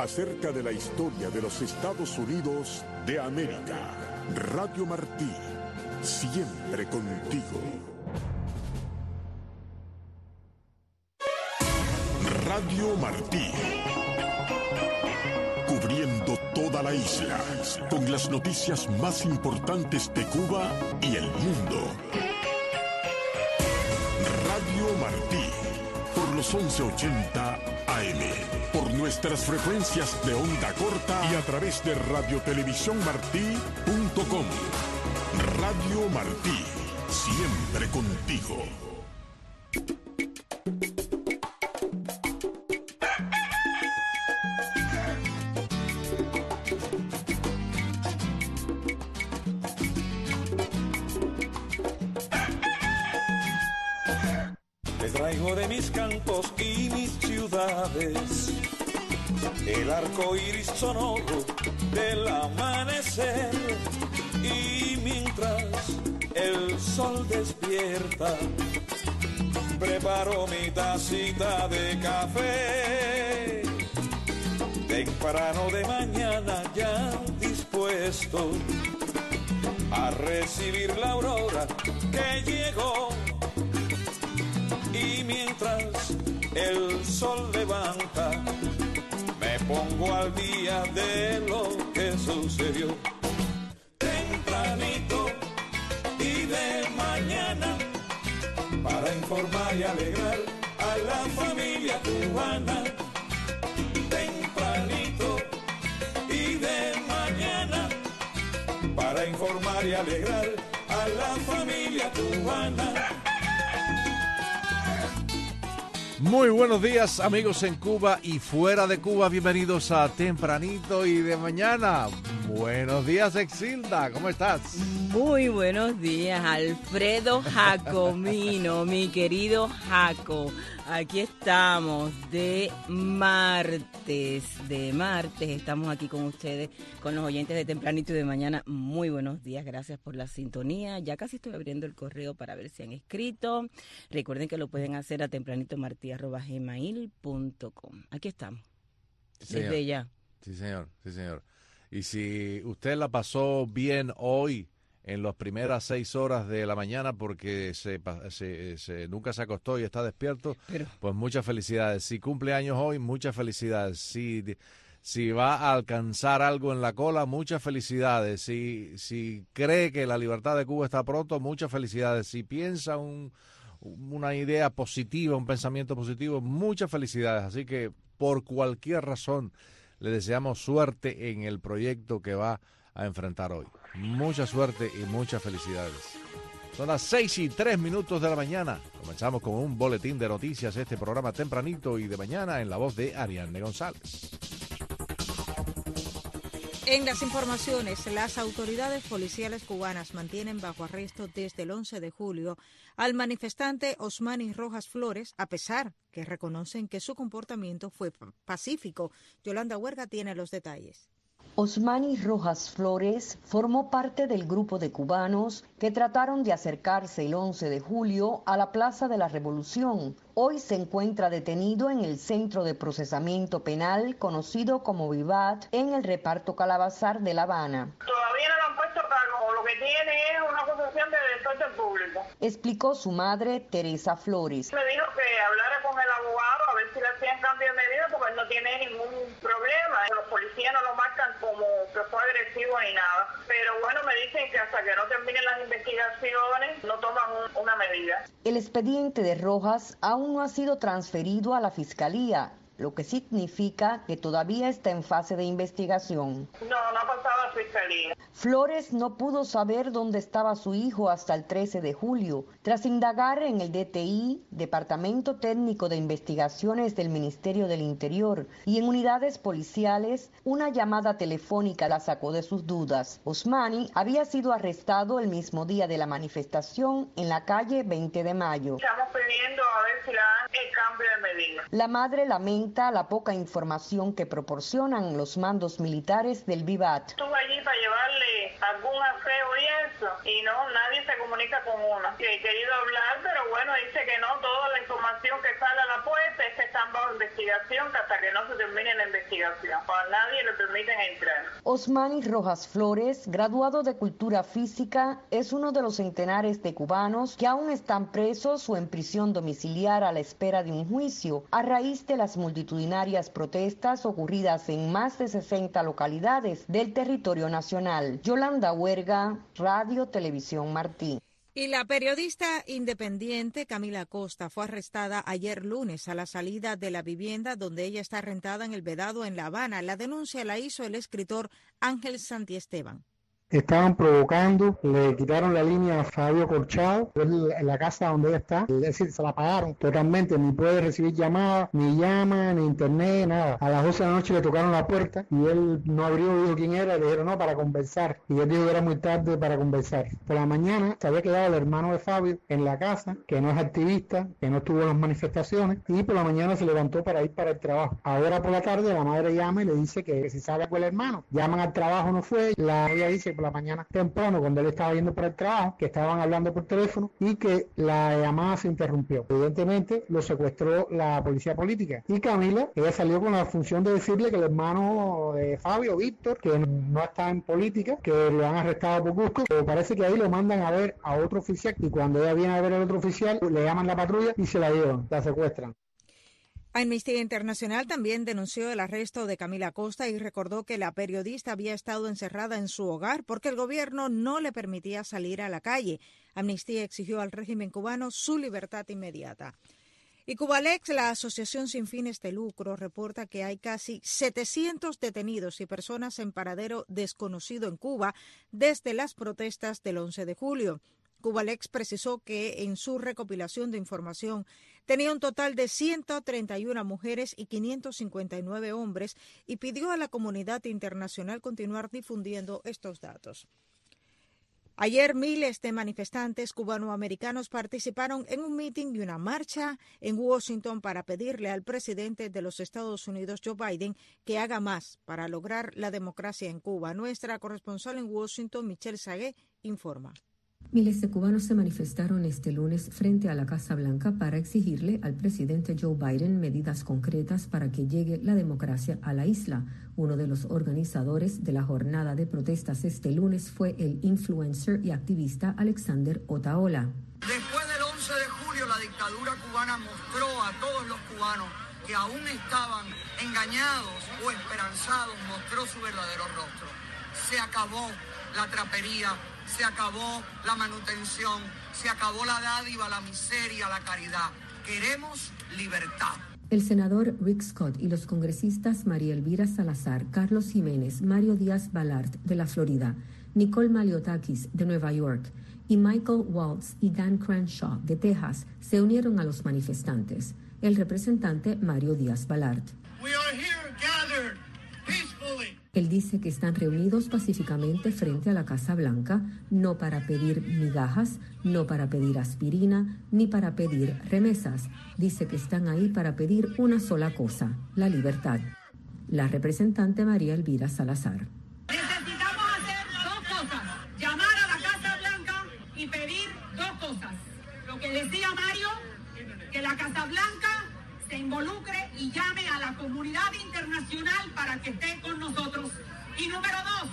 acerca de la historia de los Estados Unidos de América. Radio Martí, siempre contigo. Radio Martí, cubriendo toda la isla, con las noticias más importantes de Cuba y el mundo. Radio Martí, por los 1180 AM, por nuestras frecuencias de onda corta y a través de radiotelevisiónmartí.com. Radio Martí, siempre contigo. Traigo de mis campos y mis ciudades el arco iris sonoro del amanecer, y mientras el sol despierta preparo mi tacita de café. Temprano de mañana ya dispuesto a recibir la aurora que llegó. Y mientras el sol levanta, me pongo al día de lo que sucedió. Tempranito y de mañana, para informar y alegrar a la familia cubana. Tempranito y de mañana, para informar y alegrar a la familia cubana. Muy buenos días, amigos en Cuba y fuera de Cuba. Bienvenidos a Tempranito y de Mañana. Buenos días, Exilda. ¿Cómo estás? Muy buenos días, Alfredo Jacomino, mi querido Jaco. Aquí estamos de martes. Estamos aquí con ustedes, con los oyentes de Tempranito y de Mañana. Muy buenos días, gracias por la sintonía. Ya casi estoy abriendo el correo para ver si han escrito. Recuerden que lo pueden hacer a tempranitomarti@gmail.com. Aquí estamos, Sí, desde ya. Sí, señor. Sí, señor. Y si usted la pasó bien hoy, en las primeras 6 horas de la mañana, porque nunca se acostó y está despierto, pues muchas felicidades. Si cumple años hoy, muchas felicidades. Si va a alcanzar algo en la cola, muchas felicidades. Si cree que la libertad de Cuba está pronto, muchas felicidades. Si piensa una idea positiva, un pensamiento positivo, muchas felicidades. Así que por cualquier razón le deseamos suerte en el proyecto que va a enfrentar hoy. Mucha suerte y muchas felicidades. Son las 6:03 de la mañana. Comenzamos con un boletín de noticias, este programa Tempranito y de Mañana, en la voz de Ariadne González. En las informaciones, las autoridades policiales cubanas mantienen bajo arresto desde el 11 de julio al manifestante Osmani Rojas Flores, a pesar que reconocen que su comportamiento fue pacífico. Yolanda Huerga tiene los detalles. Osmani Rojas Flores formó parte del grupo de cubanos que trataron de acercarse el 11 de julio a la Plaza de la Revolución. Hoy se encuentra detenido en el Centro de Procesamiento Penal, conocido como Vivat, en el reparto Calabazar de La Habana. Todavía no lo han puesto cargo, lo que tiene es una acusación de desorden público. Explicó su madre, Teresa Flores. Me dijo que hablara con el abogado a ver si le hacían cambio de medida porque él no tiene ningún problema. Los policías no lo marcan como que fue agresivo ni nada. Pero bueno, me dicen que hasta que no terminen las investigaciones no toman una medida. El expediente de Rojas aún no ha sido transferido a la Fiscalía, lo que significa que todavía está en fase de investigación. No ha pasado a Fiscalía. Flores no pudo saber dónde estaba su hijo hasta el 13 de julio. Tras indagar en el DTI, Departamento Técnico de Investigaciones del Ministerio del Interior, y en unidades policiales, una llamada telefónica la sacó de sus dudas. Osmani había sido arrestado el mismo día de la manifestación en la calle 20 de Mayo. Estamos pidiendo a ver si le dan el cambio de medida. La madre lamenta la poca información que proporcionan los mandos militares del Vivat. Estuve allí para llevarle algún aseo y eso, y no, nadie se comunica con uno. Que he querido hablar, pero bueno, dice que no, toda la información información que sale a la puerta es que están bajo investigación, que hasta que no se termine la investigación, a nadie le permiten entrar. Osmani Rojas Flores, graduado de Cultura Física, es uno de los centenares de cubanos que aún están presos o en prisión domiciliar a la espera de un juicio a raíz de las multitudinarias protestas ocurridas en más de 60 localidades del territorio nacional. Yolanda Huerga, Radio Televisión Martí. Y la periodista independiente Camila Costa fue arrestada ayer lunes a la salida de la vivienda donde ella está rentada en El Vedado, en La Habana. La denuncia la hizo el escritor Ángel Santiesteban. Estaban provocando, le quitaron la línea a Fabio Corchado, en la casa donde ella está, es decir, se la apagaron totalmente, ni puede recibir llamadas, ni llama, ni internet, nada. A las 12 de la noche le tocaron la puerta y él no abrió, dijo quién era, le dijeron no, para conversar. Y él dijo que era muy tarde para conversar. Por la mañana se había quedado el hermano de Fabio en la casa, que no es activista, que no estuvo en las manifestaciones, y por la mañana se levantó para ir para el trabajo. Ahora por la tarde la madre llama y le dice que si sabe cuál hermano. Llaman al trabajo, no fue, ella dice la mañana temprano, cuando él estaba yendo para el trabajo, que estaban hablando por teléfono y que la llamada se interrumpió. Evidentemente lo secuestró la policía política y Camila, ella salió con la función de decirle que el hermano de Fabio, Víctor, que no está en política, que lo han arrestado por gusto, pero parece que ahí lo mandan a ver a otro oficial y cuando ella viene a ver al otro oficial le llaman la patrulla y se la llevan, la secuestran. Amnistía Internacional también denunció el arresto de Camila Costa y recordó que la periodista había estado encerrada en su hogar porque el gobierno no le permitía salir a la calle. Amnistía exigió al régimen cubano su libertad inmediata. Y Cubalex, la asociación sin fines de lucro, reporta que hay casi 700 detenidos y personas en paradero desconocido en Cuba desde las protestas del 11 de julio. Cubalex precisó que en su recopilación de información tenía un total de 131 mujeres y 559 hombres y pidió a la comunidad internacional continuar difundiendo estos datos. Ayer miles de manifestantes cubanoamericanos participaron en un mitin y una marcha en Washington para pedirle al presidente de los Estados Unidos, Joe Biden, que haga más para lograr la democracia en Cuba. Nuestra corresponsal en Washington, Michelle Sagué, informa. Miles de cubanos se manifestaron este lunes frente a la Casa Blanca para exigirle al presidente Joe Biden medidas concretas para que llegue la democracia a la isla. Uno de los organizadores de la jornada de protestas este lunes fue el influencer y activista Alexander Otaola. Después del 11 de julio, la dictadura cubana mostró a todos los cubanos que aún estaban engañados o esperanzados, mostró su verdadero rostro. Se acabó la trapería, se acabó la manutención, se acabó la dádiva, la miseria, la caridad. Queremos libertad. El senador Rick Scott y los congresistas María Elvira Salazar, Carlos Jiménez, Mario Díaz Balart de la Florida, Nicole Maliotakis de Nueva York y Michael Waltz y Dan Crenshaw de Texas se unieron a los manifestantes. El representante Mario Díaz Balart. We are here gathered peacefully. Él dice que están reunidos pacíficamente frente a la Casa Blanca, no para pedir migajas, no para pedir aspirina, ni para pedir remesas. Dice que están ahí para pedir una sola cosa, la libertad. La representante María Elvira Salazar. Necesitamos hacer dos cosas, llamar a la Casa Blanca y pedir dos cosas. Lo que decía Mario, que la Casa Blanca se involucre y llame a la comunidad internacional para que esté con nosotros. Y número dos,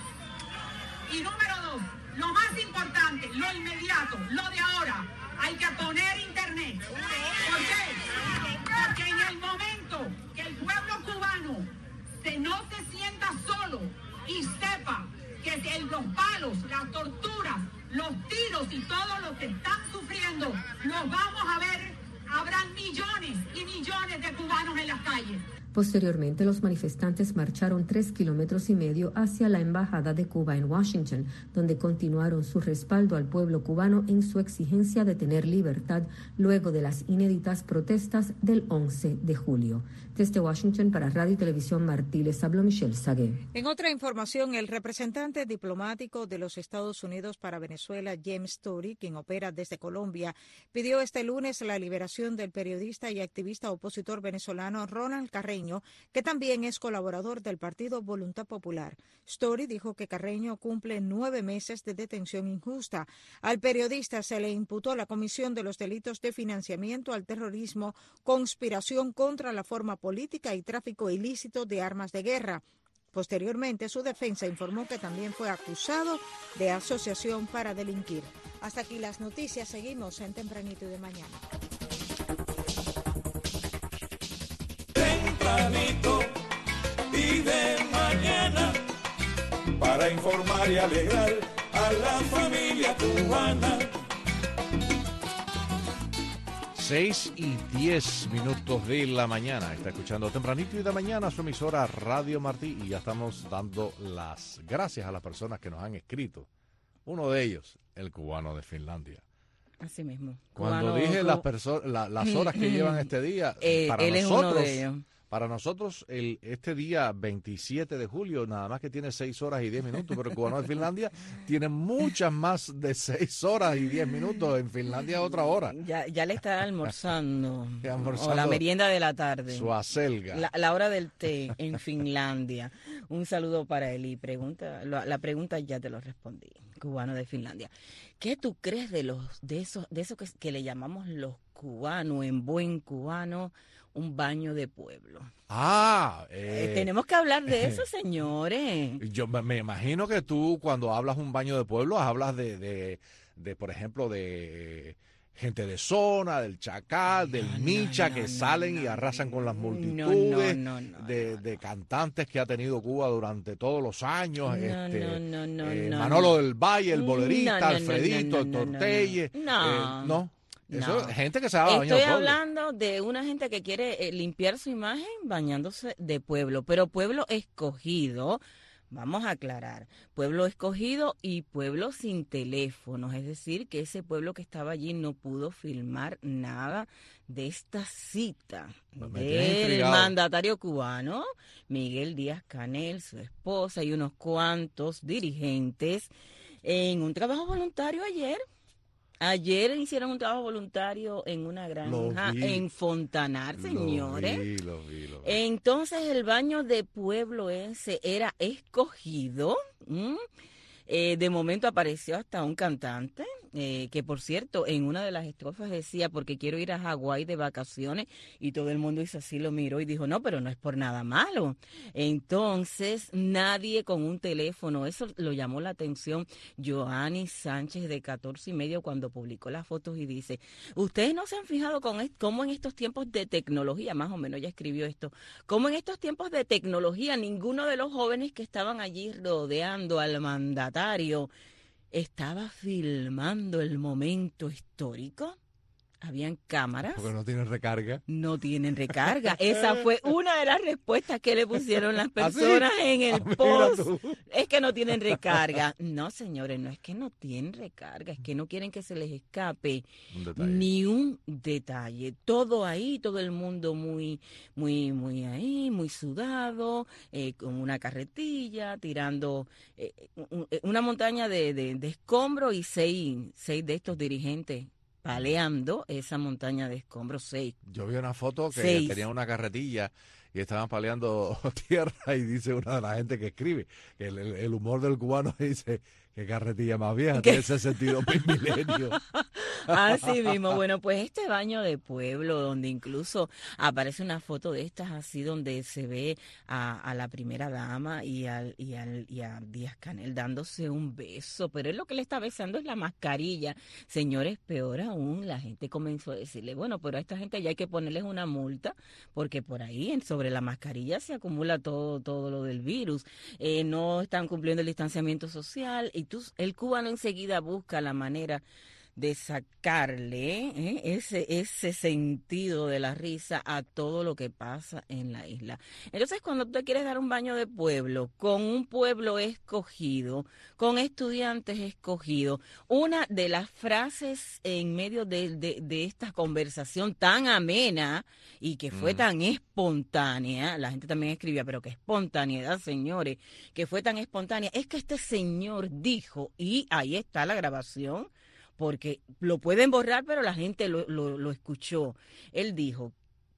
lo más importante, lo inmediato, lo de ahora, hay que poner internet. ¿Por qué? Porque en el momento que el pueblo cubano no se sienta solo y sepa que los palos, las torturas, los tiros y todo lo que están sufriendo, los vamos a ver. Habrán millones y millones de cubanos en las calles. Posteriormente, los manifestantes marcharon 3,5 kilómetros hacia la Embajada de Cuba en Washington, donde continuaron su respaldo al pueblo cubano en su exigencia de tener libertad luego de las inéditas protestas del 11 de julio. Desde Washington para Radio y Televisión Martí, les habló Michelle Sagué. En otra información, el representante diplomático de los Estados Unidos para Venezuela, James Story, quien opera desde Colombia, pidió este lunes la liberación del periodista y activista opositor venezolano Ronald Carreño, Carreño, que también es colaborador del partido Voluntad Popular. Story dijo que Carreño cumple 9 meses de detención injusta. Al periodista se le imputó la comisión de los delitos de financiamiento al terrorismo, conspiración contra la forma política y tráfico ilícito de armas de guerra. Posteriormente, su defensa informó que también fue acusado de asociación para delinquir. Hasta aquí las noticias. Seguimos en Tempranito y de Mañana. Tempranito y de mañana, para informar y alegrar a la familia cubana. 6:10 de la mañana. Está escuchando Tempranito y de Mañana, su emisora Radio Martí, y ya estamos dando las gracias a las personas que nos han escrito. Uno de ellos, el cubano de Finlandia. Así mismo. Cuando dije las horas que llevan este día, para él nosotros, es uno de ellos. Para nosotros, este día 27 de julio, nada más que tiene 6 horas y 10 minutos, pero el cubano de Finlandia tiene muchas más de 6 horas y 10 minutos. En Finlandia otra hora. Ya le está almorzando, o la merienda de la tarde. Su acelga. La hora del té en Finlandia. Un saludo para él y la pregunta ya te lo respondí, cubano de Finlandia. ¿Qué tú crees de eso que le llamamos los cubanos, en buen cubano, un baño de pueblo? Tenemos que hablar de eso, señores. Yo me imagino que tú, cuando hablas un baño de pueblo, hablas de por ejemplo, de gente de zona, del Chacal, del Micha, que salen y arrasan con las multitudes, de cantantes que ha tenido Cuba durante todos los años, Manolo del Valle, el bolerista, Alfredito, el Tortelle, Eso, gente que se va a bañar. Estoy hablando de una gente que quiere limpiar su imagen bañándose de pueblo, pero pueblo escogido, vamos a aclarar, pueblo escogido y pueblo sin teléfonos, es decir, que ese pueblo que estaba allí no pudo filmar nada de esta cita del mandatario cubano, Miguel Díaz-Canel, su esposa y unos cuantos dirigentes en un trabajo voluntario ayer. Ayer hicieron un trabajo voluntario en una granja en Fontanar, señores. Lo vi. Entonces el baño de pueblo ese era escogido. De momento apareció hasta un cantante, que por cierto, en una de las estrofas decía, porque quiero ir a Hawái de vacaciones, y todo el mundo hizo así, lo miró y dijo, no, pero no es por nada malo. Entonces, nadie con un teléfono, eso lo llamó la atención Joanny Sánchez, de 14 y medio, cuando publicó las fotos y dice, ustedes no se han fijado cómo en estos tiempos de tecnología, más o menos ella escribió esto, cómo en estos tiempos de tecnología ninguno de los jóvenes que estaban allí rodeando al mandatario estaba filmando el momento histórico. ¿Habían cámaras? Porque no tienen recarga. No tienen recarga. Esa fue una de las respuestas que le pusieron las personas en el post. Es que no tienen recarga. No, señores, no es que no tienen recarga, es que no quieren que se les escape ni un detalle. Todo ahí, todo el mundo muy ahí, muy sudado, con una carretilla, tirando una montaña de escombros, y seis de estos dirigentes paleando esa montaña de escombros. 6. Yo vi una foto que tenía una carretilla y estaban paleando tierra, y dice una de la gente que escribe que el humor del cubano dice, qué carretilla más vieja, tiene 62 milenios. Así mismo. Bueno, pues este baño de pueblo, donde incluso aparece una foto de estas así, donde se ve a la primera dama y a Díaz-Canel dándose un beso, pero él lo que le está besando es la mascarilla. Señores, peor aún, la gente comenzó a decirle, bueno, pero a esta gente ya hay que ponerles una multa, porque por ahí sobre la mascarilla se acumula todo lo del virus. No están cumpliendo el distanciamiento social, y el cubano enseguida busca la manera de sacarle ese sentido de la risa a todo lo que pasa en la isla. Entonces, cuando tú te quieres dar un baño de pueblo, con un pueblo escogido, con estudiantes escogidos, una de las frases en medio de esta conversación tan amena y que fue tan espontánea, la gente también escribía, pero qué espontaneidad, señores, que fue tan espontánea, es que este señor dijo, y ahí está la grabación, porque lo pueden borrar, pero la gente lo escuchó. Él dijo que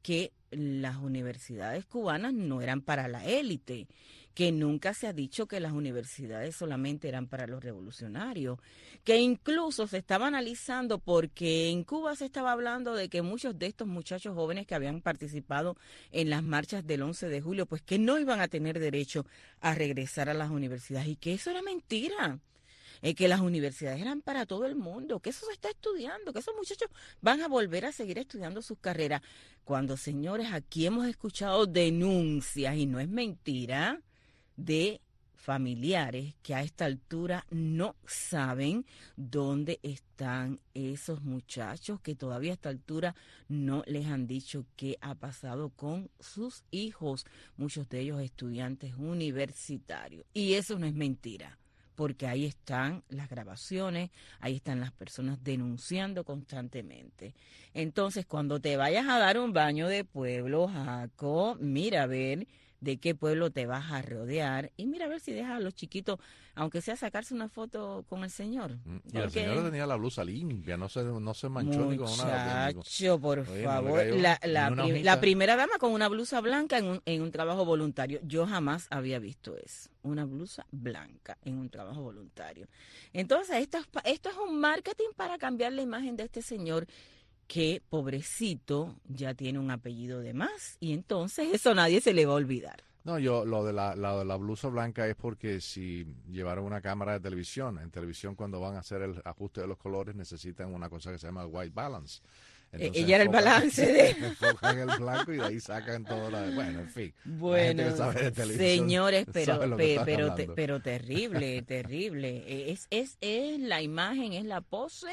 las universidades cubanas no eran para la élite, que nunca se ha dicho que las universidades solamente eran para los revolucionarios, que incluso se estaba analizando porque en Cuba se estaba hablando de que muchos de estos muchachos jóvenes que habían participado en las marchas del 11 de julio, pues que no iban a tener derecho a regresar a las universidades y que eso era mentira. Que las universidades eran para todo el mundo, que eso se está estudiando, que esos muchachos van a volver a seguir estudiando sus carreras. Cuando, señores, aquí hemos escuchado denuncias, y no es mentira, de familiares que a esta altura no saben dónde están esos muchachos, que todavía a esta altura no les han dicho qué ha pasado con sus hijos, muchos de ellos estudiantes universitarios. Y eso no es mentira, porque ahí están las grabaciones, ahí están las personas denunciando constantemente. Entonces, cuando te vayas a dar un baño de pueblo, Jaco, mira a ver de qué pueblo te vas a rodear y mira a ver si dejas a los chiquitos, aunque sea sacarse una foto con el señor. Y el señor tenía la blusa limpia, no se manchó ni con una... Muchacho, por favor, la primera dama con una blusa blanca en un trabajo voluntario. Yo jamás había visto eso, una blusa blanca en un trabajo voluntario. Entonces, esto es un marketing para cambiar la imagen de este señor, que, pobrecito, ya tiene un apellido de más, y entonces eso nadie se le va a olvidar. No, lo de la blusa blanca es porque si llevaron una cámara de televisión, en televisión cuando van a hacer el ajuste de los colores necesitan una cosa que se llama white balance. Entonces, ella era el balance de... enfocan el blanco y de ahí sacan todo bueno, en fin. Bueno, que sabe de televisión, señores, pero terrible, terrible. Es la imagen, es la pose.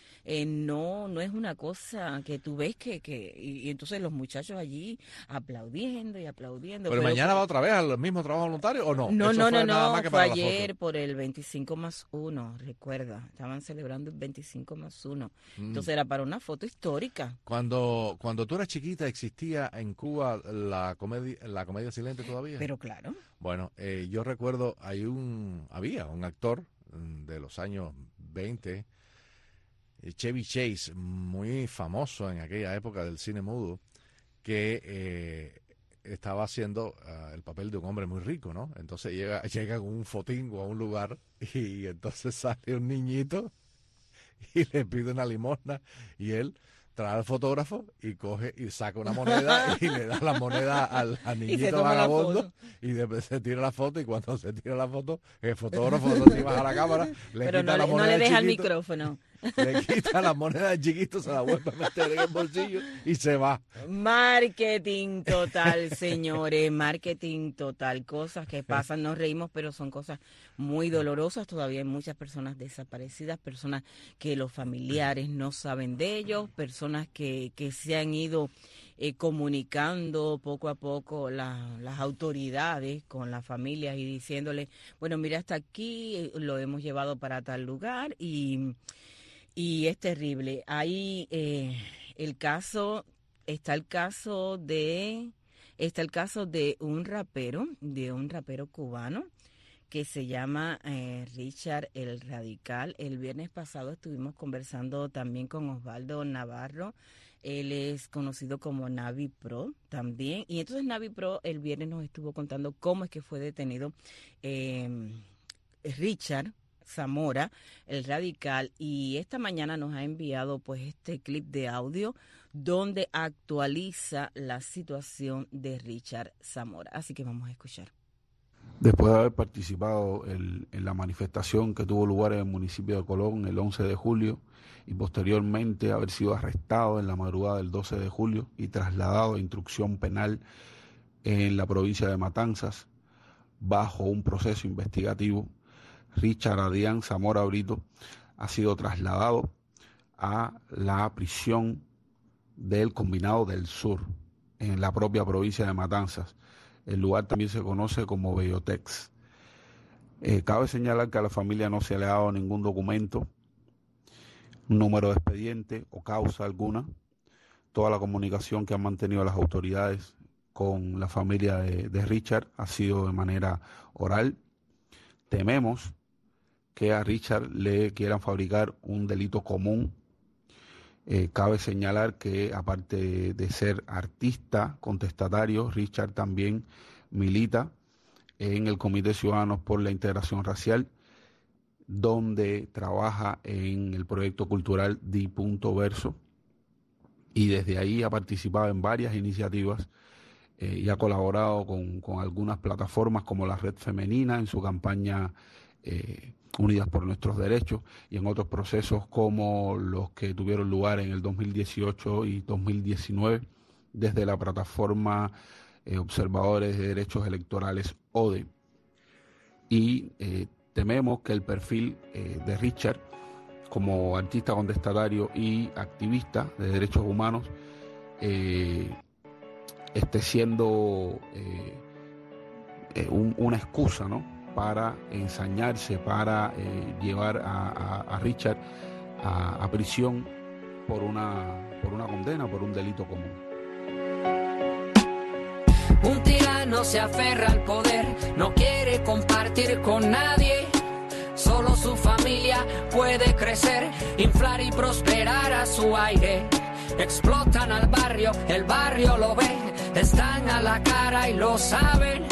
No es una cosa que tú ves y entonces los muchachos allí aplaudiendo. Pero mañana va otra vez al mismo trabajo voluntario, ¿o no? No, fue ayer por el 25+1, recuerda, estaban celebrando el 25+1, entonces era para una foto histórica. Cuando tú eras chiquita, ¿existía en Cuba la comedia silente todavía? Pero claro. Bueno, yo recuerdo, había un actor de los años 20, Chevy Chase, muy famoso en aquella época del cine mudo, que estaba haciendo el papel de un hombre muy rico, ¿no? Entonces llega con un fotingo a un lugar y entonces sale un niñito y le pide una limosna y él trae al fotógrafo y coge y saca una moneda y le da la moneda al niñito vagabundo y después se tira la foto, y cuando se tira la foto el fotógrafo se baja la cámara, pero no le deja el micrófono. Le quita la moneda del chiquito, se la vuelve a meter en el bolsillo y se va. Marketing total, señores, marketing total. Cosas que pasan, nos reímos, pero son cosas muy dolorosas. Todavía hay muchas personas desaparecidas, personas que los familiares no saben de ellos, personas que se han ido comunicando poco a poco las autoridades con las familias y diciéndoles, bueno, mira, hasta aquí lo hemos llevado para tal lugar y es terrible. Ahí está el caso de un rapero cubano que se llama Richard el Radical. El viernes pasado estuvimos conversando también con Osvaldo Navarro. Él es conocido como Navi Pro también. Y entonces Navi Pro el viernes nos estuvo contando cómo es que fue detenido Richard Zamora, el Radical, y esta mañana nos ha enviado pues este clip de audio donde actualiza la situación de Richard Zamora. Así que vamos a escuchar. Después de haber participado en la manifestación que tuvo lugar en el municipio de Colón el 11 de julio y posteriormente haber sido arrestado en la madrugada del 12 de julio y trasladado a instrucción penal en la provincia de Matanzas bajo un proceso investigativo, Richard Adrián Zamora Brito ha sido trasladado a la prisión del Combinado del Sur, en la propia provincia de Matanzas. El lugar también se conoce como Bellotex. Cabe señalar que a la familia no se le ha dado ningún documento, número de expediente o causa alguna. Toda la comunicación que han mantenido las autoridades con la familia de Richard ha sido de manera oral. Tememos que a Richard le quieran fabricar un delito común Cabe señalar que, aparte de ser artista contestatario, Richard también milita en el Comité Ciudadanos por la Integración Racial, donde trabaja en el proyecto cultural Di Punto Verso, y desde ahí ha participado en varias iniciativas y ha colaborado con algunas plataformas como la Red Femenina en su campaña Unidas por Nuestros Derechos, y en otros procesos como los que tuvieron lugar en el 2018 y 2019 desde la plataforma Observadores de Derechos Electorales ODE. Y tememos que el perfil de Richard como artista contestatario y activista de derechos humanos esté siendo una excusa, ¿no?, para ensañarse, para llevar a Richard a prisión por una condena, por un delito común. Un tirano se aferra al poder, no quiere compartir con nadie. Solo su familia puede crecer, inflar y prosperar a su aire. Explotan al barrio, el barrio lo ve, están a la cara y lo saben.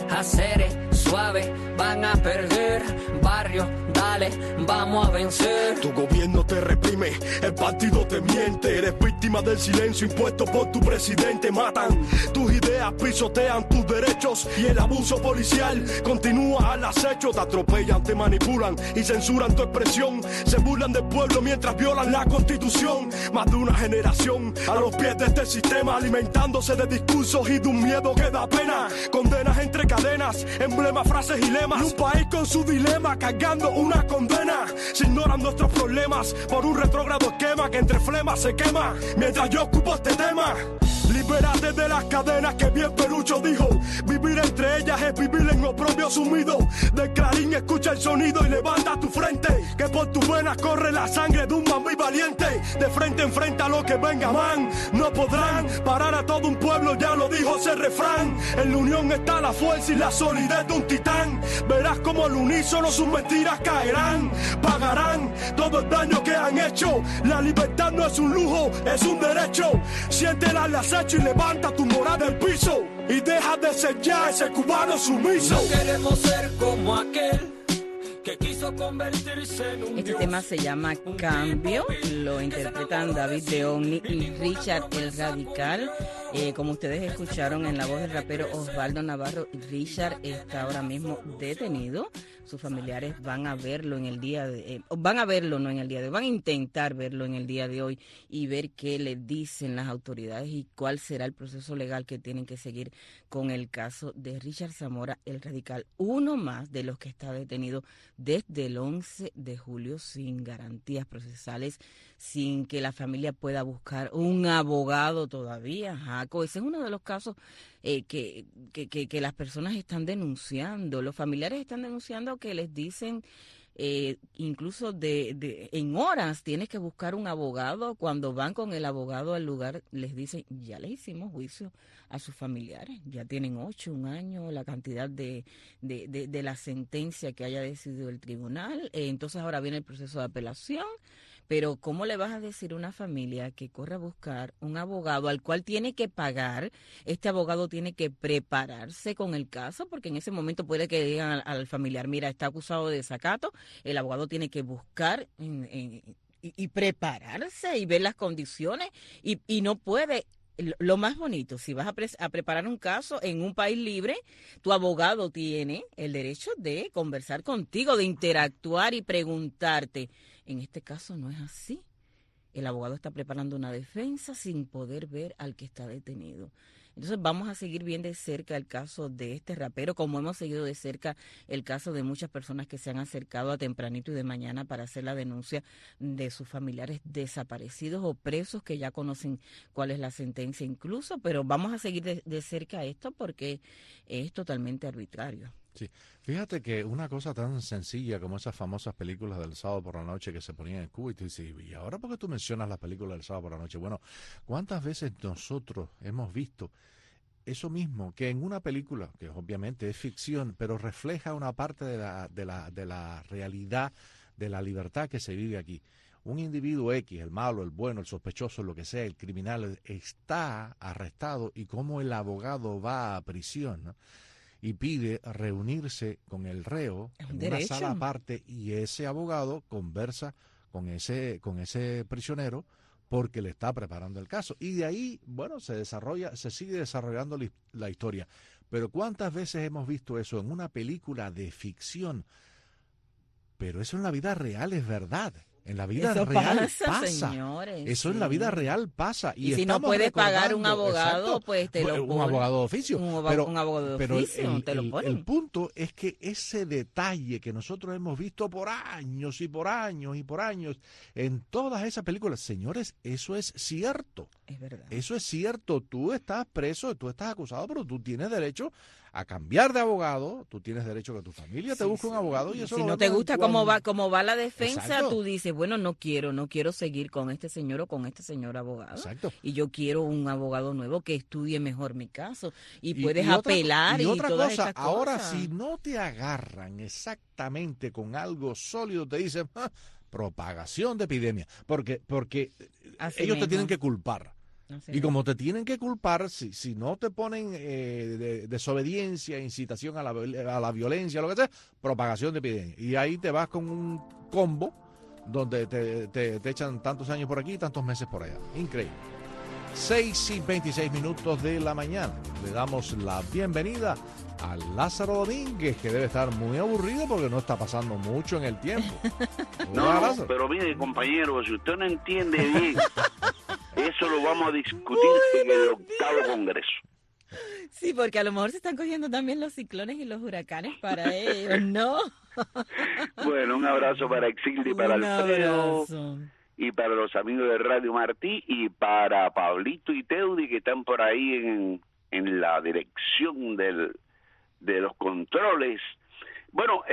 Hacer suave, van a perder. Barrio, dale, vamos a vencer. Tu gobierno te reprime, el partido te miente. Eres víctima del silencio impuesto por tu presidente. Matan tus ideas, pisotean tus derechos, y el abuso policial continúa al acecho. Te atropellan, te manipulan y censuran tu expresión. Se burlan del pueblo mientras violan la Constitución. Más de una generación a los pies de este sistema, alimentándose de discursos y de un miedo que da pena. Condenas entre cadenas, emblemas, frases y lemas. Y un país con su dilema, cargando una condena. Se ignoran nuestros problemas por un retrógrado esquema que entre flemas se quema. Mientras yo ocupo este tema, libérate de las cadenas, que bien Perucho dijo. Vivir entre ellas es vivir en oprobio sumido. Del clarín escucha el sonido y levanta tu frente, que por tus venas corre la sangre de un mambí valiente. De frente enfrenta lo que venga, man. No podrán parar a todo un pueblo, ya lo dijo ese refrán. En la unión está la fuerza y la solidez de un titán. Verás como al unísono sus mentiras caerán. Pagarán todo el daño que han hecho. La libertad no es un lujo, es un derecho. Siéntela al acecho y levanta tu moral del piso. Y deja de ser ya ese cubano sumiso. No queremos ser como aquel que quiso convertirse en un Este dios. tema se llama Cambio, lo interpretan David de Omni y Richard el Radical. Como ustedes escucharon en la voz del rapero Osvaldo Navarro, Richard está ahora mismo detenido. Sus familiares van a verlo en el día de van a verlo, no en el día de hoy, van a intentar verlo en el día de hoy y ver qué le dicen las autoridades y cuál será el proceso legal que tienen que seguir con el caso de Richard Zamora el Radical, uno más de los que está detenido desde el 11 de julio sin garantías procesales, sin que la familia pueda buscar un abogado todavía, Jaco. Ese es uno de los casos que las personas están denunciando, los familiares están denunciando que les dicen incluso en horas tienes que buscar un abogado. Cuando van con el abogado al lugar les dicen, ya les hicimos juicio a sus familiares, ya tienen 8, un año, la cantidad de la sentencia que haya decidido el tribunal, entonces ahora viene el proceso de apelación. Pero ¿cómo le vas a decir a una familia que corre a buscar un abogado al cual tiene que pagar? Este abogado tiene que prepararse con el caso, porque en ese momento puede que digan al familiar, mira, está acusado de desacato, el abogado tiene que buscar y prepararse y ver las condiciones y no puede. Lo más bonito, si vas a preparar un caso en un país libre, tu abogado tiene el derecho de conversar contigo, de interactuar y preguntarte. En este caso no es así. El abogado está preparando una defensa sin poder ver al que está detenido. Entonces vamos a seguir bien de cerca el caso de este rapero, como hemos seguido de cerca el caso de muchas personas que se han acercado a tempranito y de mañana para hacer la denuncia de sus familiares desaparecidos o presos que ya conocen cuál es la sentencia incluso, pero vamos a seguir de cerca esto porque es totalmente arbitrario. Sí, fíjate que una cosa tan sencilla como esas famosas películas del sábado por la noche que se ponían en Cuba, y tú dices, ¿y ahora por qué tú mencionas las películas del sábado por la noche? Bueno, ¿cuántas veces nosotros hemos visto eso mismo, que en una película, que obviamente es ficción, pero refleja una parte de la realidad, de la libertad que se vive aquí? un individuo X, el malo, el bueno, el sospechoso, lo que sea, el criminal, está arrestado y cómo el abogado va a prisión, ¿no? Y pide reunirse con el reo en una sala aparte, y ese abogado conversa con ese prisionero porque le está preparando el caso. Y de ahí, bueno, se sigue desarrollando la historia. Pero ¿cuántas veces hemos visto eso en una película de ficción? Pero eso en la vida real es verdad. En la vida eso real pasa. Señores, eso en la vida real pasa. Y si no puedes pagar un abogado, pues te lo ponen. Un abogado de oficio. Un abogado de oficio, te lo ponen. El punto es que ese detalle que nosotros hemos visto por años y por años y por años en todas esas películas, señores, eso es cierto. Es verdad. Eso es cierto. Tú estás preso, tú estás acusado, pero tú tienes derecho a cambiar de abogado, tú tienes derecho a que tu familia te busque un abogado, y eso si no te gusta cómo va la defensa, exacto, tú dices, bueno, no quiero seguir con este señor o con este señor abogado. Exacto. Y yo quiero un abogado nuevo que estudie mejor mi caso, y puedes apelar y otra todas cosa, esas cosas. ahora si no te agarran exactamente con algo sólido, te dicen propagación de epidemia, porque ellos te tienen que culpar. Y como te tienen que culpar, si no te ponen desobediencia, incitación a la violencia, lo que sea, propagación de epidemia. Y ahí te vas con un combo donde te echan tantos años por aquí y tantos meses por allá. Increíble. 6:26 de la mañana. Le damos la bienvenida a Lázaro Domínguez, que debe estar muy aburrido porque no está pasando mucho en el tiempo. No, pero mire, compañero, si usted no entiende bien, eso lo vamos a discutir en el 8º Congreso. Sí, porque a lo mejor se están cogiendo también los ciclones y los huracanes para ellos, ¿no? Bueno, un abrazo para Exilde y para Alfredo. Y para los amigos de Radio Martí, y para Pablito y Teudi, que están por ahí en la dirección de los controles. Bueno,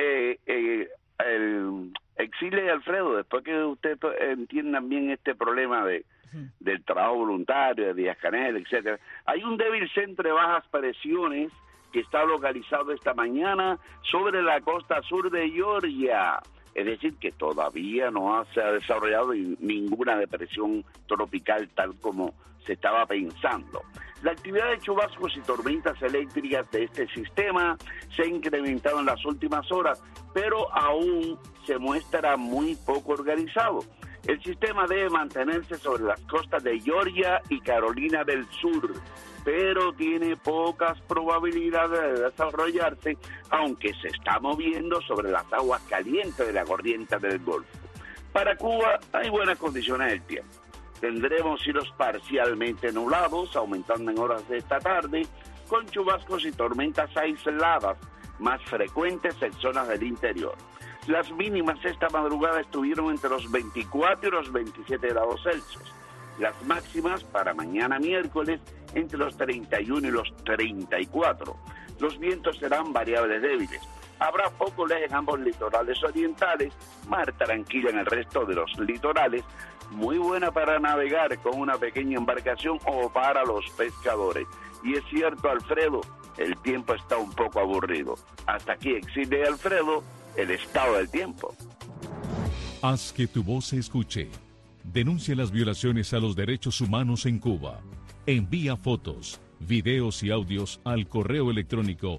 Exilde y Alfredo, después que ustedes entiendan bien este problema del trabajo voluntario, de Díaz-Canel, etcétera, hay un débil centro de bajas presiones que está localizado esta mañana sobre la costa sur de Georgia. Es decir, que todavía no se ha desarrollado ninguna depresión tropical tal como se estaba pensando. La actividad de chubascos y tormentas eléctricas de este sistema se ha incrementado en las últimas horas, pero aún se muestra muy poco organizado. El sistema debe mantenerse sobre las costas de Georgia y Carolina del Sur, pero tiene pocas probabilidades de desarrollarse, aunque se está moviendo sobre las aguas calientes de la corriente del Golfo. Para Cuba hay buenas condiciones del tiempo. Tendremos cielos parcialmente nublados, aumentando en horas de esta tarde, con chubascos y tormentas aisladas, más frecuentes en zonas del interior. Las mínimas esta madrugada estuvieron entre los 24 y los 27 grados Celsius. Las máximas para mañana miércoles entre los 31 y los 34. Los vientos serán variables débiles. Habrá poco leve en ambos litorales orientales, mar tranquila en el resto de los litorales, muy buena para navegar con una pequeña embarcación o para los pescadores. Y es cierto, Alfredo, el tiempo está un poco aburrido. Hasta aquí Exilde Alfredo, el estado del tiempo. Haz que tu voz se escuche. Denuncia las violaciones a los derechos humanos en Cuba. Envía fotos, videos y audios al correo electrónico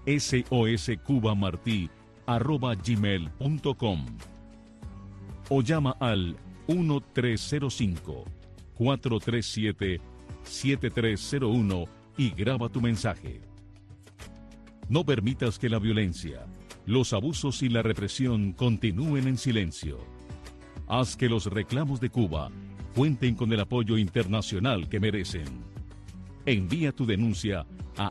soscubamarti@gmail.com o llama al 1305-437-7301 y graba tu mensaje. No permitas que la violencia, los abusos y la represión continúen en silencio. Haz que los reclamos de Cuba cuenten con el apoyo internacional que merecen. Envía tu denuncia a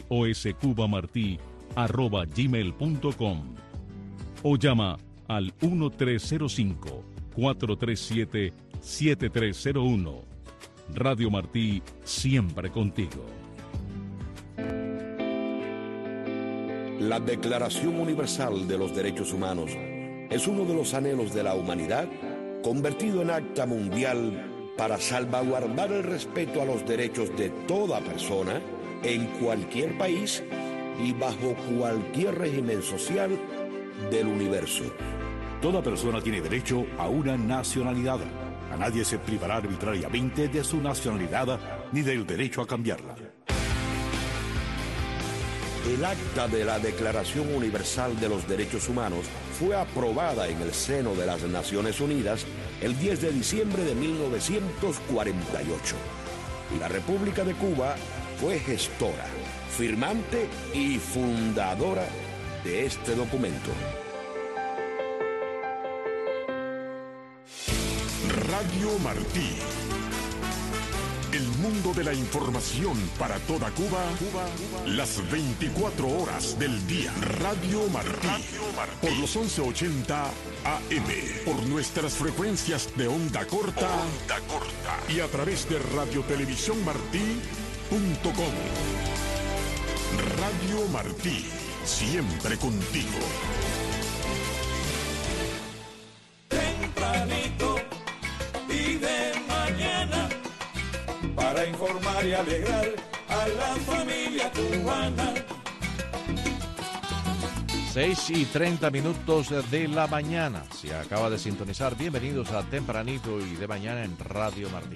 soscubamarti@gmail.com o llama al 1305-437-7301. Radio Martí, siempre contigo. La Declaración Universal de los Derechos Humanos es uno de los anhelos de la humanidad convertido en acta mundial para salvaguardar el respeto a los derechos de toda persona en cualquier país y bajo cualquier régimen social del universo. Toda persona tiene derecho a una nacionalidad. A nadie se privará arbitrariamente de su nacionalidad ni del derecho a cambiarla. El acta de la Declaración Universal de los Derechos Humanos fue aprobada en el seno de las Naciones Unidas el 10 de diciembre de 1948. Y la República de Cuba fue gestora, firmante y fundadora de este documento. Radio Martí. El mundo de la información para toda Cuba, las 24 horas del día. Radio Martí. Por los 1180 AM. Por nuestras frecuencias de onda corta. Y a través de radiotelevisiónmartí.com. Radio Martí. Siempre contigo. Tempranito y de mañana, para informar y alegrar a la familia cubana. 6:30 de la mañana. Si acaba de sintonizar, bienvenidos a Tempranito y de mañana en Radio Martí.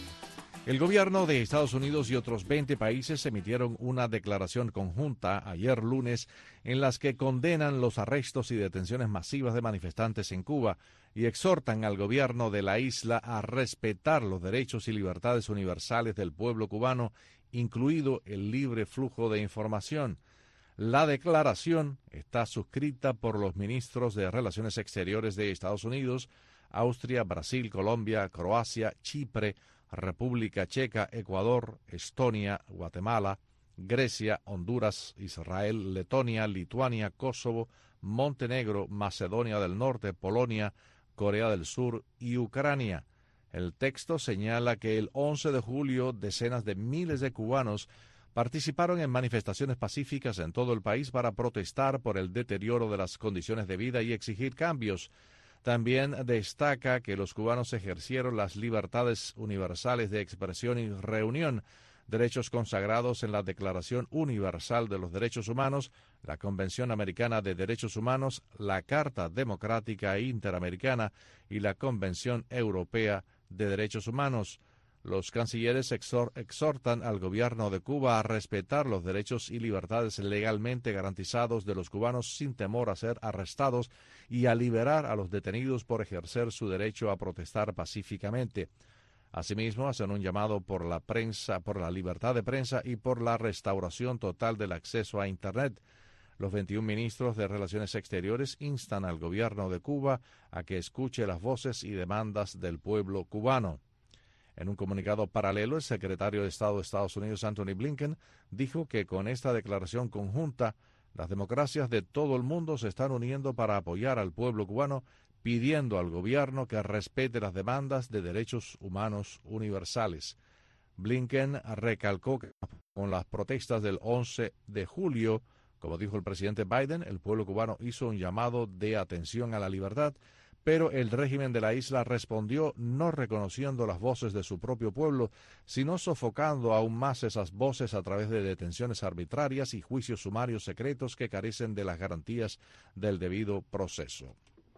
El gobierno de Estados Unidos y otros 20 países emitieron una declaración conjunta ayer lunes en las que condenan los arrestos y detenciones masivas de manifestantes en Cuba y exhortan al gobierno de la isla a respetar los derechos y libertades universales del pueblo cubano, incluido el libre flujo de información. La declaración está suscrita por los ministros de Relaciones Exteriores de Estados Unidos, Austria, Brasil, Colombia, Croacia, Chipre, República Checa, Ecuador, Estonia, Guatemala, Grecia, Honduras, Israel, Letonia, Lituania, Kosovo, Montenegro, Macedonia del Norte, Polonia, Corea del Sur y Ucrania. El texto señala que el 11 de julio decenas de miles de cubanos participaron en manifestaciones pacíficas en todo el país para protestar por el deterioro de las condiciones de vida y exigir cambios. También destaca que los cubanos ejercieron las libertades universales de expresión y reunión, derechos consagrados en la Declaración Universal de los Derechos Humanos, la Convención Americana de Derechos Humanos, la Carta Democrática Interamericana y la Convención Europea de Derechos Humanos. Los cancilleres exhortan al gobierno de Cuba a respetar los derechos y libertades legalmente garantizados de los cubanos sin temor a ser arrestados y a liberar a los detenidos por ejercer su derecho a protestar pacíficamente. Asimismo, hacen un llamado por la prensa, por la libertad de prensa y por la restauración total del acceso a Internet. Los 21 ministros de Relaciones Exteriores instan al gobierno de Cuba a que escuche las voces y demandas del pueblo cubano. En un comunicado paralelo, el secretario de Estado de Estados Unidos, Anthony Blinken, dijo que con esta declaración conjunta, las democracias de todo el mundo se están uniendo para apoyar al pueblo cubano, pidiendo al gobierno que respete las demandas de derechos humanos universales. Blinken recalcó que con las protestas del 11 de julio, como dijo el presidente Biden, el pueblo cubano hizo un llamado de atención a la libertad, pero el régimen de la isla respondió no reconociendo las voces de su propio pueblo, sino sofocando aún más esas voces a través de detenciones arbitrarias y juicios sumarios secretos que carecen de las garantías del debido proceso.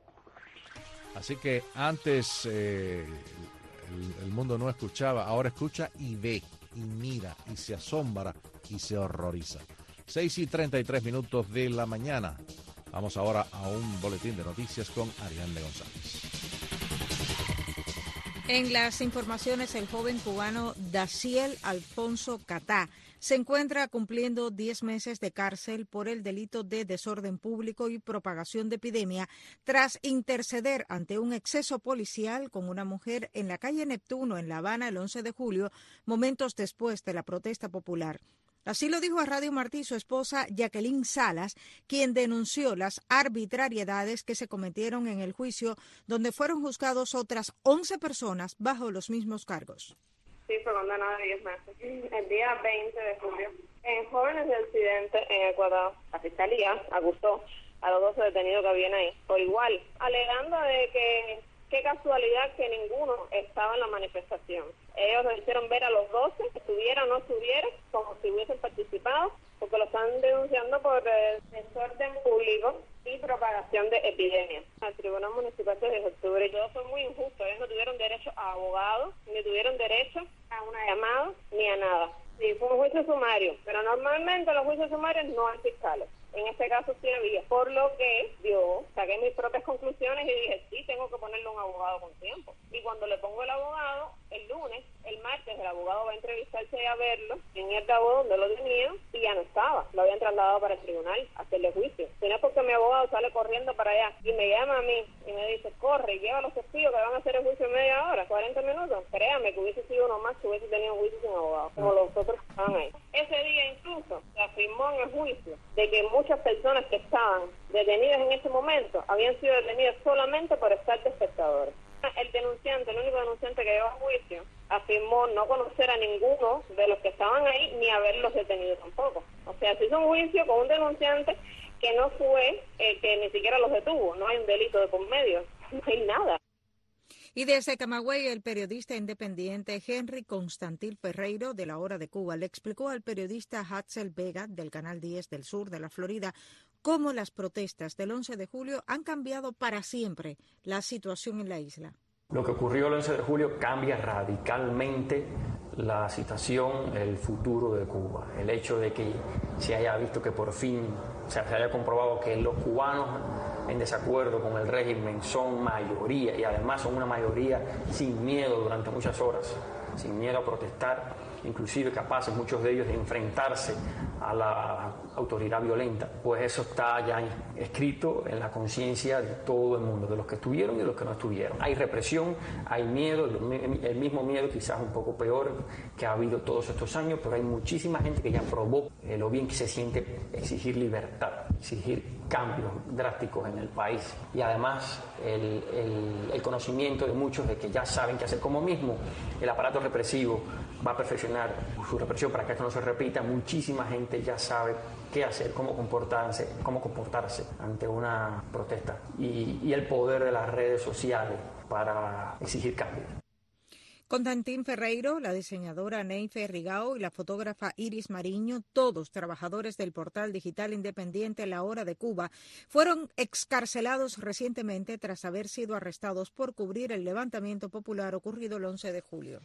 Así que antes el mundo no escuchaba, ahora escucha y ve, y mira, y se asombra, y se horroriza. 6:33 de la mañana. Vamos ahora a un boletín de noticias con Ariadne González. En las informaciones, el joven cubano Daciel Alfonso Catá se encuentra cumpliendo 10 meses de cárcel por el delito de desorden público y propagación de epidemia tras interceder ante un exceso policial con una mujer en la calle Neptuno en La Habana el 11 de julio, momentos después de la protesta popular. Así lo dijo a Radio Martí su esposa Jacqueline Salas, quien denunció las arbitrariedades que se cometieron en el juicio, donde fueron juzgados otras 11 personas bajo los mismos cargos. Sí, fue condenada a 10 meses. El día 20 de julio, en Jóvenes de Occidente, en Ecuador, la Fiscalía acusó a los 12 detenidos que habían ahí, por igual, alegando de que qué casualidad que ninguno estaba en la manifestación. Ellos lo hicieron ver a los 12, estuviera o no estuviera, como si hubiesen participado, porque lo están denunciando por desorden público y y propagación de epidemias. El Tribunal Municipal de octubre, todo fue muy injusto. Ellos no tuvieron derecho a abogados, ni tuvieron derecho a una llamada, ni a nada. Sí, fue un juicio sumario, pero normalmente en los juicios sumarios no hay fiscales. En este caso sí había, por lo que yo saqué mis propias conclusiones y dije, sí, tengo que ponerle un abogado con tiempo. Y cuando le pongo el abogado, el lunes, el martes, el abogado va a entrevistarse y a verlo en el cabo donde lo tenía y ya no estaba. Lo habían trasladado para el tribunal a hacerle juicio. Si no es porque mi abogado sale corriendo para allá y me llama a mí y me dice, corre, lleva a los testigos que van a hacer el juicio en media hora, 40 minutos. Créame que hubiese sido uno más que hubiese tenido un juicio sin abogado, como los otros que estaban ahí. Ese día incluso se afirmó en el juicio de que muchas personas que estaban detenidas en ese momento habían sido detenidas solamente por estar de espectadores. El denunciante, el único denunciante que llevó a juicio, afirmó no conocer a ninguno de los que estaban ahí ni haberlos detenido tampoco. O sea, se hizo un juicio con un denunciante que no fue el que ni siquiera los detuvo. No hay un delito de por medio, no hay nada. Y desde Camagüey, el periodista independiente Henry Constantil Ferreiro, de La Hora de Cuba, le explicó al periodista Hatzel Vega, del Canal 10 del sur de la Florida, cómo las protestas del 11 de julio han cambiado para siempre la situación en la isla. Lo que ocurrió el 11 de julio cambia radicalmente la situación, el futuro de Cuba. El hecho de que se haya visto que por fin se haya comprobado que los cubanos en desacuerdo con el régimen son mayoría y además son una mayoría sin miedo durante muchas horas, sin miedo a protestar, inclusive capaces muchos de ellos de enfrentarse a la autoridad violenta, pues eso está ya escrito en la conciencia de todo el mundo, de los que estuvieron y de los que no estuvieron. Hay represión, hay miedo, el mismo miedo, quizás un poco peor, que ha habido todos estos años, pero hay muchísima gente que ya probó lo bien que se siente exigir libertad, exigir cambios drásticos en el país y además el conocimiento de muchos de que ya saben qué hacer. Como mismo el aparato represivo va a perfeccionar su represión para que esto no se repita, muchísima gente ya sabe qué hacer, cómo comportarse ante una protesta y el poder de las redes sociales para exigir cambios. Constantín Ferreiro, la diseñadora Neife Rigao y la fotógrafa Iris Mariño, todos trabajadores del portal digital independiente La Hora de Cuba, fueron excarcelados recientemente tras haber sido arrestados por cubrir el levantamiento popular ocurrido el 11 de julio.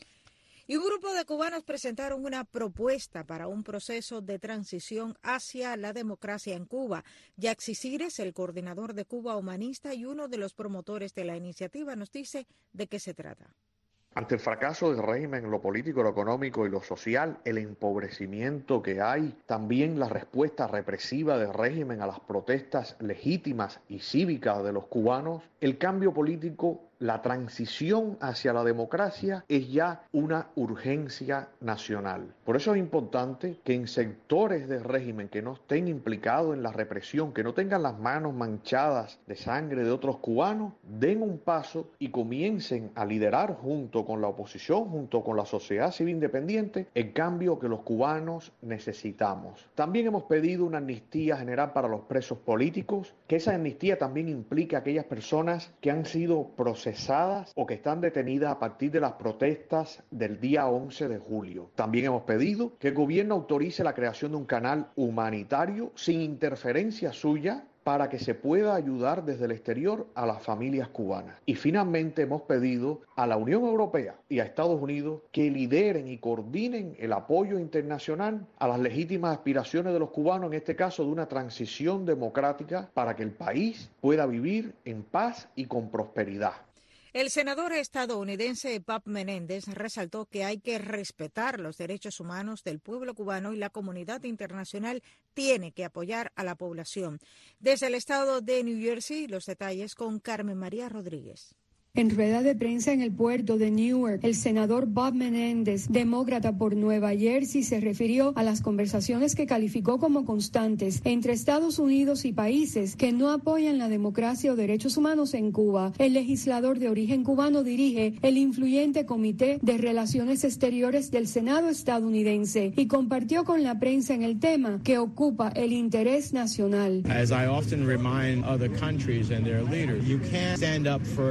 Y un grupo de cubanos presentaron una propuesta para un proceso de transición hacia la democracia en Cuba. Jacques Cires, el coordinador de Cuba Humanista y uno de los promotores de la iniciativa, nos dice de qué se trata. Ante el fracaso del régimen en lo político, lo económico y lo social, el empobrecimiento que hay, también la respuesta represiva del régimen a las protestas legítimas y cívicas de los cubanos, el cambio político, la transición hacia la democracia es ya una urgencia nacional. Por eso es importante que en sectores del régimen que no estén implicados en la represión, que no tengan las manos manchadas de sangre de otros cubanos, den un paso y comiencen a liderar junto con la oposición, junto con la sociedad civil independiente, el cambio que los cubanos necesitamos. También hemos pedido una amnistía general para los presos políticos, que esa amnistía también implique a aquellas personas que han sido procesadas o que están detenidas a partir de las protestas del día 11 de julio. También hemos pedido que el gobierno autorice la creación de un canal humanitario sin interferencia suya para que se pueda ayudar desde el exterior a las familias cubanas. Y finalmente hemos pedido a la Unión Europea y a Estados Unidos que lideren y coordinen el apoyo internacional a las legítimas aspiraciones de los cubanos, en este caso de una transición democrática para que el país pueda vivir en paz y con prosperidad. El senador estadounidense Bob Menéndez resaltó que hay que respetar los derechos humanos del pueblo cubano y la comunidad internacional tiene que apoyar a la población. Desde el estado de New Jersey, los detalles con Carmen María Rodríguez. En rueda de prensa en el puerto de Newark, el senador Bob Menéndez, demócrata por Nueva Jersey, se refirió a las conversaciones que calificó como constantes entre Estados Unidos y países que no apoyan la democracia o derechos humanos en Cuba. El legislador de origen cubano dirige el influyente Comité de Relaciones Exteriores del Senado estadounidense y compartió con la prensa en el tema que ocupa el interés nacional. As I often remind other countries and their leaders, you can't stand up, for example,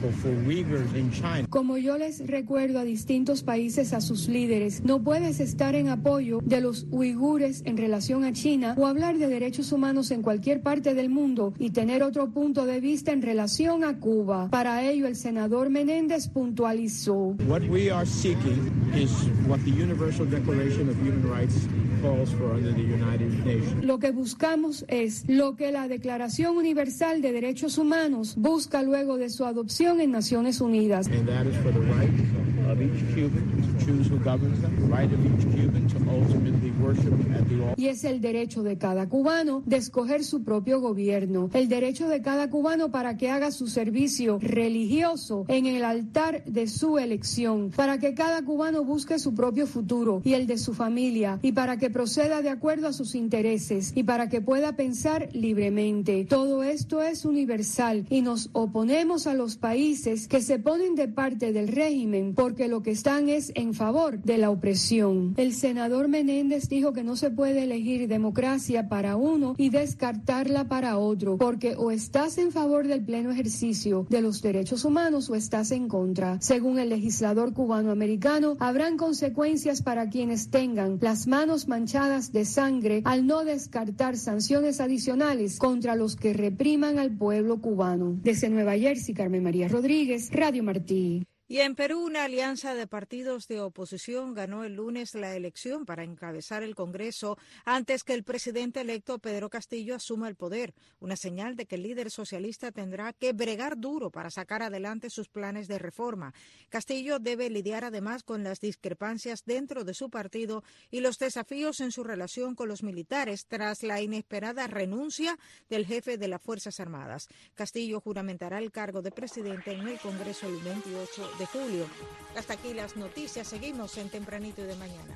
Como yo les recuerdo a distintos países, a sus líderes, no puedes estar en apoyo de los uigures en relación a China o hablar de derechos humanos en cualquier parte del mundo y tener otro punto de vista en relación a Cuba. Para ello, el senador Menéndez puntualizó. What we are seeking is what the Universal Declaration of Human Rights calls for under the United Nations. Lo que buscamos es lo que la Declaración Universal de Derechos Humanos busca luego de su adopción en Naciones Unidas. And that is for the right of each Cuban to choose who governs them, the right of each Cuban to ultimately worship at the altar. Y es el derecho de cada cubano de escoger su propio gobierno, el derecho de cada cubano para que haga su servicio religioso en el altar de su elección, para que cada cubano busque su propio futuro y el de su familia, y para que proceda de acuerdo a sus intereses y para que pueda pensar libremente. Todo esto es universal y nos oponemos a los países que se ponen de parte del régimen porque lo que están es en favor de la opresión. El senador Menéndez dijo que no se puede elegir democracia para uno y descartarla para otro, porque o estás en favor del pleno ejercicio de los derechos humanos o estás en contra. Según el legislador cubano-americano, habrán consecuencias para quienes tengan las manos manchadas de sangre al no descartar sanciones adicionales contra los que repriman al pueblo cubano. Desde Nueva Jersey, Carmen María Rodríguez, Radio Martí. Y en Perú, una alianza de partidos de oposición ganó el lunes la elección para encabezar el Congreso antes que el presidente electo Pedro Castillo asuma el poder, una señal de que el líder socialista tendrá que bregar duro para sacar adelante sus planes de reforma. Castillo debe lidiar además con las discrepancias dentro de su partido y los desafíos en su relación con los militares tras la inesperada renuncia del jefe de las Fuerzas Armadas. Castillo juramentará el cargo de presidente en el Congreso el 28 de julio. Hasta aquí las noticias. Seguimos en Tempranito y de Mañana.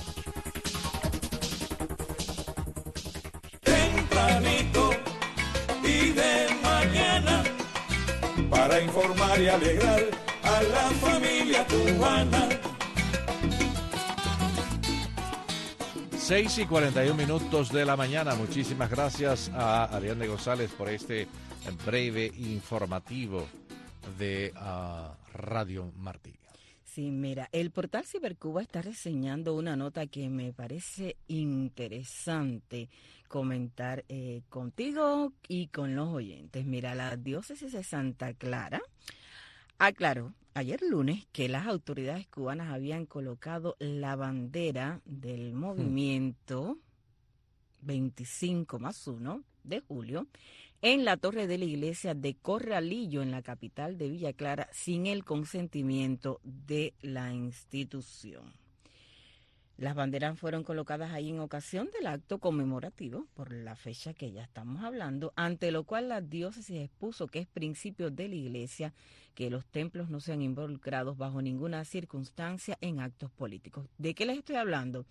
Tempranito y de mañana, para informar y alegrar a la familia cubana. 6:41 de la mañana. Muchísimas gracias a Ariadne González por este breve informativo de Radio Martí. Sí, mira, el portal Cibercuba está reseñando una nota que me parece interesante comentar contigo y con los oyentes. Mira, la diócesis de Santa Clara aclaró ayer lunes que las autoridades cubanas habían colocado la bandera del movimiento 25+1 de julio en la torre de la iglesia de Corralillo, en la capital de Villa Clara, sin el consentimiento de la institución. Las banderas fueron colocadas ahí en ocasión del acto conmemorativo, por la fecha que ya estamos hablando, ante lo cual la diócesis expuso que es principio de la iglesia que los templos no sean involucrados bajo ninguna circunstancia en actos políticos. ¿De qué les estoy hablando?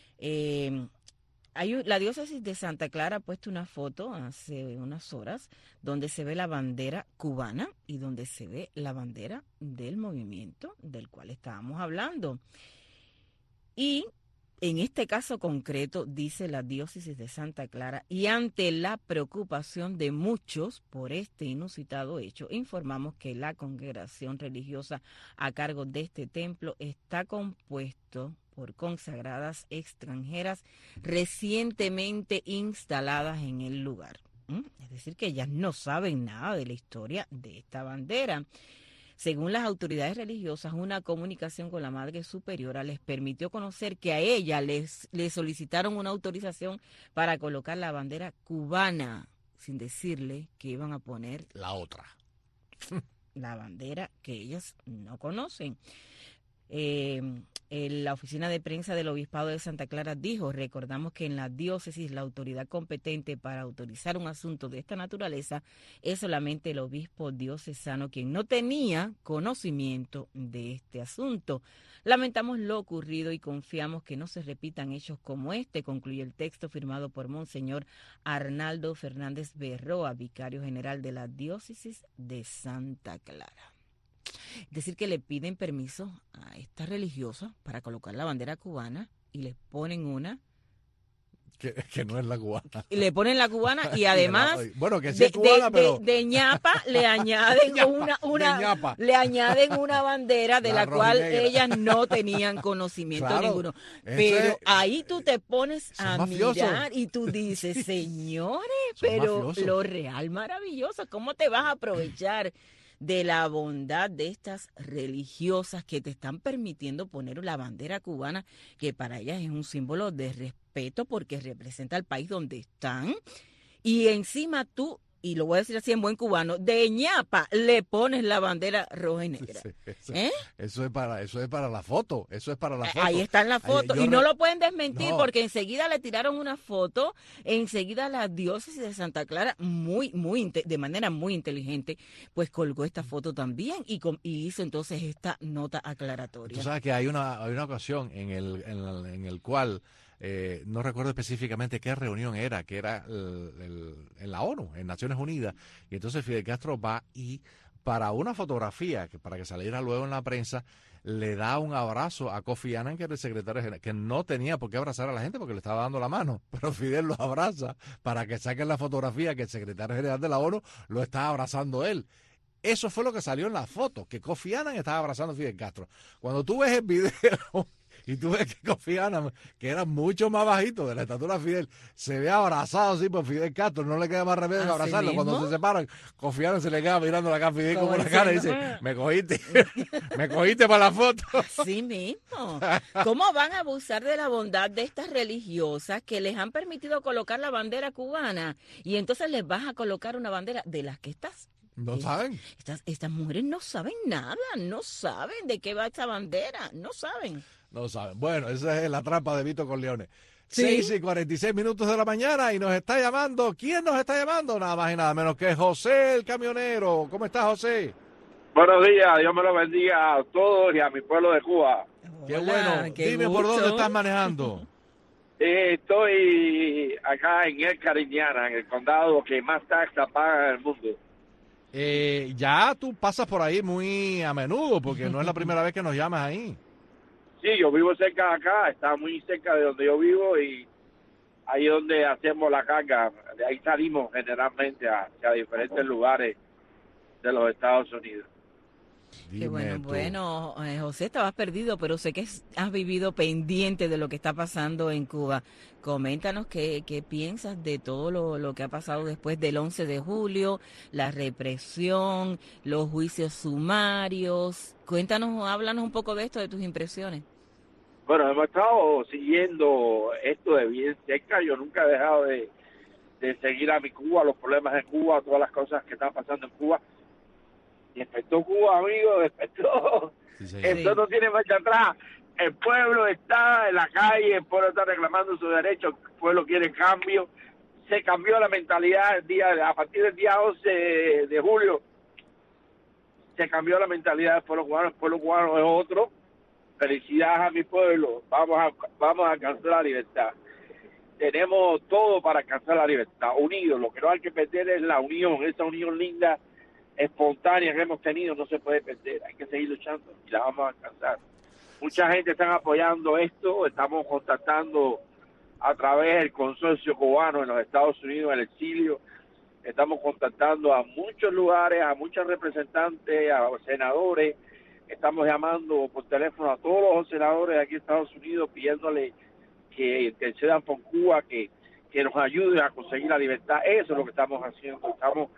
La diócesis de Santa Clara ha puesto una foto hace unas horas donde se ve la bandera cubana y donde se ve la bandera del movimiento del cual estábamos hablando. Y en este caso concreto, dice la diócesis de Santa Clara, y ante la preocupación de muchos por este inusitado hecho, informamos que la congregación religiosa a cargo de este templo está compuesto por consagradas extranjeras recientemente instaladas en el lugar. Es decir, que ellas no saben nada de la historia de esta bandera. Según las autoridades religiosas, una comunicación con la Madre Superiora les permitió conocer que a ella le solicitaron una autorización para colocar la bandera cubana, sin decirle que iban a poner la otra. La bandera que ellas no conocen. La oficina de prensa del Obispado de Santa Clara dijo: recordamos que en la diócesis la autoridad competente para autorizar un asunto de esta naturaleza es solamente el obispo diocesano, quien no tenía conocimiento de este asunto. Lamentamos lo ocurrido y confiamos que no se repitan hechos como este, concluyó el texto firmado por Monseñor Arnaldo Fernández Berroa, vicario general de la diócesis de Santa Clara. Es decir, que le piden permiso a estas religiosas para colocar la bandera cubana y les ponen una Que no es la cubana. Y le ponen la cubana y además bueno, que sí es cubana, pero de ñapa le añaden le añaden una bandera de la cual ellas no tenían conocimiento ninguno. Pero ahí tú te pones a mirar y tú dices, señores, pero lo real maravilloso, ¿cómo te vas a aprovechar de la bondad de estas religiosas que te están permitiendo poner la bandera cubana, que para ellas es un símbolo de respeto porque representa al país donde están, y encima tú, y lo voy a decir así en buen cubano, de ñapa le pones la bandera roja y negra? Sí, eso es para la foto, Ahí está en la foto, y no lo pueden desmentir porque enseguida le tiraron una foto, enseguida la diócesis de Santa Clara, de manera muy inteligente, pues colgó esta foto también y hizo entonces esta nota aclaratoria. Tú sabes que hay una ocasión en el cual no recuerdo específicamente qué reunión era, que era en la ONU, en Naciones Unidas, y entonces Fidel Castro va y para una fotografía, para que saliera luego en la prensa, le da un abrazo a Kofi Annan, que era el secretario general, que no tenía por qué abrazar a la gente porque le estaba dando la mano, pero Fidel lo abraza para que saquen la fotografía que el secretario general de la ONU lo está abrazando él. Eso fue lo que salió en la foto, que Kofi Annan estaba abrazando a Fidel Castro. Cuando tú ves el video y tú ves que Kofi Annan, que era mucho más bajito de la estatura de Fidel, se ve abrazado así por Fidel Castro, no le queda más remedio que abrazarlo. ¿Mismo? Cuando se separan, Kofi Annan se le queda mirando la cara a Fidel como la cara y dice, me cogiste para la foto. Así mismo. ¿Cómo van a abusar de la bondad de estas religiosas que les han permitido colocar la bandera cubana y entonces les vas a colocar una bandera de las que estás? No saben. Estas mujeres no saben nada, no saben de qué va esta bandera, no saben. No saben. Bueno, esa es la trampa de Vito Corleone. ¿Sí? 6:46 de la mañana y nos está llamando. ¿Quién nos está llamando? Nada más y nada menos que José, el camionero. ¿Cómo está, José? Buenos días, Dios me lo bendiga a todos y a mi pueblo de Cuba. Qué bueno. Dime por dónde estás manejando. Estoy acá en El Cariñana, en el condado que más taxa paga en el mundo. Ya tú pasas por ahí muy a menudo, porque no es la primera vez que nos llamas ahí. Sí, yo vivo cerca de acá, está muy cerca de donde yo vivo y ahí es donde hacemos la carga. De ahí salimos generalmente hacia diferentes lugares de los Estados Unidos. Qué bueno, José, estabas perdido, pero sé que has vivido pendiente de lo que está pasando en Cuba. Coméntanos qué piensas de todo lo que ha pasado después del 11 de julio, la represión, los juicios sumarios. Cuéntanos, háblanos un poco de esto, de tus impresiones. Bueno, hemos estado siguiendo esto de bien cerca. Yo nunca he dejado de seguir a mi Cuba, los problemas en Cuba, todas las cosas que están pasando en Cuba. Despertó Cuba, amigo, despertó. Sí, esto no tiene marcha atrás. El pueblo está en la calle, el pueblo está reclamando sus derechos, el pueblo quiere cambio. Se cambió la mentalidad a partir del día 11 de julio. Se cambió la mentalidad del pueblo cubano. El pueblo cubano es otro. Felicidades a mi pueblo. Vamos a alcanzar la libertad. Tenemos todo para alcanzar la libertad. Unidos. Lo que no hay que perder es la unión, esa unión linda, espontánea que hemos tenido, no se puede perder, hay que seguir luchando y la vamos a alcanzar. Mucha gente está apoyando esto, estamos contactando a través del consorcio cubano en los Estados Unidos, en el exilio, estamos contactando a muchos lugares, a muchos representantes, a senadores, estamos llamando por teléfono a todos los senadores de aquí en Estados Unidos pidiéndole que intercedan por Cuba, que nos ayuden a conseguir la libertad. Eso es lo que estamos haciendo, estamos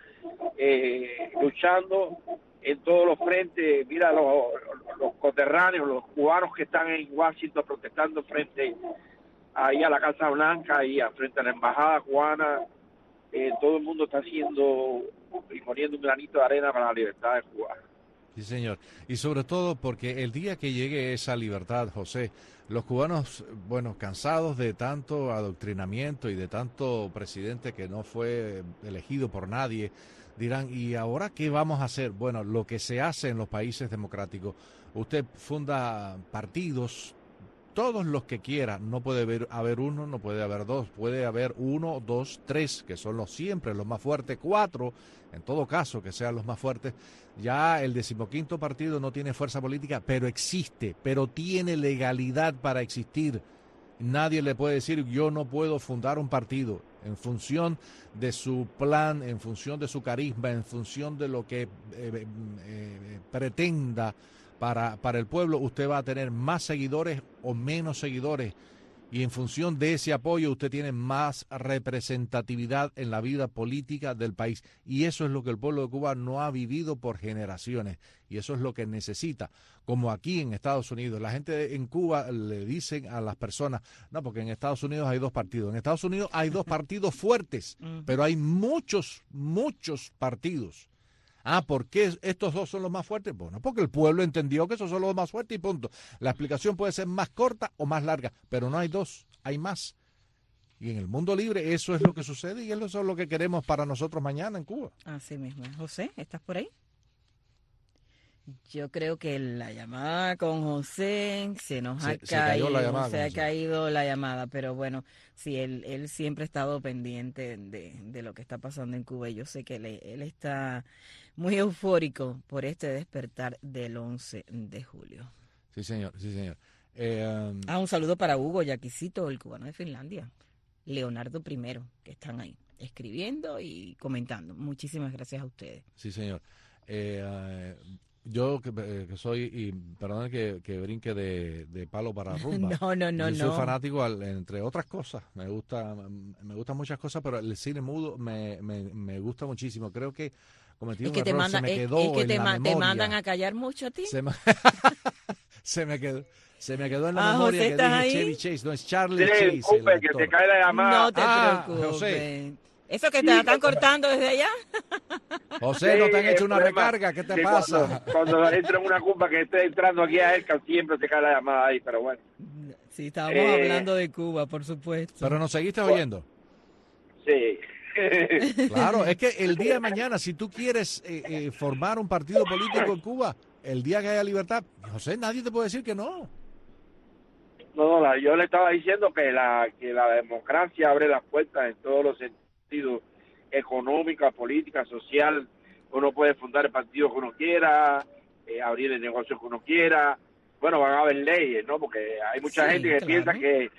luchando en todos los frentes. Mira los coterráneos, los cubanos que están en Washington protestando frente ahí a la Casa Blanca y frente a la embajada cubana. Todo el mundo está haciendo y poniendo un granito de arena para la libertad de Cuba. Sí, señor. Y sobre todo porque el día que llegue esa libertad, José, los cubanos, bueno, cansados de tanto adoctrinamiento y de tanto presidente que no fue elegido por nadie, dirán, ¿y ahora qué vamos a hacer? Bueno, lo que se hace en los países democráticos. Usted funda partidos, todos los que quiera. No puede haber uno, no puede haber dos. Puede haber 1, 2, 3, que son siempre los más fuertes, 4, en todo caso, que sean los más fuertes. Ya el 15º partido no tiene fuerza política, pero existe, pero tiene legalidad para existir. Nadie le puede decir yo no puedo fundar un partido en función de su plan, en función de su carisma, en función de lo que pretenda para el pueblo. Usted va a tener más seguidores o menos seguidores, y en función de ese apoyo usted tiene más representatividad en la vida política del país, y eso es lo que el pueblo de Cuba no ha vivido por generaciones, y eso es lo que necesita. Como aquí en Estados Unidos, la gente en Cuba le dicen a las personas, no, porque en Estados Unidos hay dos partidos. En Estados Unidos hay dos partidos fuertes, pero hay muchos partidos. ¿Por qué estos dos son los más fuertes? Bueno, porque el pueblo entendió que esos son los más fuertes y punto. La explicación puede ser más corta o más larga, pero no hay dos, hay más. Y en el mundo libre eso es lo que sucede, y eso es lo que queremos para nosotros mañana en Cuba. Así mismo. José, ¿estás por ahí? Yo creo que la llamada con José se nos ha caído, se ha caído la llamada, pero bueno, sí, él siempre ha estado pendiente de lo que está pasando en Cuba, y yo sé que él está muy eufórico por este despertar del 11 de julio. Sí, señor, sí, señor. Un saludo para Hugo Yaquisito, el cubano de Finlandia, Leonardo I, que están ahí escribiendo y comentando. Muchísimas gracias a ustedes. Sí, señor. Yo que soy, y perdón que brinque de palo para rumba. No. Yo soy fanático, entre otras cosas. Me gustan muchas cosas, pero el cine mudo me gusta muchísimo. Creo que cometí un error, se me quedó en la memoria. ¿Te mandan a callar mucho a ti? Se me quedó en la memoria que dije Chevy Chase, no es Charlie Chase. Que se cae la llamada. No te preocupes. José. ¿Eso que te están cortando desde allá? José, ¿no te han hecho una recarga? ¿Qué te pasa? Cuando entra en una curva que esté entrando aquí a él, siempre se cae la llamada ahí, pero bueno. Sí, estábamos hablando de Cuba, por supuesto. ¿Pero nos seguiste oyendo? Sí. Claro, es que el día de mañana, si tú quieres formar un partido político en Cuba, el día que haya libertad, José, nadie te puede decir que no. No, yo le estaba diciendo que la democracia abre las puertas en todos los sentidos, económica, política, social. Uno puede fundar el partido que uno quiera, abrir el negocio que uno quiera. Bueno, van a haber leyes, ¿no? Porque hay mucha gente que piensa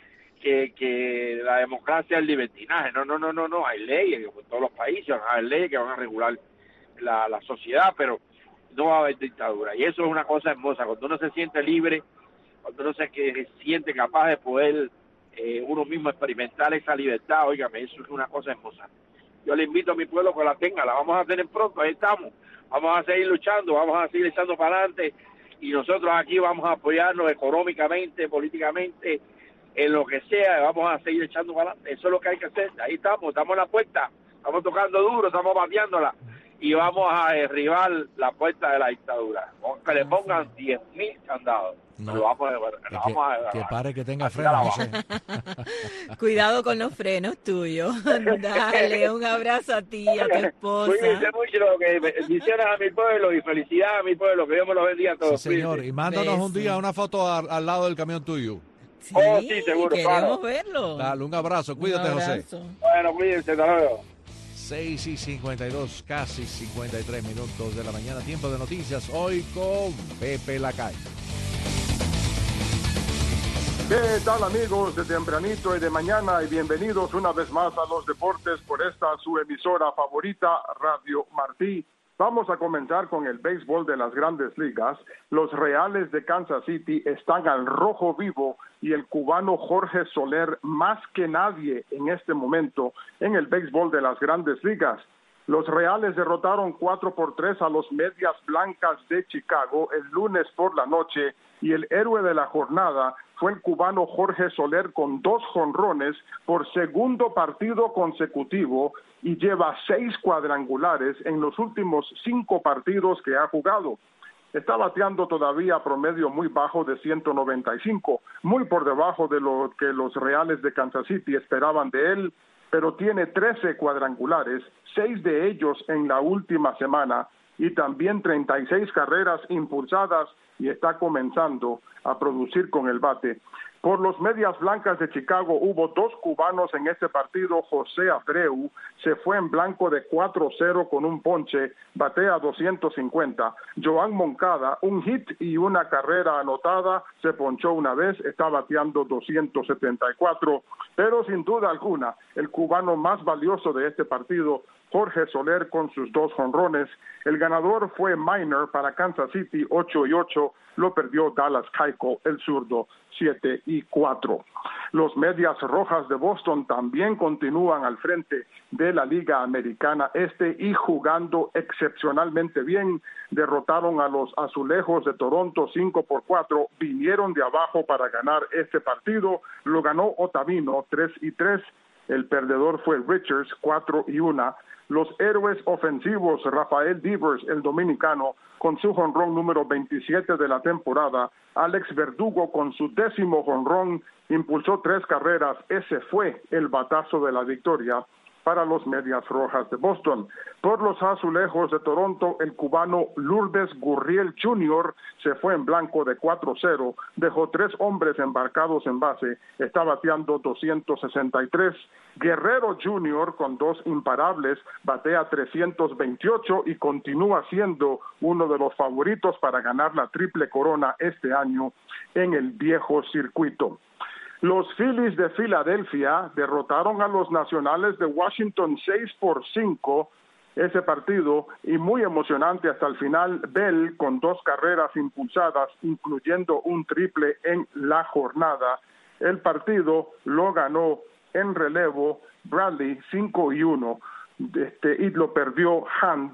que la democracia es libertinaje. No, hay leyes, como en todos los países van a haber leyes que van a regular la sociedad, pero no va a haber dictadura. Y eso es una cosa hermosa, cuando uno se siente libre, cuando uno se siente capaz de poder uno mismo experimentar esa libertad. Óigame, eso es una cosa hermosa. Yo le invito a mi pueblo que la tenga, la vamos a tener pronto, ahí estamos, vamos a seguir luchando, vamos a seguir echando para adelante, y nosotros aquí vamos a apoyarnos económicamente, políticamente, en lo que sea, vamos a seguir echando para adelante. Eso es lo que hay que hacer. Ahí estamos en la puerta, estamos tocando duro, estamos bateándola, y vamos a derribar la puerta de la dictadura, que le pongan 10,000 candados. No, lo vamos a que pare, que tenga frenos, José. Cuidado con los frenos tuyos. Dale, un abrazo a ti, a tu esposa. Cuídense mucho, bendiciones a mi pueblo y felicidades a mi pueblo, que Dios me los bendiga a todos. Sí, señor, cuídense. Y mándanos un día una foto al lado del camión tuyo. Sí, seguro. Queremos verlo. Dale, un abrazo, cuídate, José. Bueno, cuídense, hasta luego. 6:52, casi 53 minutos de la mañana, tiempo de noticias, hoy con Pepe Lacalle. ¿Qué tal, amigos de tempranito y de mañana? Y bienvenidos una vez más a los deportes por esta su emisora favorita, Radio Martí. Vamos a comenzar con el béisbol de las Grandes Ligas. Los Reales de Kansas City están al rojo vivo y el cubano Jorge Soler más que nadie en este momento en el béisbol de las Grandes Ligas. Los Reales derrotaron 4-3 a los Medias Blancas de Chicago el lunes por la noche, y el héroe de la jornada fue el cubano Jorge Soler con 2 jonrones por segundo partido consecutivo y lleva 6 cuadrangulares en los últimos 5 partidos que ha jugado. Está bateando todavía a promedio muy bajo de 195, muy por debajo de lo que los Reales de Kansas City esperaban de él, pero tiene 13 cuadrangulares, 6 de ellos en la última semana, y también 36 carreras impulsadas, y está comenzando a producir con el bate. Por los Medias Blancas de Chicago hubo 2 cubanos en este partido. José Abreu se fue en blanco de 4-0 con un ponche, batea 250. Joan Moncada, un hit y una carrera anotada, se ponchó una vez, está bateando 274. Pero sin duda alguna, el cubano más valioso de este partido, Jorge Soler, con sus 2 jonrones. El ganador fue Minor para Kansas City, 8-8. Lo perdió Dallas Keuchel, el zurdo, 7-4. Los Medias Rojas de Boston también continúan al frente de la Liga Americana Este y jugando excepcionalmente bien. Derrotaron a los Azulejos de Toronto 5-4. Vinieron de abajo para ganar este partido. Lo ganó Ottavino 3-3. El perdedor fue Richards 4-1. Los héroes ofensivos, Rafael Devers, el dominicano, con su jonrón número 27 de la temporada. Alex Verdugo, con su 10º jonrón, impulsó 3 carreras. Ese fue el batazo de la victoria para los Medias Rojas de Boston. Por los Azulejos de Toronto, el cubano Lourdes Gurriel Jr. se fue en blanco de 4-0, dejó 3 hombres embarcados en base, está bateando 263. Guerrero Jr. con 2 imparables, batea 328 y continúa siendo uno de los favoritos para ganar la triple corona este año en el viejo circuito. Los Phillies de Filadelfia derrotaron a los Nacionales de Washington 6-5 ese partido, y muy emocionante hasta el final. Bell con 2 carreras impulsadas, incluyendo un triple en la jornada. El partido lo ganó en relevo Bradley 5-1 y lo perdió Hunt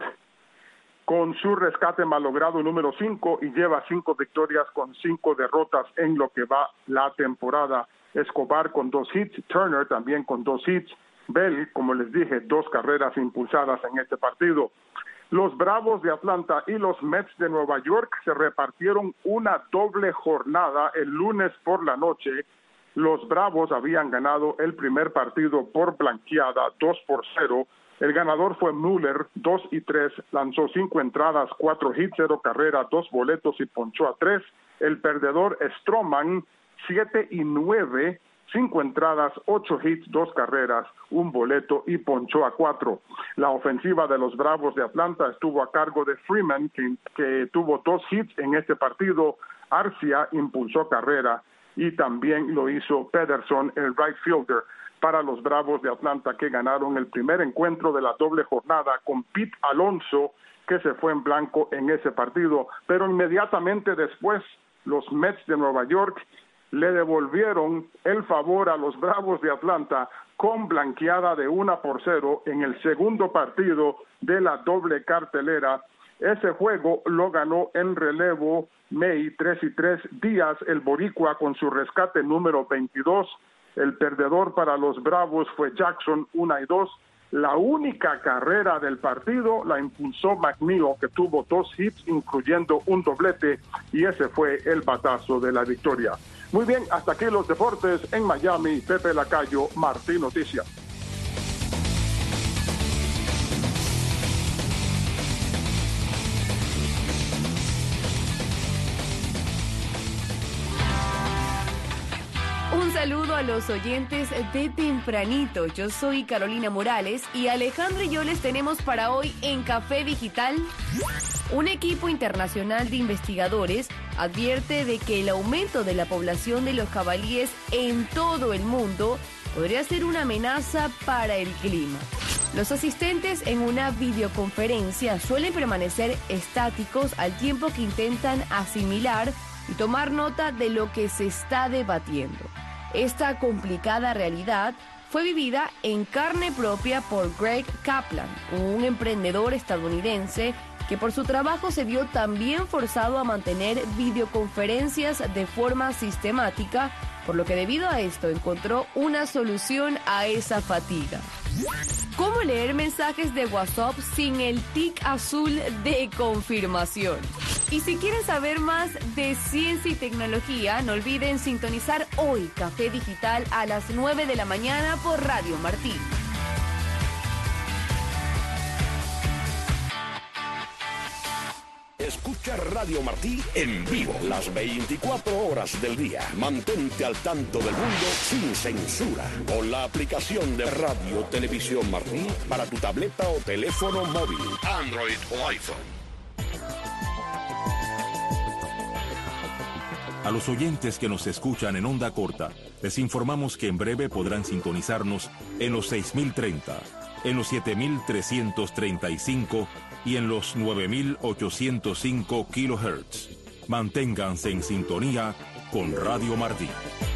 con su rescate malogrado número 5 y lleva 5 victorias con 5 derrotas en lo que va la temporada. Escobar con 2 hits, Turner también con 2 hits, Bell, como les dije, 2 carreras impulsadas en este partido. Los Bravos de Atlanta y los Mets de Nueva York se repartieron una doble jornada el lunes por la noche. Los Bravos habían ganado el primer partido por blanqueada, 2-0. El ganador fue Müller, 2-3, lanzó 5 entradas, 4 hits, 0 carreras, 2 boletos y ponchó a 3. El perdedor Stroman, 7-9, 5 entradas, 8 hits, 2 carreras, 1 boleto y ponchó a 4. La ofensiva de los Bravos de Atlanta estuvo a cargo de Freeman, que tuvo 2 hits en este partido. Arcia impulsó carrera y también lo hizo Pederson, el right fielder, para los Bravos de Atlanta, que ganaron el primer encuentro de la doble jornada con Pete Alonso, que se fue en blanco en ese partido. Pero inmediatamente después, los Mets de Nueva York le devolvieron el favor a los Bravos de Atlanta con blanqueada de 1-0 en el segundo partido de la doble cartelera. Ese juego lo ganó en relevo May 3-3, Díaz, el boricua, con su rescate número 22. El perdedor para los Bravos fue Jackson, 1-2. La única carrera del partido la impulsó McNeil, que tuvo 2 hits, incluyendo un doblete, y ese fue el batazo de la victoria. Muy bien, hasta aquí los deportes en Miami. Pepe Lacayo, Martín Noticias. Un saludo a los oyentes de Tempranito. Yo soy Carolina Morales y Alejandro y yo les tenemos para hoy en Café Digital. Un equipo internacional de investigadores advierte de que el aumento de la población de los jabalíes en todo el mundo podría ser una amenaza para el clima. Los asistentes en una videoconferencia suelen permanecer estáticos al tiempo que intentan asimilar y tomar nota de lo que se está debatiendo. Esta complicada realidad fue vivida en carne propia por Greg Kaplan, un emprendedor estadounidense que por su trabajo se vio también forzado a mantener videoconferencias de forma sistemática, por lo que debido a esto encontró una solución a esa fatiga. ¿Cómo leer mensajes de WhatsApp sin el tic azul de confirmación? Y si quieren saber más de ciencia y tecnología, no olviden sintonizar hoy Café Digital a las 9 de la mañana por Radio Martí. Escucha Radio Martí en vivo las 24 horas del día. Mantente al tanto del mundo sin censura con la aplicación de Radio Televisión Martí para tu tableta o teléfono móvil, Android o iPhone. A los oyentes que nos escuchan en onda corta, les informamos que en breve podrán sintonizarnos en los 6030, en los 7335 y en los 9805 kHz. Manténganse en sintonía con Radio Martí.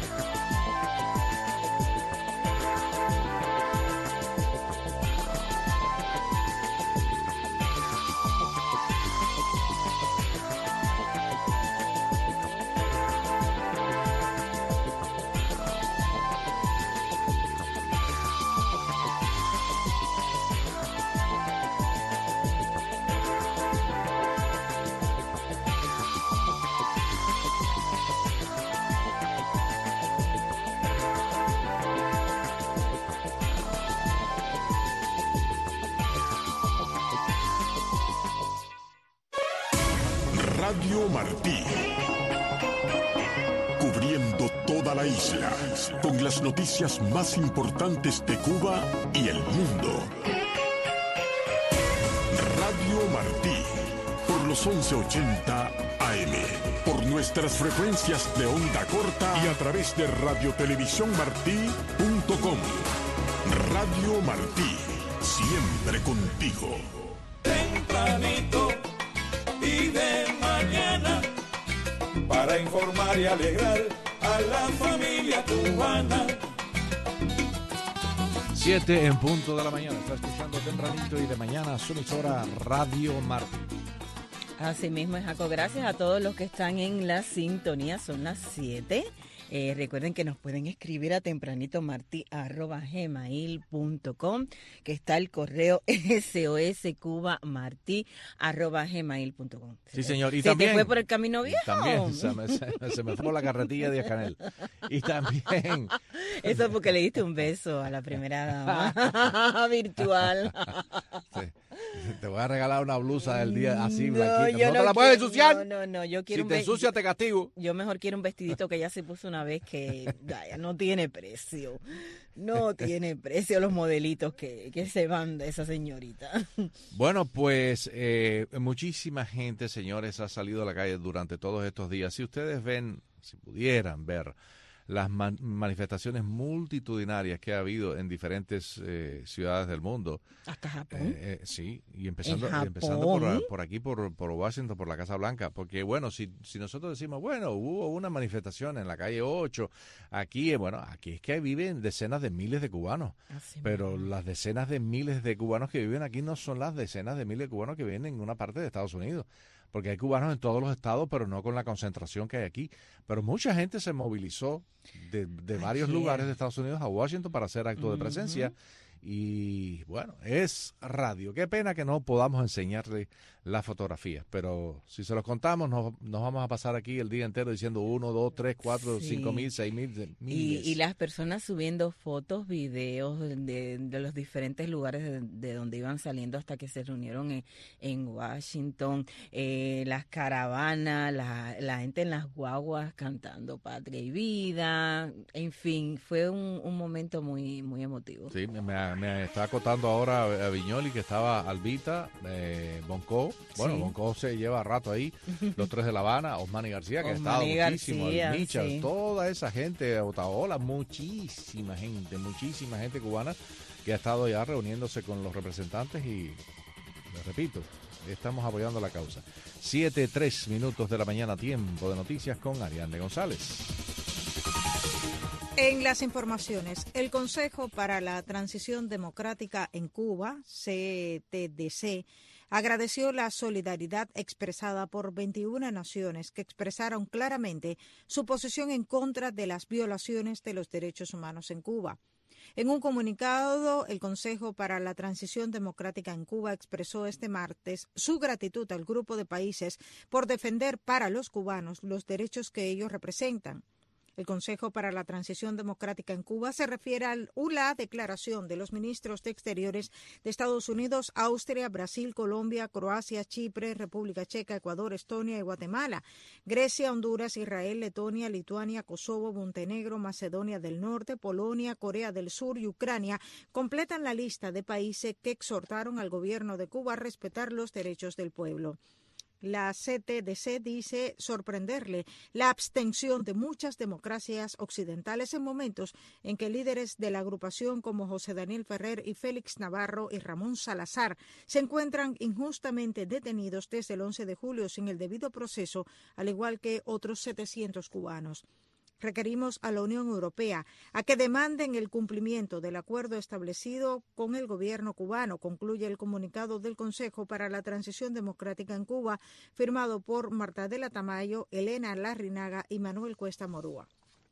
Radio Martí, cubriendo toda la isla, con las noticias más importantes de Cuba y el mundo. Radio Martí, por los 1180 AM, por nuestras frecuencias de onda corta y a través de radiotelevisiónmartí.com. Radio Martí, siempre contigo. Tempranito y de mañana, para informar y alegrar a la familia cubana. 7 en punto de la mañana, está escuchando tempranito y de mañana su emisora Radio Martí. Así mismo, Jaco, gracias a todos los que están en la sintonía, son las 7. Recuerden que nos pueden escribir a tempranitomarti@gmail.com, que está el correo soscubamarti@gmail.com. Sí, señor. Y ¿Se también, te fue por el camino viejo? También se me fue por la carretilla de Canel. Y también... Eso es porque le diste un beso a la primera dama virtual. Sí. Te voy a regalar una blusa del día así, No, blanquita. yo ¿No te no la puedes quiero, ensuciar? No, yo quiero si te ensucia, te castigo. Yo mejor quiero un vestidito que ella se puso una vez que ya no tiene precio. No tiene precio los modelitos que se van de esa señorita. Bueno, pues muchísima gente, señores, ha salido a la calle durante todos estos días. Si ustedes ven, si pudieran ver las manifestaciones multitudinarias que ha habido en diferentes ciudades del mundo. ¿Hasta Japón? Sí, y empezando por aquí, por Washington, por la Casa Blanca. Porque, bueno, si nosotros decimos, bueno, hubo una manifestación en la calle 8, aquí es que viven decenas de miles de cubanos. Pero las decenas de miles de cubanos que viven aquí no son las decenas de miles de cubanos que viven en una parte de Estados Unidos. Porque hay cubanos en todos los estados, pero no con la concentración que hay aquí. Pero mucha gente se movilizó de varios lugares de Estados Unidos a Washington para hacer acto de presencia. Y bueno, es radio. Qué pena que no podamos enseñarle las fotografías, pero si se los contamos, nos vamos a pasar aquí el día entero diciendo 1, 2, 3, 4, 5,000, 6,000, miles. Y las personas subiendo fotos, videos de los diferentes lugares de donde iban saliendo hasta que se reunieron en Washington, las caravanas, la gente en las guaguas cantando Patria y Vida, en fin, fue un momento muy, muy emotivo. Sí, me está acotando ahora a Viñoli que estaba Albita, Bonco. Bueno, sí. Bonco se lleva rato ahí, los tres de La Habana, Osmani García, que ha estado muchísimo, el Micha, sí. Toda esa gente, Otaola, muchísima gente cubana que ha estado ya reuniéndose con los representantes y, les repito, estamos apoyando la causa. 7:03 de la mañana, tiempo de noticias con Ariadne González. En las informaciones, el Consejo para la Transición Democrática en Cuba, CTDC, agradeció la solidaridad expresada por 21 naciones que expresaron claramente su posición en contra de las violaciones de los derechos humanos en Cuba. En un comunicado, el Consejo para la Transición Democrática en Cuba expresó este martes su gratitud al grupo de países por defender para los cubanos los derechos que ellos representan. El Consejo para la Transición Democrática en Cuba se refiere a la declaración de los ministros de Exteriores de Estados Unidos, Austria, Brasil, Colombia, Croacia, Chipre, República Checa, Ecuador, Estonia y Guatemala. Grecia, Honduras, Israel, Letonia, Lituania, Kosovo, Montenegro, Macedonia del Norte, Polonia, Corea del Sur y Ucrania completan la lista de países que exhortaron al gobierno de Cuba a respetar los derechos del pueblo. La CTDC dice sorprenderle la abstención de muchas democracias occidentales en momentos en que líderes de la agrupación como José Daniel Ferrer y Félix Navarro y Ramón Salazar se encuentran injustamente detenidos desde el 11 de julio sin el debido proceso, al igual que otros 700 cubanos. Requerimos a la Unión Europea a que demanden el cumplimiento del acuerdo establecido con el gobierno cubano, concluye el comunicado del Consejo para la Transición Democrática en Cuba, firmado por Marta de la Tamayo, Elena Larrinaga y Manuel Cuesta Morúa.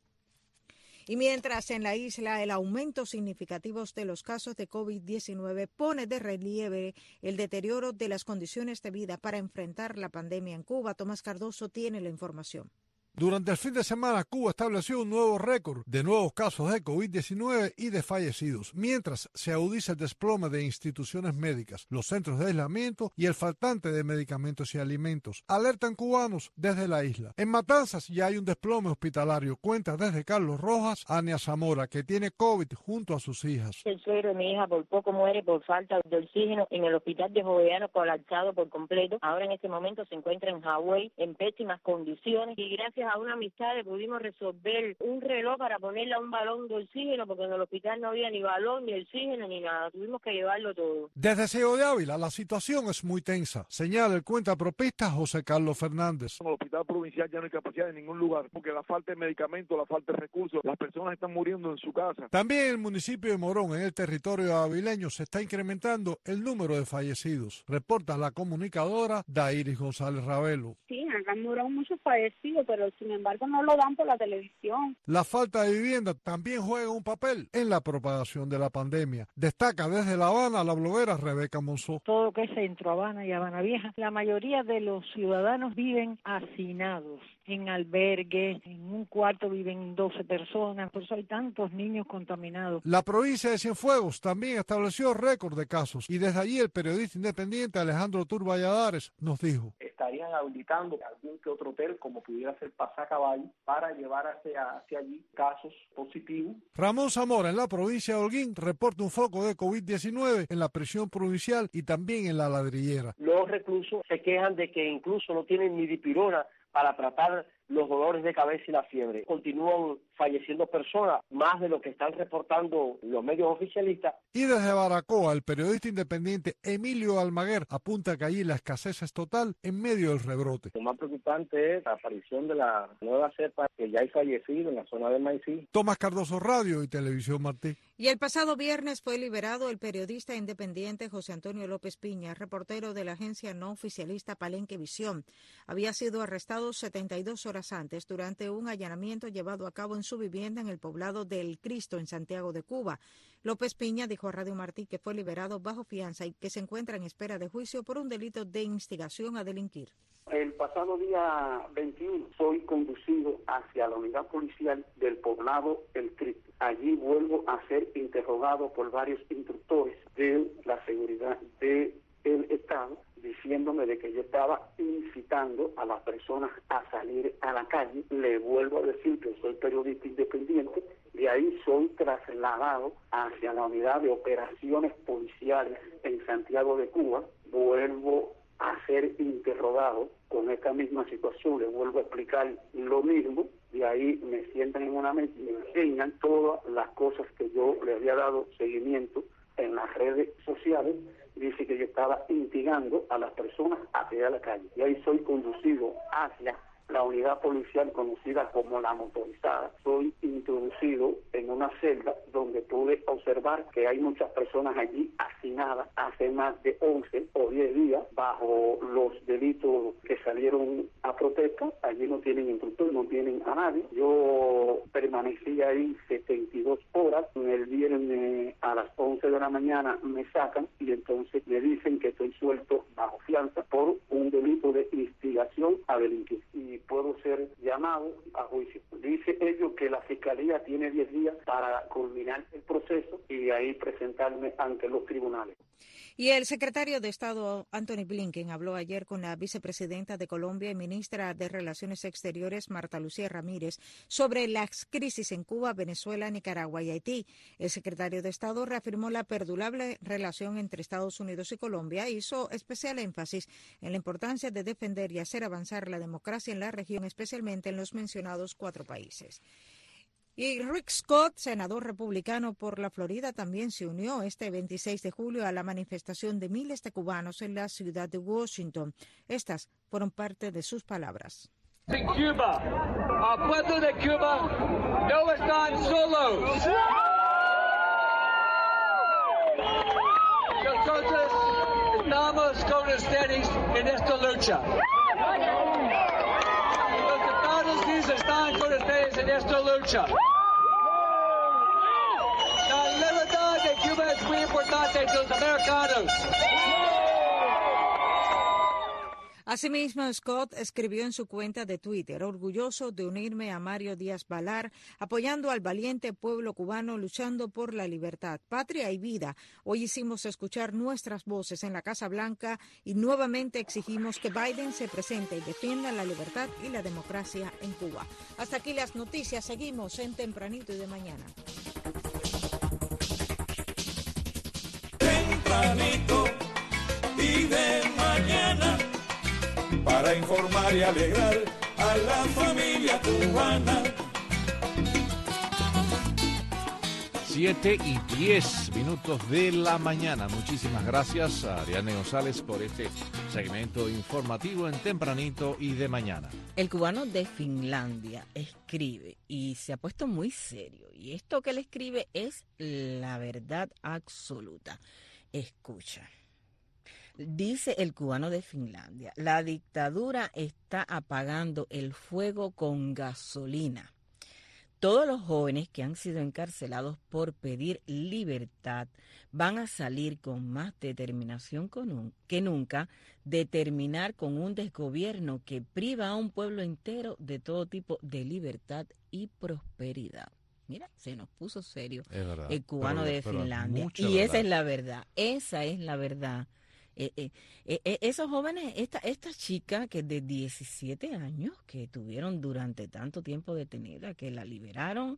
Y mientras en la isla el aumento significativo de los casos de COVID-19 pone de relieve el deterioro de las condiciones de vida para enfrentar la pandemia en Cuba, Tomás Cardoso tiene la información. Durante el fin de semana, Cuba estableció un nuevo récord de nuevos casos de COVID-19 y de fallecidos, mientras se agudiza el desplome de instituciones médicas, los centros de aislamiento y el faltante de medicamentos y alimentos. Alertan cubanos desde la isla. En Matanzas ya hay un desplome hospitalario, cuenta desde Carlos Rojas Ania Zamora, que tiene COVID junto a sus hijas. El suegro de mi hija por poco muere por falta de oxígeno en el hospital de Jovellanos, colapsado por completo. Ahora en este momento se encuentra en Hawái en pésimas condiciones y gracias a una amistad le pudimos resolver un reloj para ponerle a un balón de oxígeno, porque en el hospital no había ni balón, ni oxígeno, ni nada. Tuvimos que llevarlo todo. Desde Ciego de Ávila la situación es muy tensa, señala el cuentapropista José Carlos Fernández. En el hospital provincial ya no hay capacidad en ningún lugar, porque la falta de medicamentos, la falta de recursos, las personas están muriendo en su casa. También en el municipio de Morón, en el territorio avileño, se está incrementando el número de fallecidos. Reporta la comunicadora Dairis González Ravelo. Sí, acá en Morón muchos fallecidos, pero sin embargo no lo dan por la televisión. La falta de vivienda también juega un papel en la propagación de la pandemia. Destaca desde La Habana la bloguera Rebeca Monzó. Todo lo que es Centro Habana y Habana Vieja, la mayoría de los ciudadanos viven hacinados, en albergues, en un cuarto viven 12 personas, por eso hay tantos niños contaminados. La provincia de Cienfuegos también estableció récord de casos y desde allí el periodista independiente Alejandro Tur Valladares nos dijo: estarían habilitando algún que otro hotel, como pudiera ser Pasacaballo, para llevar hacia allí casos positivos. Ramón Zamora, en la provincia de Holguín, reporta un foco de COVID-19 en la prisión provincial y también en la Ladrillera. Los reclusos se quejan de que incluso no tienen ni dipirona para tratar los dolores de cabeza y la fiebre. Continúan falleciendo personas, más de lo que están reportando los medios oficialistas. Y desde Baracoa, el periodista independiente Emilio Almaguer apunta que allí la escasez es total en medio del rebrote. Lo más preocupante es la aparición de la nueva cepa, que ya hay fallecido en la zona de Maicí. Tomás Cardoso, Radio y Televisión Martí. Y el pasado viernes fue liberado el periodista independiente José Antonio López Piña, reportero de la agencia no oficialista Palenque Visión. Había sido arrestado 72 horas antes durante un allanamiento llevado a cabo en su vivienda en el poblado de El Cristo, en Santiago de Cuba. López Piña dijo a Radio Martí que fue liberado bajo fianza y que se encuentra en espera de juicio por un delito de instigación a delinquir. El pasado día 21 soy conducido hacia la unidad policial del poblado El Cristo. Allí vuelvo a ser interrogado por varios instructores de la seguridad del Estado, diciéndome de que yo estaba incitando a las personas a salir a la calle. Le vuelvo a decir que soy periodista independiente. De ahí soy trasladado hacia la unidad de operaciones policiales en Santiago de Cuba. Vuelvo a ser interrogado con esta misma situación, le vuelvo a explicar lo mismo. De ahí me sientan en una mesa y me enseñan todas las cosas que yo le había dado seguimiento en las redes sociales. Dice que yo estaba instigando a las personas a salir a la calle. Y ahí soy conducido hacia la unidad policial conocida como la motorizada. Soy introducido en una celda donde pude observar que hay muchas personas allí hacinadas hace más de 11 o 10 días bajo los delitos que salieron a protesta. Allí no tienen instructor, no tienen a nadie. Yo permanecí ahí 72 horas. El viernes a las 11 de la mañana me sacan y entonces me dicen que estoy suelto bajo fianza por un delito de instigación a delinquir y puedo ser llamado a juicio. Dice ellos Fiscalía tiene 10 días para culminar el proceso y de ahí presentarme ante los tribunales. Y el secretario de Estado, Anthony Blinken, habló ayer con la vicepresidenta de Colombia y ministra de Relaciones Exteriores, Marta Lucía Ramírez, sobre las crisis en Cuba, Venezuela, Nicaragua y Haití. El secretario de Estado reafirmó la perdurable relación entre Estados Unidos y Colombia e hizo especial énfasis en la importancia de defender y hacer avanzar la democracia en la región, especialmente en los mencionados 4 países. Y Rick Scott, senador republicano por la Florida, también se unió este 26 de julio a la manifestación de miles de cubanos en la ciudad de Washington. Estas fueron parte de sus palabras. En Cuba, al pueblo de Cuba no están solos. Nosotros estamos con ustedes en esta lucha. Están con ustedes en esta lucha. La libertad de Cuba es muy importante para los americanos. Asimismo, Scott escribió en su cuenta de Twitter: orgulloso de unirme a Mario Díaz Balart, apoyando al valiente pueblo cubano luchando por la libertad, patria y vida. Hoy hicimos escuchar nuestras voces en la Casa Blanca y nuevamente exigimos que Biden se presente y defienda la libertad y la democracia en Cuba. Hasta aquí las noticias. Seguimos en Tempranito y de Mañana. Tempranito y de mañana, para informar y alegrar a la familia cubana. 7:10 de la mañana. Muchísimas gracias a Ariane González por este segmento informativo en Tempranito y de Mañana. El cubano de Finlandia escribe y se ha puesto muy serio. Y esto que él escribe es la verdad absoluta. Escucha. Dice el cubano de Finlandia: la dictadura está apagando el fuego con gasolina. Todos los jóvenes que han sido encarcelados por pedir libertad van a salir con más determinación que nunca de terminar con un desgobierno que priva a un pueblo entero de todo tipo de libertad y prosperidad. Mira, se nos puso serio el cubano de Finlandia. Y esa es la verdad, esa es la verdad. Esos jóvenes, esta chica que de 17 años que tuvieron durante tanto tiempo detenida, que la liberaron,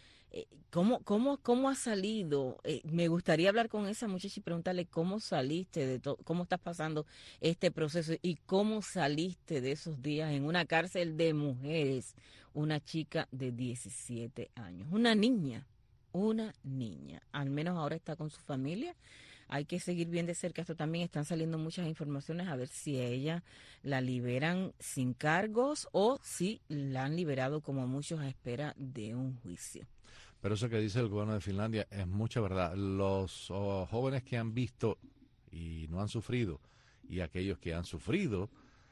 ¿cómo ha salido? Me gustaría hablar con esa muchacha y preguntarle cómo saliste de todo, cómo estás pasando este proceso y cómo saliste de esos días en una cárcel de mujeres. Una chica de 17 años, una niña, al menos ahora está con su familia. Hay que seguir bien de cerca esto también. Están saliendo muchas informaciones a ver si a ella la liberan sin cargos o si la han liberado como muchos a espera de un juicio. Pero eso que dice el cubano de Finlandia es mucha verdad. Los jóvenes que han visto y no han sufrido y aquellos que han sufrido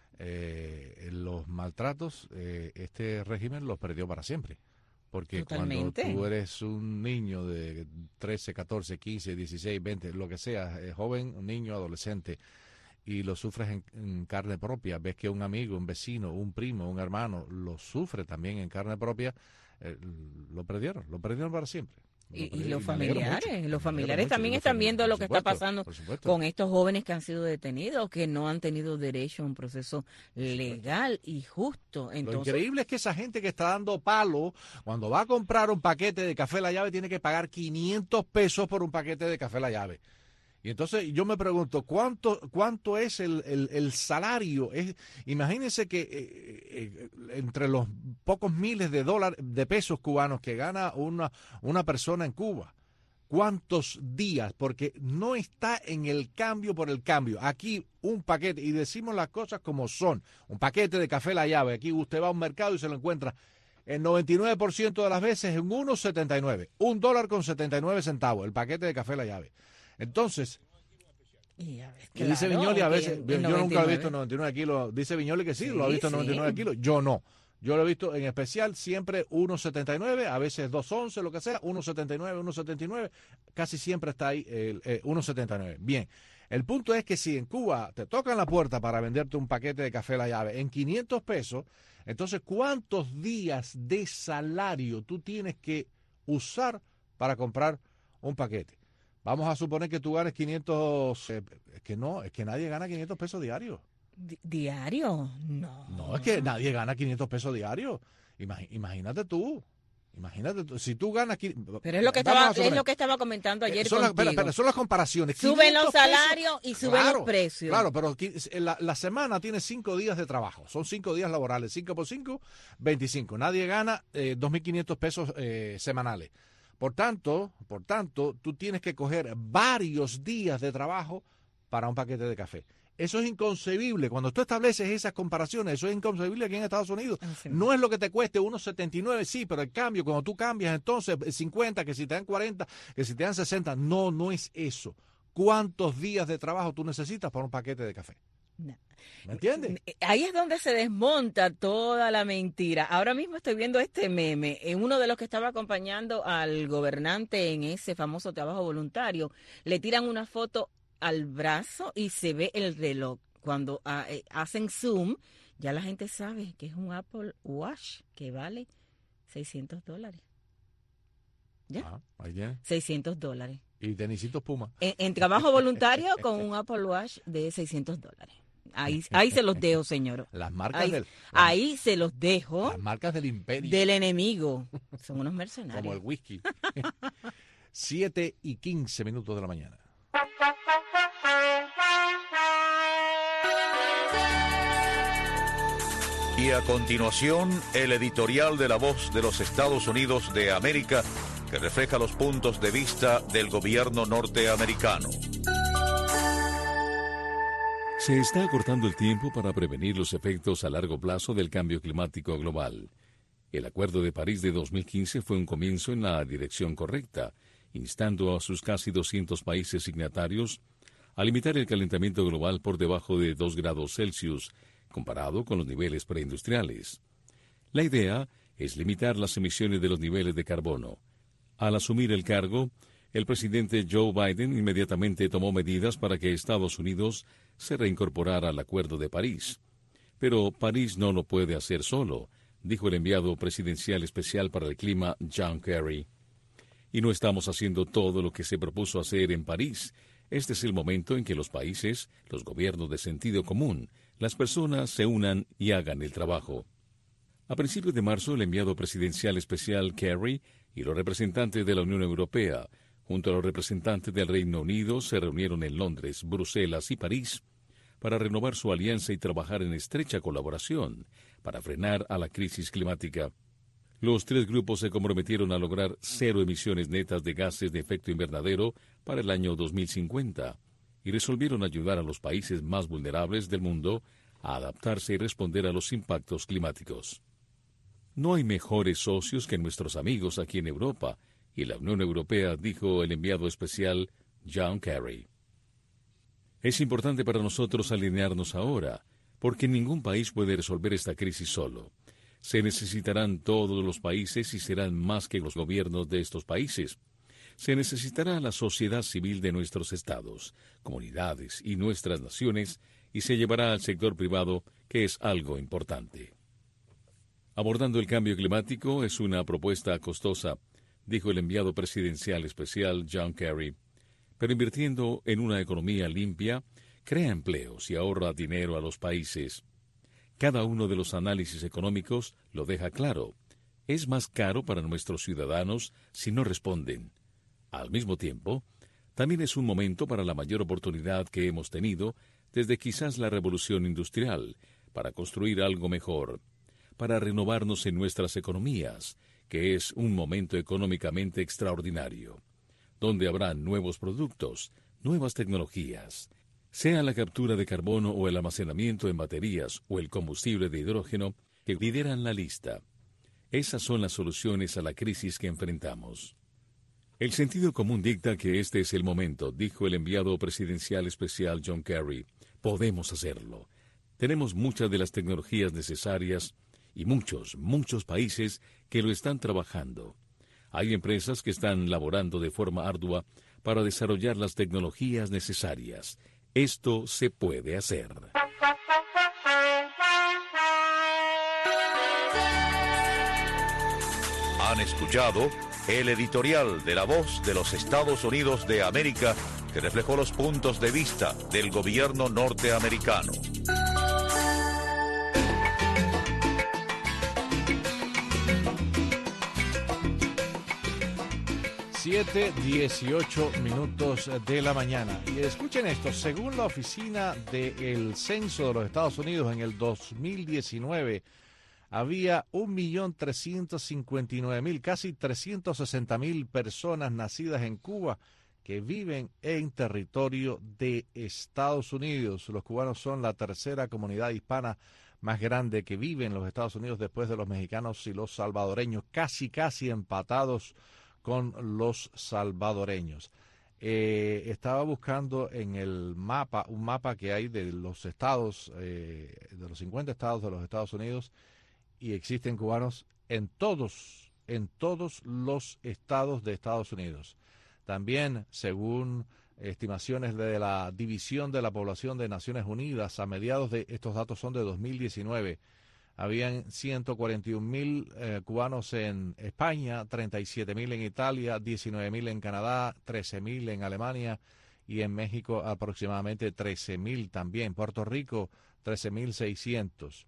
los maltratos, este régimen los perdió para siempre. Porque Totalmente. Cuando tú eres un niño de 13, 14, 15, 16, 20, lo que sea, joven, un niño, adolescente, y lo sufres en carne propia, ves que un amigo, un vecino, un primo, un hermano lo sufre también en carne propia, lo perdieron para siempre. Y los familiares también están viendo lo que está pasando con estos jóvenes que han sido detenidos, que no han tenido derecho a un proceso legal y justo. Entonces, lo increíble es que esa gente que está dando palo, cuando va a comprar un paquete de café La Llave, tiene que pagar 500 pesos por un paquete de café La Llave. Y entonces yo me pregunto, ¿cuánto es el salario? Imagínense que entre los pocos miles de pesos cubanos que gana una persona en Cuba, ¿cuántos días? Porque no está en el cambio por el cambio. Aquí un paquete, y decimos las cosas como son, un paquete de café La Llave, aquí usted va a un mercado y se lo encuentra el 99% de las veces en 1.79, $1.79 el paquete de café La Llave. Entonces, claro, dice Viñoli a veces, yo nunca lo he visto en 99 kilos, dice Viñoli que sí, lo ha visto en 99 kilos, yo no. Yo lo he visto en especial siempre 1.79, a veces 2.11, lo que sea, 1.79, casi siempre está ahí 1.79. Bien, El punto es que si en Cuba te tocan la puerta para venderte un paquete de café La Llave en 500 pesos, entonces ¿cuántos días de salario tú tienes que usar para comprar un paquete? Vamos a suponer que tú ganes 500... es que nadie gana 500 pesos diarios. ¿Diario? No. No, es que nadie gana 500 pesos diarios. Imagínate tú. Si tú ganas... Pero es lo que estaba comentando ayer contigo. Espera, son las comparaciones. Suben los salarios y suben los precios. Claro, pero la semana tiene 5 días de trabajo. Son 5 días laborales. 5 por 5, 25. Nadie gana 2.500 pesos semanales. Por tanto, tú tienes que coger varios días de trabajo para un paquete de café. Eso es inconcebible. Cuando tú estableces esas comparaciones, eso es inconcebible aquí en Estados Unidos. Sí. No es lo que te cueste 1.79, sí, pero el cambio, cuando tú cambias entonces 50, que si te dan 40, que si te dan 60, no es eso. ¿Cuántos días de trabajo tú necesitas para un paquete de café? No. ¿Me entiendes? Ahí es donde se desmonta toda la mentira. Ahora mismo estoy viendo este meme en uno de los que estaba acompañando al gobernante en ese famoso trabajo voluntario. Le tiran una foto al brazo y se ve el reloj. Cuando hacen zoom, ya la gente sabe que es un Apple Watch que vale $600. ¿Ya? Ahí tiene. $600. Y tenisitos Puma. En trabajo voluntario con un Apple Watch de $600. Ahí se los dejo, señor. Las marcas ahí se los dejo. Las marcas del imperio. Del enemigo. Son unos mercenarios. Como el whisky. 7:15 de la mañana. Y a continuación, el editorial de La Voz de los Estados Unidos de América, que refleja los puntos de vista del gobierno norteamericano. Se está acortando el tiempo para prevenir los efectos a largo plazo del cambio climático global. El Acuerdo de París de 2015 fue un comienzo en la dirección correcta, instando a sus casi 200 países signatarios a limitar el calentamiento global por debajo de 2 grados Celsius, comparado con los niveles preindustriales. La idea es limitar las emisiones de los niveles de carbono. Al asumir el cargo, el presidente Joe Biden inmediatamente tomó medidas para que Estados Unidos se reincorporara al Acuerdo de París. Pero París no lo puede hacer solo, dijo el enviado presidencial especial para el clima John Kerry. Y no estamos haciendo todo lo que se propuso hacer en París. Este es el momento en que los países, los gobiernos de sentido común, las personas se unan y hagan el trabajo. A principios de marzo, el enviado presidencial especial Kerry y los representantes de la Unión Europea, junto a los representantes del Reino Unido, se reunieron en Londres, Bruselas y París para renovar su alianza y trabajar en estrecha colaboración para frenar a la crisis climática. Los 3 grupos se comprometieron a lograr 0 emisiones netas de gases de efecto invernadero para el año 2050 y resolvieron ayudar a los países más vulnerables del mundo a adaptarse y responder a los impactos climáticos. No hay mejores socios que nuestros amigos aquí en Europa y la Unión Europea, dijo el enviado especial John Kerry. Es importante para nosotros alinearnos ahora, porque ningún país puede resolver esta crisis solo. Se necesitarán todos los países y serán más que los gobiernos de estos países. Se necesitará la sociedad civil de nuestros estados, comunidades y nuestras naciones, y se llevará al sector privado, que es algo importante. Abordando el cambio climático es una propuesta costosa, dijo el enviado presidencial especial John Kerry, pero invirtiendo en una economía limpia, crea empleos y ahorra dinero a los países. Cada uno de los análisis económicos lo deja claro. Es más caro para nuestros ciudadanos si no responden. Al mismo tiempo, también es un momento para la mayor oportunidad que hemos tenido desde quizás la revolución industrial, para construir algo mejor, para renovarnos en nuestras economías, que es un momento económicamente extraordinario, donde habrá nuevos productos, nuevas tecnologías, sea la captura de carbono o el almacenamiento en baterías o el combustible de hidrógeno, que lideran la lista. Esas son las soluciones a la crisis que enfrentamos. El sentido común dicta que este es el momento, dijo el enviado presidencial especial John Kerry. Podemos hacerlo. Tenemos muchas de las tecnologías necesarias y muchos países que lo están trabajando. Hay empresas que están laborando de forma ardua para desarrollar las tecnologías necesarias. Esto se puede hacer. Han escuchado el editorial de La Voz de los Estados Unidos de América, que reflejó los puntos de vista del gobierno norteamericano. Siete 18 minutos de la mañana. Y escuchen esto, según la Oficina del Censo de los Estados Unidos, en el 2019 había 1.359.000, casi 360.000 personas nacidas en Cuba que viven en territorio de Estados Unidos. Los cubanos son la tercera comunidad hispana más grande que vive en los Estados Unidos después de los mexicanos y los salvadoreños, casi empatados con los salvadoreños. Estaba buscando en el mapa, un mapa que hay de los estados, de los 50 estados de los Estados Unidos, y existen cubanos en todos los estados de Estados Unidos. También, según estimaciones de la División de la Población de Naciones Unidas, a mediados de, estos datos son de 2019, habían 141.000 cubanos en España, 37.000 en Italia, 19.000 en Canadá, 13.000 en Alemania y en México aproximadamente 13.000 también. Puerto Rico, 13.600.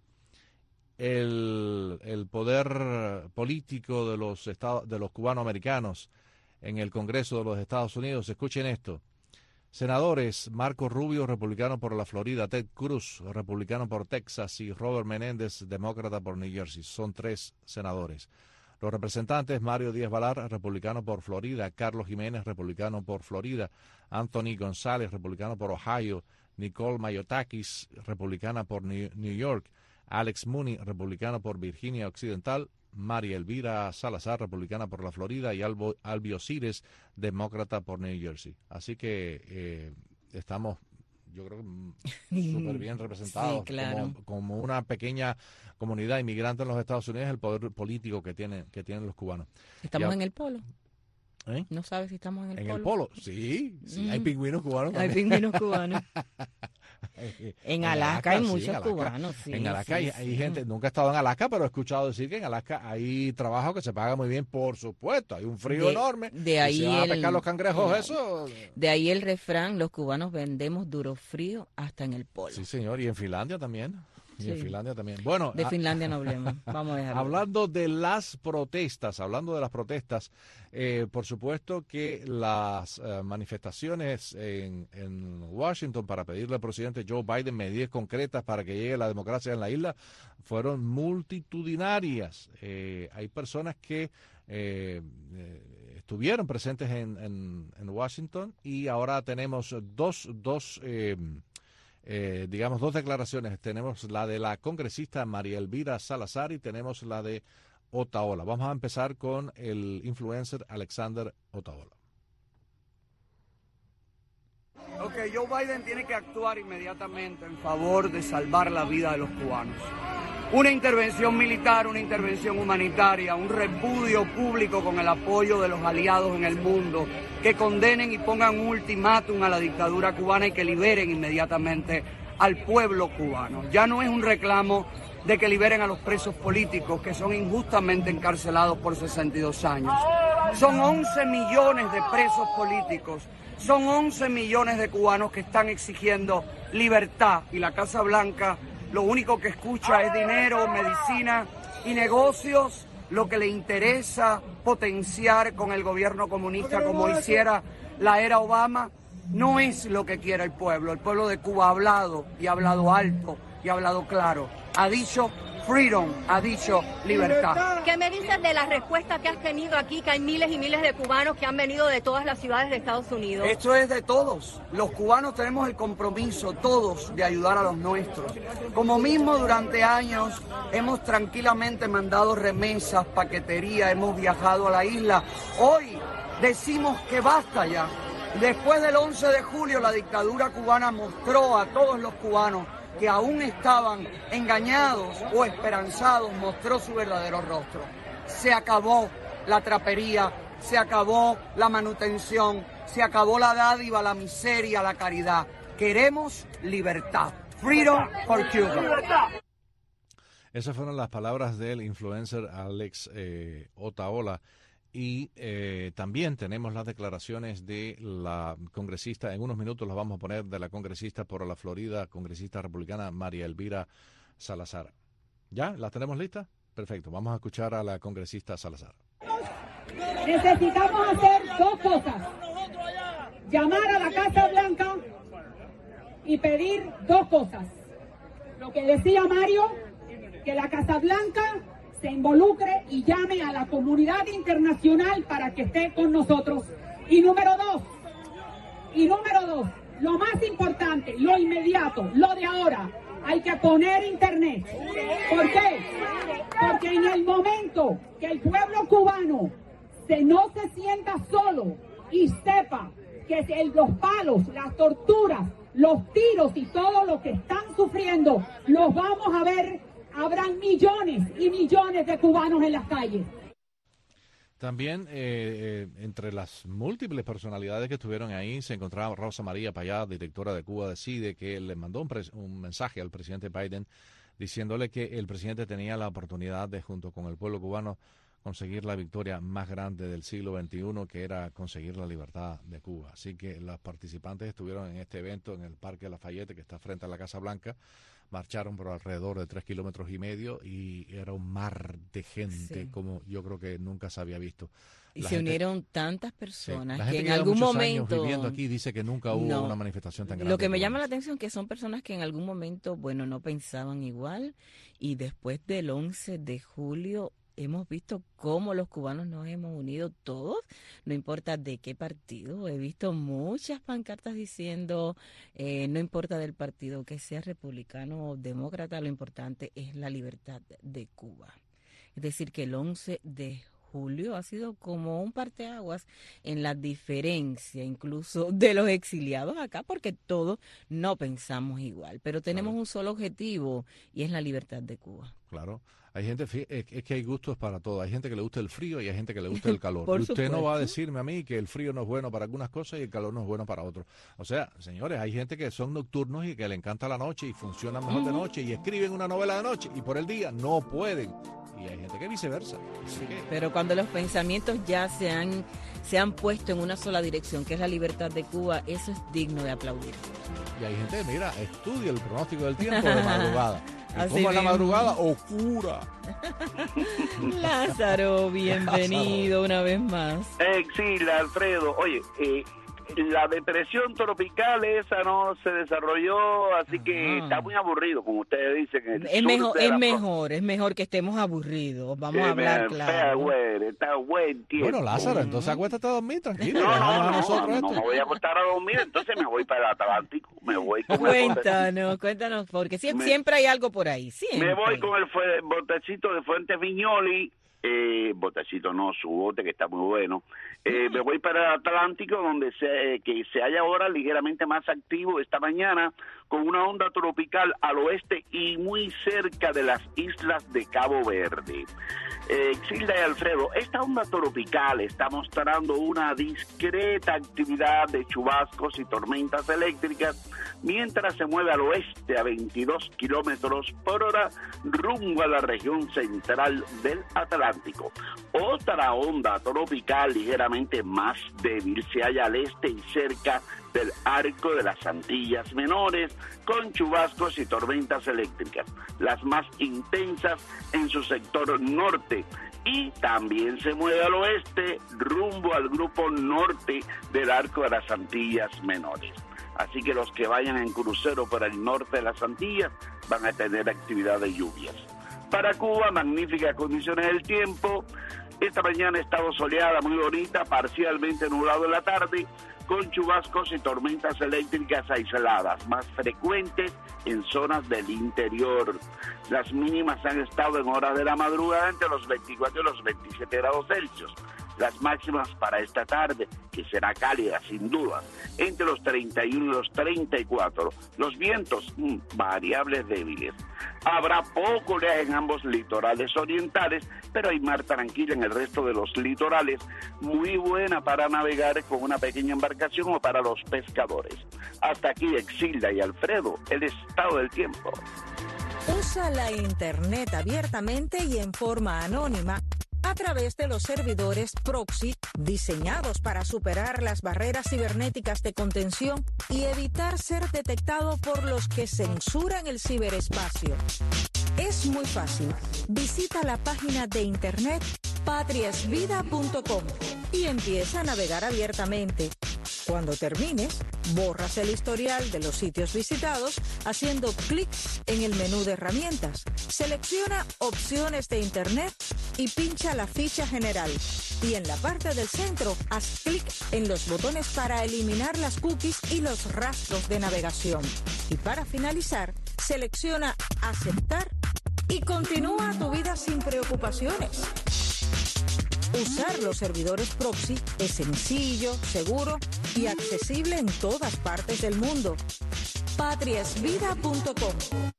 El poder político de los cubanoamericanos en el Congreso de los Estados Unidos, escuchen esto. Senadores: Marco Rubio, republicano por la Florida; Ted Cruz, republicano por Texas; y Robert Menéndez, demócrata por New Jersey. Son 3 senadores. Los representantes: Mario Díaz-Balart, republicano por Florida; Carlos Jiménez, republicano por Florida; Anthony González, republicano por Ohio; Nicole Mayotakis, republicana por New York; Alex Mooney, republicano por Virginia Occidental; María Elvira Salazar, republicana por la Florida; y Albio Cires, demócrata por New Jersey. Así que estamos, yo creo, súper bien representados. Sí, claro. como una pequeña comunidad inmigrante en los Estados Unidos, el poder político que tienen los cubanos. Estamos en el polo. ¿No sabes si estamos en el polo? En el polo, sí. Hay pingüinos cubanos también. Hay pingüinos cubanos. En Alaska hay muchos cubanos. Sí, en Alaska hay gente, nunca he estado en Alaska, pero he escuchado decir que en Alaska hay trabajo que se paga muy bien, por supuesto. Hay un frío enorme. De ahí se van a pescar los cangrejos, eso. De ahí el refrán: los cubanos vendemos duro frío hasta en el polo. Sí, señor, y en Finlandia también. Sí. En Finlandia también. Bueno, de Finlandia no hablemos. Vamos a dejarlo. Hablando de las protestas, por supuesto que las manifestaciones en Washington para pedirle al presidente Joe Biden medidas concretas para que llegue la democracia en la isla fueron multitudinarias. Hay personas que estuvieron presentes en Washington, y ahora tenemos dos declaraciones. Tenemos la de la congresista María Elvira Salazar y tenemos la de Otaola. Vamos a empezar con el influencer Alexander Otaola. Joe Biden tiene que actuar inmediatamente en favor de salvar la vida de los cubanos. Una intervención militar, una intervención humanitaria, un repudio público con el apoyo de los aliados en el mundo, que condenen y pongan un ultimátum a la dictadura cubana y que liberen inmediatamente al pueblo cubano. Ya no es un reclamo de que liberen a los presos políticos que son injustamente encarcelados por 62 años. Son 11 millones de presos políticos, son 11 millones de cubanos que están exigiendo libertad, y la Casa Blanca lo único que escucha es dinero, medicina y negocios, lo que le interesa potenciar con el gobierno comunista como hiciera la era Obama. No es lo que quiere el pueblo. El pueblo de Cuba ha hablado, y ha hablado alto, y ha hablado claro. Ha dicho freedom, ha dicho libertad. ¿Qué me dices de la respuesta que has tenido aquí, que hay miles y miles de cubanos que han venido de todas las ciudades de Estados Unidos? Esto es de todos. Los cubanos tenemos el compromiso, todos, de ayudar a los nuestros. Como mismo durante años hemos tranquilamente mandado remesas, paquetería, hemos viajado a la isla. Hoy decimos que basta ya. Después del 11 de julio, la dictadura cubana mostró a todos los cubanos que aún estaban engañados o esperanzados, mostró su verdadero rostro. Se acabó la trapería, se acabó la manutención, se acabó la dádiva, la miseria, la caridad. Queremos libertad. Freedom for Cuba. Esas fueron las palabras del influencer Alex Otaola. Y también tenemos las declaraciones de la congresista, en unos minutos las vamos a poner, de la congresista por la Florida, congresista republicana María Elvira Salazar. ¿Ya? ¿Las tenemos listas? Perfecto, vamos a escuchar a la congresista Salazar. Necesitamos hacer dos cosas. Llamar a la Casa Blanca y pedir dos cosas. Lo que decía Mario, que la Casa Blanca se involucre y llame a la comunidad internacional para que esté con nosotros. Y número dos, lo más importante, lo inmediato, lo de ahora, hay que poner internet. ¿Por qué? Porque en el momento que el pueblo cubano no se sienta solo y sepa que los palos, las torturas, los tiros y todo lo que están sufriendo, los vamos a ver. Habrán millones y millones de cubanos en las calles. También entre las múltiples personalidades que estuvieron ahí se encontraba Rosa María Payá, directora de Cuba Decide, que le mandó un mensaje al presidente Biden diciéndole que el presidente tenía la oportunidad de, junto con el pueblo cubano, conseguir la victoria más grande del siglo XXI, que era conseguir la libertad de Cuba. Así que los participantes estuvieron en este evento en el Parque Lafayette, que está frente a la Casa Blanca. Marcharon por alrededor de 3,5 kilómetros y era un mar de gente como yo creo que nunca se había visto. Y se unieron tantas personas que en algún momento años viviendo aquí dice que nunca hubo una manifestación tan grande. Lo que me llama la atención es que son personas que en algún momento, no pensaban igual, y después del 11 de julio hemos visto cómo los cubanos nos hemos unido todos, no importa de qué partido. He visto muchas pancartas diciendo, no importa del partido, que sea republicano o demócrata, lo importante es la libertad de Cuba. Es decir, que el 11 de julio ha sido como un parteaguas en la diferencia incluso de los exiliados acá, porque todos no pensamos igual, pero tenemos un solo objetivo y es la libertad de Cuba. Claro. Hay gente, es que hay gustos para todo. Hay gente que le gusta el frío y hay gente que le gusta el calor. Por usted supuesto. No va a decirme a mí que el frío no es bueno para algunas cosas y el calor no es bueno para otros. O sea, señores, hay gente que son nocturnos y que le encanta la noche y funcionan mejor de noche y escriben una novela de noche y por el día no pueden. Y hay gente que viceversa. Así que... Pero cuando los pensamientos ya se han puesto en una sola dirección, que es la libertad de Cuba, eso es digno de aplaudir. Y hay gente, mira, estudia el pronóstico del tiempo de madrugada. Así ¿Cómo es la mismo. madrugada? Oscura. Lázaro, bienvenido una vez más. Sí, Alfredo. Oye, la depresión tropical esa no se desarrolló, así que está muy aburrido, como ustedes dicen. Es mejor que estemos aburridos. Vamos a hablar claro. Está buen tiempo. Bueno, Lázaro, entonces acuéstate a dormir, tranquilo. No me voy a acostar a dormir, entonces me voy para el Atlántico. Cuéntanos, porque siempre hay algo por ahí. Siempre. Me voy con el botecito de Fuentes Viñoli. Botecito no, su bote que está muy bueno. Me voy para el Atlántico, donde se halla ahora ligeramente más activo esta mañana, con una onda tropical al oeste y muy cerca de las islas de Cabo Verde. Xilda y Alfredo, esta onda tropical está mostrando una discreta actividad de chubascos y tormentas eléctricas mientras se mueve al oeste a 22 kilómetros por hora rumbo a la región central del Atlántico. Otra onda tropical ligeramente más débil se halla al este y cerca del arco de las Antillas Menores, con chubascos y tormentas eléctricas, las más intensas en su sector norte, y también se mueve al oeste rumbo al grupo norte del arco de las Antillas Menores. Así que los que vayan en crucero por el norte de las Antillas van a tener actividad de lluvias. Para Cuba, magníficas condiciones del tiempo. Esta mañana ha estado soleada, muy bonita, parcialmente nublado en la tarde, con chubascos y tormentas eléctricas aisladas, más frecuentes en zonas del interior. Las mínimas han estado en horas de la madrugada entre los 24 y los 27 grados Celsius. Las máximas para esta tarde, que será cálida sin duda, entre los 31 y los 34. Los vientos, variables débiles. Habrá poco oleaje en ambos litorales orientales, pero hay mar tranquilo en el resto de los litorales, muy buena para navegar con una pequeña embarcación o para los pescadores. Hasta aquí, Exilda y Alfredo, el estado del tiempo. Usa la Internet abiertamente y en forma anónima a través de los servidores proxy diseñados para superar las barreras cibernéticas de contención y evitar ser detectado por los que censuran el ciberespacio. Es muy fácil. Visita la página de internet patriasvida.com y empieza a navegar abiertamente. Cuando termines, borras el historial de los sitios visitados haciendo clic en el menú de herramientas. Selecciona opciones de internet y pincha la ficha general. Y en la parte del centro, haz clic en los botones para eliminar las cookies y los rastros de navegación. Y para finalizar, selecciona aceptar y continúa tu vida sin preocupaciones. Usar los servidores proxy es sencillo, seguro y accesible en todas partes del mundo. patriasvida.com.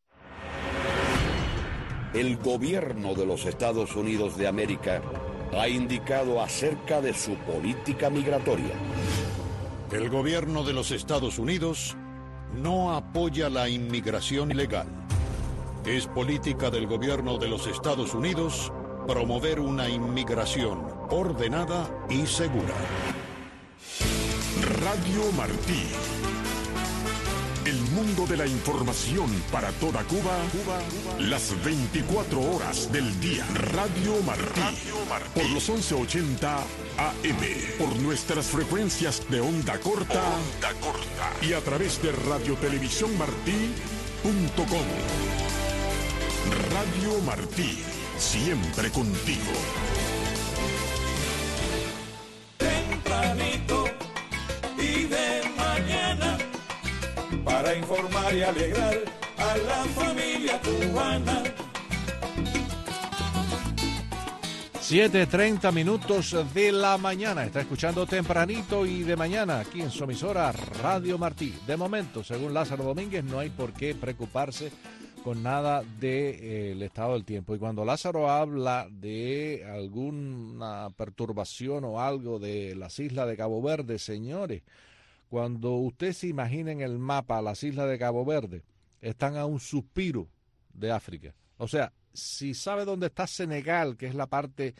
El gobierno de los Estados Unidos de América ha indicado acerca de su política migratoria. El gobierno de los Estados Unidos no apoya la inmigración ilegal. Es política del gobierno de los Estados Unidos promover una inmigración ordenada y segura. Radio Martí. El mundo de la información para toda Cuba, las 24 horas del día. Radio Martí. Por los 1180 AM. Por nuestras frecuencias de onda corta. Y a través de radiotelevisiónmartí.com. Radio Martí. Siempre contigo. Tempranito y de mañana, para informar y alegrar a la familia cubana. 7:30 minutos de la mañana. Está escuchando Tempranito y de mañana aquí en su emisora Radio Martí. De momento, según Lázaro Domínguez, no hay por qué preocuparse con nada del estado del tiempo. Y cuando Lázaro habla de alguna perturbación o algo de las islas de Cabo Verde, señores, cuando usted se imagina en el mapa las islas de Cabo Verde, están a un suspiro de África. O sea, si sabe dónde está Senegal, que es la parte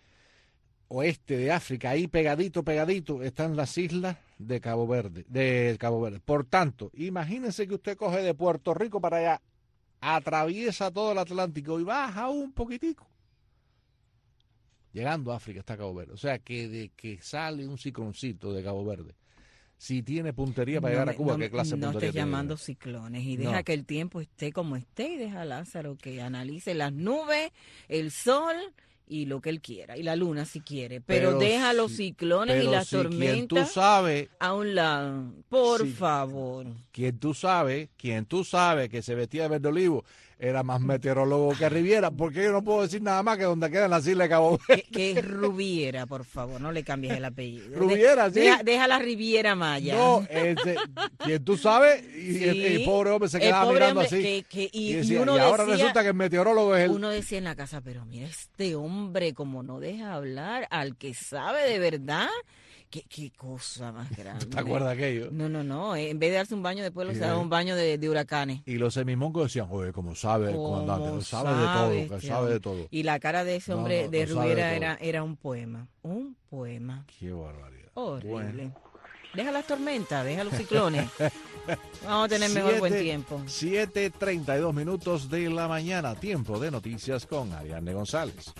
oeste de África, ahí pegadito, están las islas de Cabo Verde. Por tanto, imagínense que usted coge de Puerto Rico para allá, atraviesa todo el Atlántico y baja un poquitico. Llegando a África está Cabo Verde. O sea, que de que sale un cicloncito de Cabo Verde, si tiene puntería para llegar a Cuba, ¿qué clase de puntería tiene? No estés llamando ciclones y deja No. que el tiempo esté como esté y deja a Lázaro que analice las nubes, el sol y lo que él quiera, y la luna si quiere, pero deja los ciclones y las tormentas tú sabes, a un lado, por si, favor. Quien tú sabes que se vestía de verde olivo era más meteorólogo que Riviera, porque yo no puedo decir nada más que donde quedan las islas de Cabo Verde. Que es Rubiera, por favor, no le cambies el apellido. Rubiera, sí. Deja la Riviera Maya. No, quien tú sabes, y el pobre hombre se quedaba mirando así. Y decía, uno y ahora decía, resulta que el meteorólogo es él. Uno decía en la casa, pero mira este hombre como no deja hablar al que sabe de verdad. ¿Qué cosa más grande? ¿Te acuerdas de aquello? No. En vez de darse un baño de pueblo, se daba un baño de huracanes. Y los semimongos decían, oye, como sabe el comandante, sabe de todo. Y la cara de ese hombre de Rubiera era un poema. Un poema. Qué barbaridad. Horrible. Bueno. Deja las tormentas, deja los ciclones. Vamos a tener mejor buen tiempo. 7:32 minutos de la mañana. Tiempo de noticias con Ariadne González.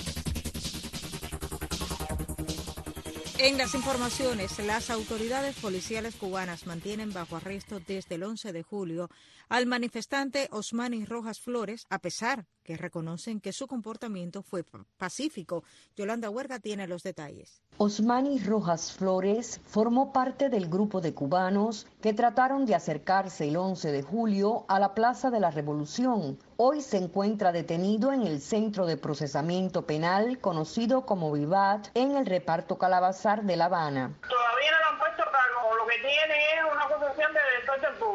En las informaciones, las autoridades policiales cubanas mantienen bajo arresto desde el 11 de julio al manifestante Osmani Rojas Flores, a pesar que reconocen que su comportamiento fue pacífico. Yolanda Huerga tiene los detalles. Osmani Rojas Flores formó parte del grupo de cubanos que trataron de acercarse el 11 de julio a la Plaza de la Revolución. Hoy se encuentra detenido en el Centro de Procesamiento Penal, conocido como Vivat, en el reparto Calabazar de La Habana. Todavía no lo han puesto cargo, lo que tiene es una acusación de desorden público.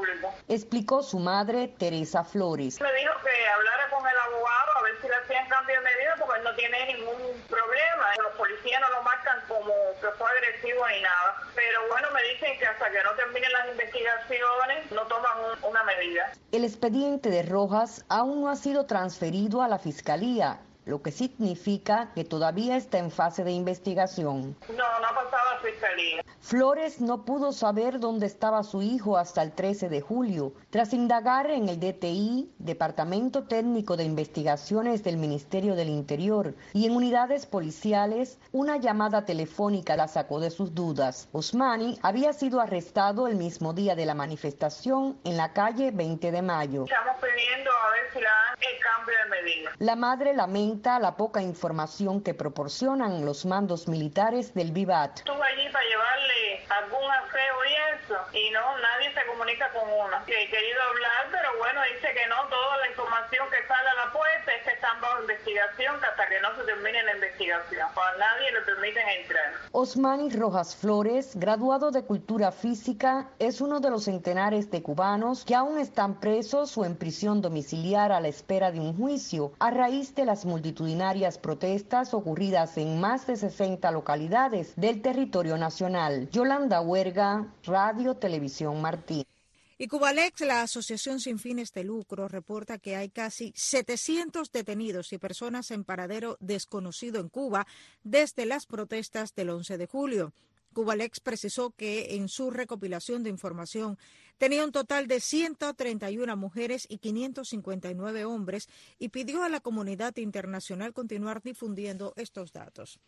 explicó su madre, Teresa Flores. Me dijo que hablara con el abogado a ver si le hacían cambio de medida porque él no tiene ningún problema. Los policías no lo marcan como que fue agresivo ni nada. Pero bueno, me dicen que hasta que no terminen las investigaciones no toman una medida. El expediente de Rojas aún no ha sido transferido a la Fiscalía, lo que significa que todavía está en fase de investigación. No ha pasado a Fiscalía. Flores no pudo saber dónde estaba su hijo hasta el 13 de julio. Tras indagar en el DTI, Departamento Técnico de Investigaciones del Ministerio del Interior, y en unidades policiales, una llamada telefónica la sacó de sus dudas. Osmani había sido arrestado el mismo día de la manifestación en la calle 20 de Mayo. Estamos pidiendo a ver si le dan el cambio de medida. La madre lamenta la poca información que proporcionan los mandos militares del VIVAT. Estuve allí para llevarle algún aseo y eso, y no, nadie se comunica con uno. Que he querido hablar, pero bueno, dice que no, toda la información que sale a la puerta es que están bajo investigación, que hasta que no se termine la investigación, a nadie le permiten entrar. Osmani Rojas Flores, graduado de Cultura Física, es uno de los centenares de cubanos que aún están presos o en prisión domiciliar a la espera de un juicio, a raíz de las multitudinarias protestas ocurridas en más de 60 localidades del territorio nacional. Yolanda Huerga, Radio Televisión Martín. Y Cubalex, la asociación sin fines de lucro, reporta que hay casi 700 detenidos y personas en paradero desconocido en Cuba desde las protestas del 11 de julio. Cubalex precisó que en su recopilación de información tenía un total de 131 mujeres y 559 hombres y pidió a la comunidad internacional continuar difundiendo estos datos.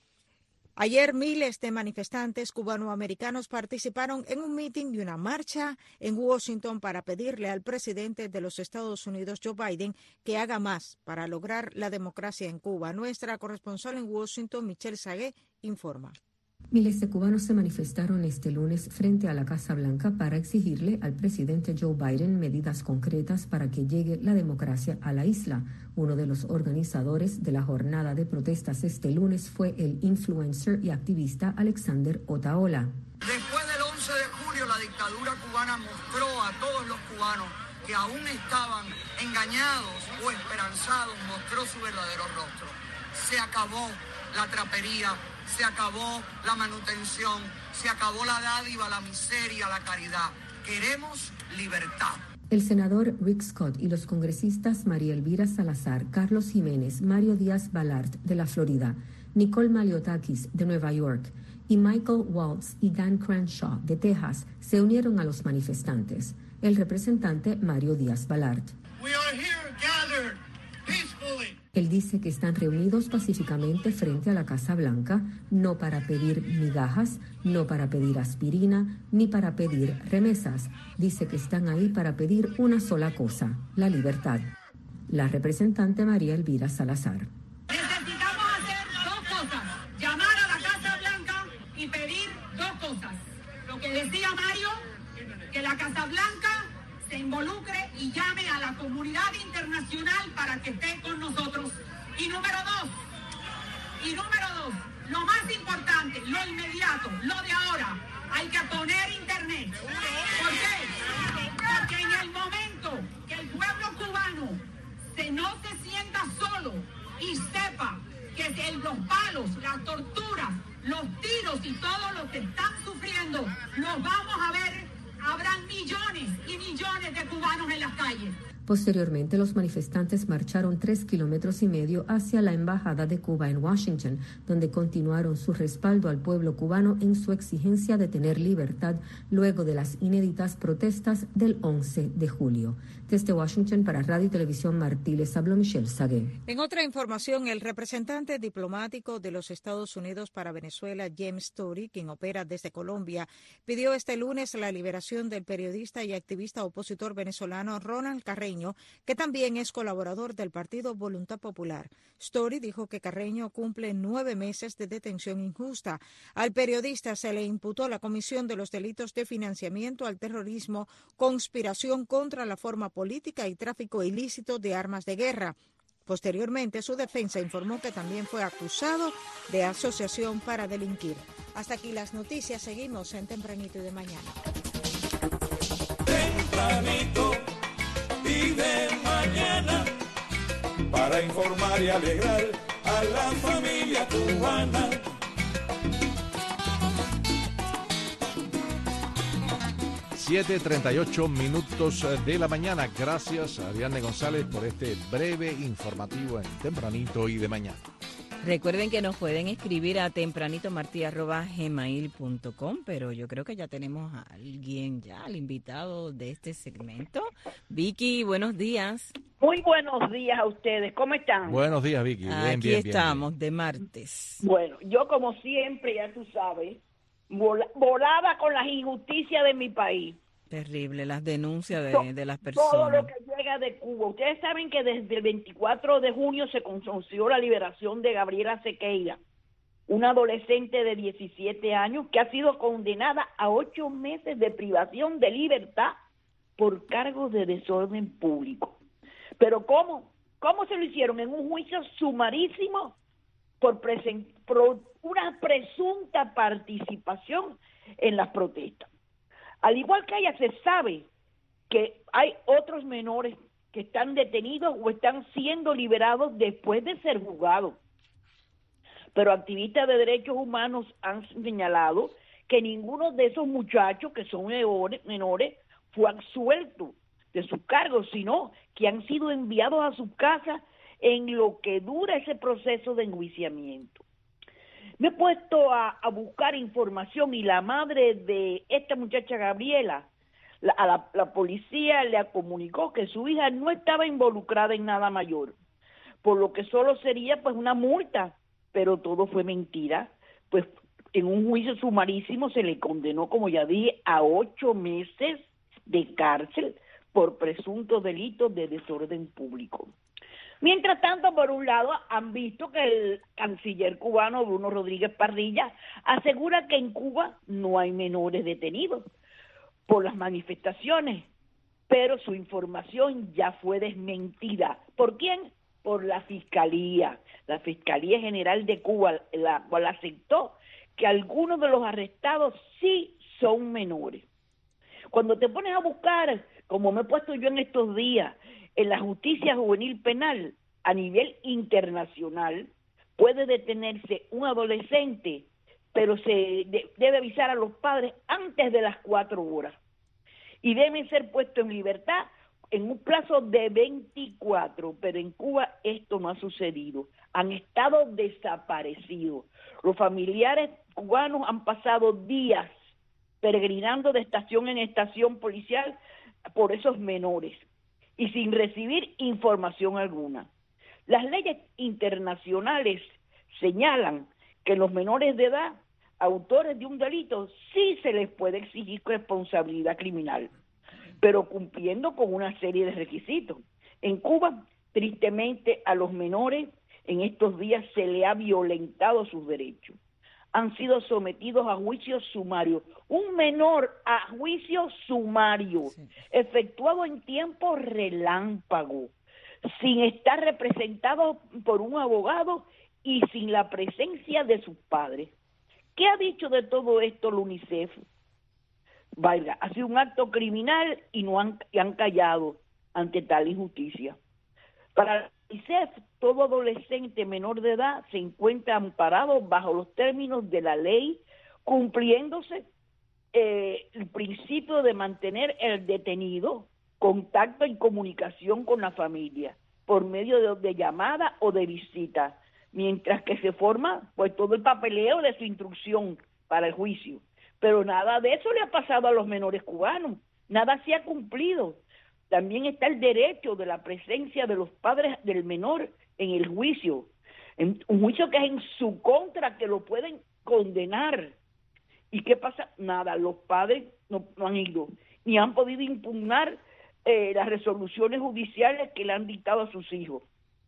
Ayer miles de manifestantes cubanoamericanos participaron en un mitin y una marcha en Washington para pedirle al presidente de los Estados Unidos, Joe Biden, que haga más para lograr la democracia en Cuba. Nuestra corresponsal en Washington, Michelle Sagué, informa. Miles de cubanos se manifestaron este lunes frente a la Casa Blanca para exigirle al presidente Joe Biden medidas concretas para que llegue la democracia a la isla. Uno de los organizadores de la jornada de protestas este lunes fue el influencer y activista Alexander Otaola. Después del 11 de julio, la dictadura cubana mostró a todos los cubanos que aún estaban engañados o esperanzados, mostró su verdadero rostro. Se acabó la trapería, se acabó la manutención, se acabó la dádiva, la miseria, la caridad. Queremos libertad. El senador Rick Scott y los congresistas María Elvira Salazar, Carlos Jiménez, Mario Díaz-Balart de la Florida, Nicole Maliotakis de Nueva York y Michael Waltz y Dan Crenshaw de Texas se unieron a los manifestantes. El representante Mario Díaz-Balart. Él dice que están reunidos pacíficamente frente a la Casa Blanca, no para pedir migajas, no para pedir aspirina, ni para pedir remesas. Dice que están ahí para pedir una sola cosa, la libertad. La representante María Elvira Salazar. Necesitamos hacer dos cosas, llamar a la Casa Blanca y pedir dos cosas. Lo que decía Mario, que la Casa Blanca se involucre y llame a la comunidad internacional para que esté con nosotros. Y número dos, lo más importante, lo inmediato, lo de ahora, hay que poner internet. ¿Por qué? Porque en el momento que el pueblo cubano no se sienta solo y sepa que los palos, las torturas, los tiros y todo lo que están sufriendo, los vamos a ver. Habrán millones y millones de cubanos en las calles. Posteriormente, los manifestantes marcharon 3,5 kilómetros hacia la Embajada de Cuba en Washington, donde continuaron su respaldo al pueblo cubano en su exigencia de tener libertad luego de las inéditas protestas del 11 de julio. Desde Washington para Radio y Televisión Martí les habló Michelle Sagué. En otra información, el representante diplomático de los Estados Unidos para Venezuela, James Story, quien opera desde Colombia, pidió este lunes la liberación del periodista y activista opositor venezolano Ronald Carreño, que también es colaborador del partido Voluntad Popular. Story dijo que Carreño cumple 9 meses de detención injusta. Al periodista se le imputó la comisión de los delitos de financiamiento al terrorismo, conspiración contra la forma política y tráfico ilícito de armas de guerra. Posteriormente, su defensa informó que también fue acusado de asociación para delinquir. Hasta aquí las noticias. Seguimos en Tempranito y de Mañana. tempranito y de mañana, para informar y alegrar a la familia cubana. Siete 38 minutos de la mañana. Gracias a Ariadne González por este breve informativo en Tempranito y de mañana. Recuerden que nos pueden escribir a tempranitomarti@gmail.com, pero yo creo que ya tenemos a alguien ya, al invitado de este segmento. Vicky, buenos días. Muy buenos días a ustedes, ¿cómo están? Buenos días, Vicky. Bien, Aquí bien, estamos, bien. De martes. Bueno, yo como siempre, ya tú sabes, volaba con las injusticias de mi país. Terrible, las denuncias de las Todo lo personas. que llega de Cuba. Ustedes saben que desde el 24 de junio se conoció la liberación de Gabriela Sequeira, una adolescente de 17 años que ha sido condenada a 8 meses de privación de libertad por cargos de desorden público. Pero ¿cómo? ¿Cómo se lo hicieron? En un juicio sumarísimo por una presunta participación en las protestas. Al igual que ella, se sabe que hay otros menores que están detenidos o están siendo liberados después de ser juzgados. Pero activistas de derechos humanos han señalado que ninguno de esos muchachos que son menores fue absuelto de sus cargos, sino que han sido enviados a sus casas en lo que dura ese proceso de enjuiciamiento. Me he puesto a buscar información y la madre de esta muchacha Gabriela, la policía le comunicó que su hija no estaba involucrada en nada mayor, por lo que solo sería pues una multa, pero todo fue mentira, pues en un juicio sumarísimo se le condenó, como ya dije, a 8 meses de cárcel por presuntos delitos de desorden público. Mientras tanto, por un lado, han visto que el canciller cubano Bruno Rodríguez Parrilla asegura que en Cuba no hay menores detenidos por las manifestaciones, pero su información ya fue desmentida. ¿Por quién? Por la Fiscalía. La Fiscalía General de Cuba, la cual aceptó que algunos de los arrestados sí son menores. Cuando te pones a buscar, como me he puesto yo en estos días, en la justicia juvenil penal a nivel internacional, puede detenerse un adolescente, pero se debe avisar a los padres antes de las 4 horas y deben ser puestos en libertad en un plazo de 24, pero en Cuba esto no ha sucedido. Han estado desaparecidos. Los familiares cubanos han pasado días peregrinando de estación en estación policial por esos menores y sin recibir información alguna. Las leyes internacionales señalan que los menores de edad, autores de un delito, sí se les puede exigir responsabilidad criminal, pero cumpliendo con una serie de requisitos. En Cuba, tristemente, a los menores en estos días se le ha violentado sus derechos. Han sido sometidos a juicios sumarios. Un menor a juicio sumario, efectuado en tiempo relámpago, sin estar representado por un abogado y sin la presencia de sus padres. ¿Qué ha dicho de todo esto la UNICEF? Valga, ha sido un acto criminal y han callado ante tal injusticia. Para la UNICEF, todo adolescente menor de edad se encuentra amparado bajo los términos de la ley, cumpliéndose el principio de mantener el detenido contacto y comunicación con la familia por medio de llamada o de visita, mientras que se forma pues todo el papeleo de su instrucción para el juicio. Pero nada de eso le ha pasado a los menores cubanos, nada se ha cumplido. También está el derecho de la presencia de los padres del menor en el juicio, en un juicio que es en su contra, que lo pueden condenar. ¿Y qué pasa? Nada, los padres no han ido, ni han podido impugnar las resoluciones judiciales que le han dictado a sus hijos.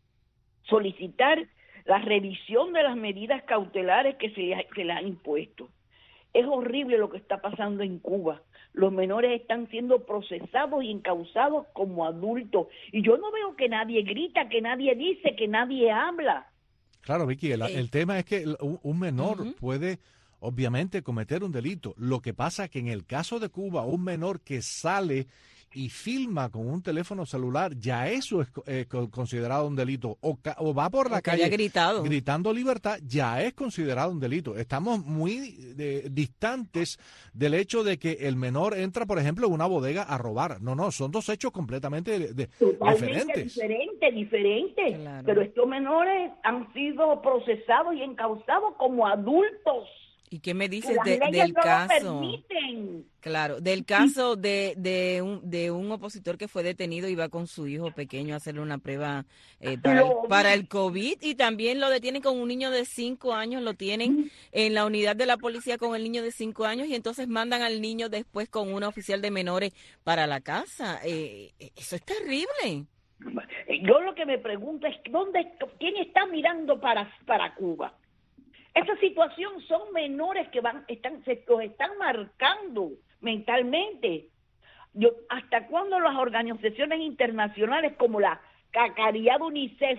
Solicitar la revisión de las medidas cautelares que se le han impuesto. Es horrible lo que está pasando en Cuba. Los menores están siendo procesados y encausados como adultos. Y yo no veo que nadie grita, que nadie dice, que nadie habla. Claro, Vicky, el tema es que un menor puede obviamente cometer un delito. Lo que pasa es que en el caso de Cuba, un menor que sale y filma con un teléfono celular, ya eso es considerado un delito. O va por la calle gritando libertad, ya es considerado un delito. Estamos muy distantes del hecho de que el menor entra, por ejemplo, en una bodega a robar. No, son dos hechos completamente diferentes. Diferentes. Claro. Pero estos menores han sido procesados y encausados como adultos. ¿Y qué me dices del caso? Claro, del caso de un opositor que fue detenido y va con su hijo pequeño a hacerle una prueba para el COVID, y también lo detienen con un niño de 5 años, lo tienen en la unidad de la policía con el niño de 5 años, y entonces mandan al niño después con una oficial de menores para la casa. Eso es terrible. Yo lo que me pregunto es ¿quién está mirando para Cuba? Esa situación son menores que los están marcando mentalmente. ¿Hasta cuándo las organizaciones internacionales como la cacareada UNICEF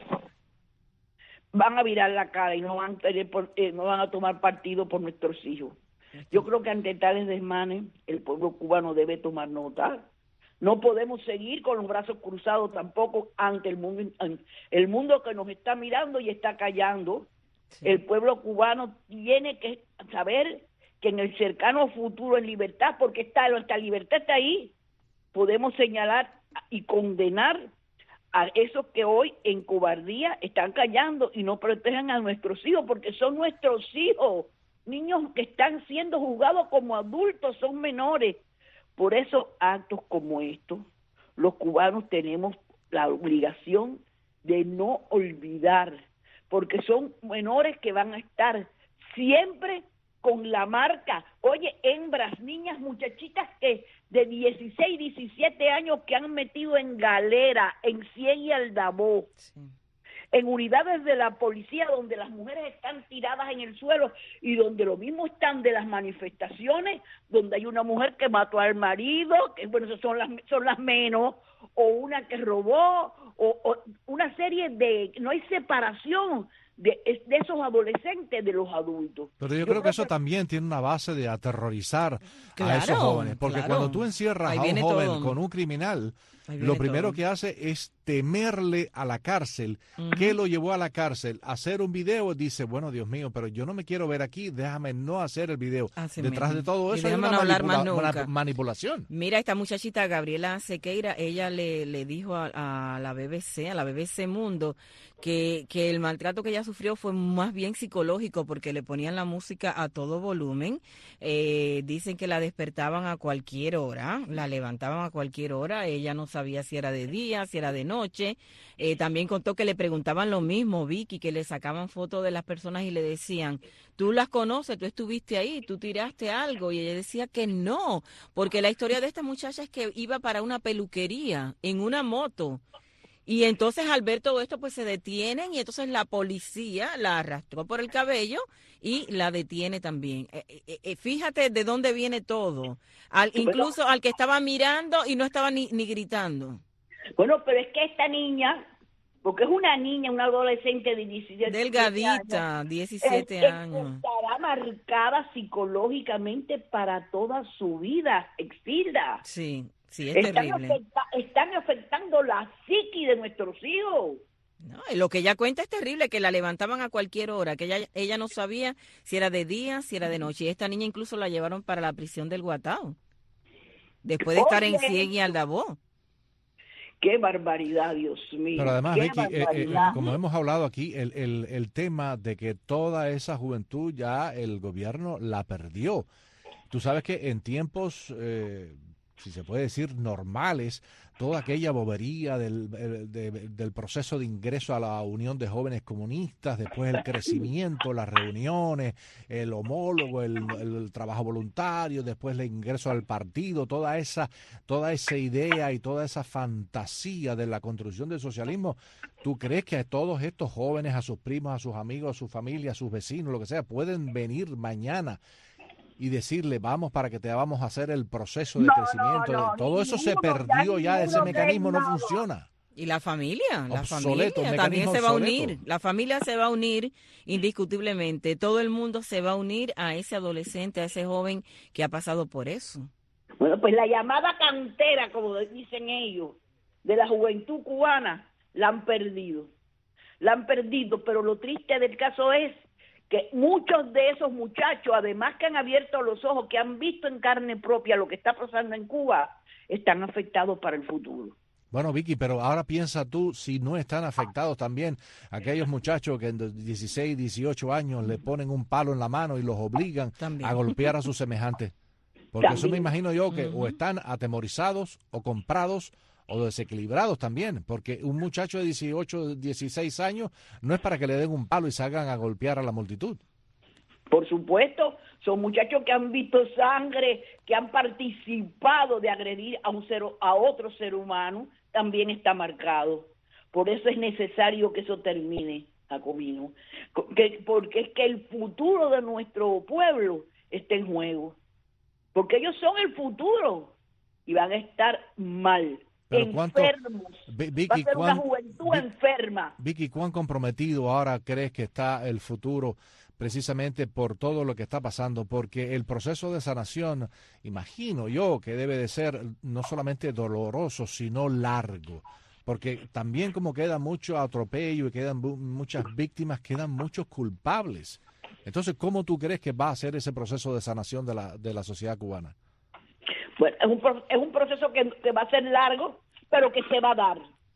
van a virar la cara y no van a tomar partido por nuestros hijos? Yo creo que ante tales desmanes el pueblo cubano debe tomar nota. No podemos seguir con los brazos cruzados tampoco ante el mundo que nos está mirando y está callando. Sí. El pueblo cubano tiene que saber que en el cercano futuro, en libertad, porque nuestra libertad está ahí, podemos señalar y condenar a esos que hoy en cobardía están callando y no protegen a nuestros hijos, porque son nuestros hijos, niños que están siendo juzgados como adultos, son menores. Por eso actos como estos, los cubanos tenemos la obligación de no olvidar, porque son menores que van a estar siempre con la marca. Oye, hembras, niñas, muchachitas que de 16, 17 años que han metido en galera, en Cien y Aldabó, en unidades de la policía donde las mujeres están tiradas en el suelo y donde lo mismo están de las manifestaciones, donde hay una mujer que mató al marido, que bueno, son las menos, o una que robó, o una serie no hay separación de esos adolescentes de los adultos. Pero yo creo que eso también tiene una base de aterrorizar a esos jóvenes, porque cuando tú encierras a un joven con un criminal, lo primero que hace es temerle a la cárcel. ¿Qué lo llevó a la cárcel? Hacer un video. Dice, bueno, Dios mío, pero yo no me quiero ver aquí, déjame no hacer el video. Detrás de todo eso hay una manipulación. Mira, esta muchachita Gabriela Sequeira, ella le dijo a la BBC Mundo, que el maltrato que ella sufrió fue más bien psicológico, porque le ponían la música a todo volumen. Dicen que la despertaban a cualquier hora, la levantaban a cualquier hora, ella no sabía si era de día, si era de noche. También contó que le preguntaban lo mismo, Vicky, que le sacaban fotos de las personas y le decían, ¿tú las conoces? ¿Tú estuviste ahí? ¿Tú tiraste algo? Y ella decía que no, porque la historia de esta muchacha es que iba para una peluquería en una moto. Y entonces al ver todo esto pues se detienen y entonces la policía la arrastró por el cabello y la detiene también. Fíjate de dónde viene todo. Incluso al que estaba mirando y no estaba ni gritando. Bueno, pero es que esta niña, porque es una niña, una adolescente de 17 delgadita, años, 17 años. Estará marcada psicológicamente para toda su vida, Exilda. Sí. Sí, es terrible. Están afectando la psiqui de nuestros hijos. No, lo que ella cuenta es terrible, que la levantaban a cualquier hora, que ella no sabía si era de día, si era de noche. Y esta niña incluso la llevaron para la prisión del Guatao, después de estar en Cien y Aldabó. ¡Qué barbaridad, Dios mío! Pero además, Vicky, como hemos hablado aquí, el tema de que toda esa juventud ya el gobierno la perdió. Tú sabes que en tiempos... si se puede decir, normales, toda aquella bobería del proceso de ingreso a la Unión de Jóvenes Comunistas, después el crecimiento, las reuniones, el homólogo, el trabajo voluntario, después el ingreso al partido, toda esa idea y toda esa fantasía de la construcción del socialismo. ¿Tú crees que a todos estos jóvenes, a sus primos, a sus amigos, a su familia, a sus vecinos, lo que sea, pueden venir mañana y decirle, vamos para que te vamos a hacer el proceso de crecimiento? Todo eso se perdió ya, ese mecanismo no funciona. Y la familia también se va a unir. La familia se va a unir indiscutiblemente. Todo el mundo se va a unir a ese adolescente, a ese joven que ha pasado por eso. Bueno, pues la llamada cantera, como dicen ellos, de la juventud cubana, la han perdido. La han perdido, pero lo triste del caso es que muchos de esos muchachos, además que han abierto los ojos, que han visto en carne propia lo que está pasando en Cuba, están afectados para el futuro. Bueno, Vicky, pero ahora piensa tú si no están afectados también aquellos muchachos que en 16, 18 años le ponen un palo en la mano y los obligan a golpear a sus semejantes. Porque eso me imagino yo que o están atemorizados o comprados o desequilibrados también, porque un muchacho de 18, 16 años no es para que le den un palo y salgan a golpear a la multitud. Por supuesto, son muchachos que han visto sangre, que han participado de agredir a otro ser humano, también está marcado. Por eso es necesario que eso termine, Jacobino, porque es que el futuro de nuestro pueblo está en juego, porque ellos son el futuro y van a estar mal. Pero enfermos. Vicky, va a ser una juventud enferma. Vicky, ¿cuán comprometido ahora crees que está el futuro precisamente por todo lo que está pasando? Porque el proceso de sanación, imagino yo, que debe de ser no solamente doloroso, sino largo. Porque también como queda mucho atropello y quedan muchas víctimas, quedan muchos culpables. Entonces, ¿cómo tú crees que va a ser ese proceso de sanación de la sociedad cubana? Bueno, es un proceso que va a ser largo, pero que se va a dar.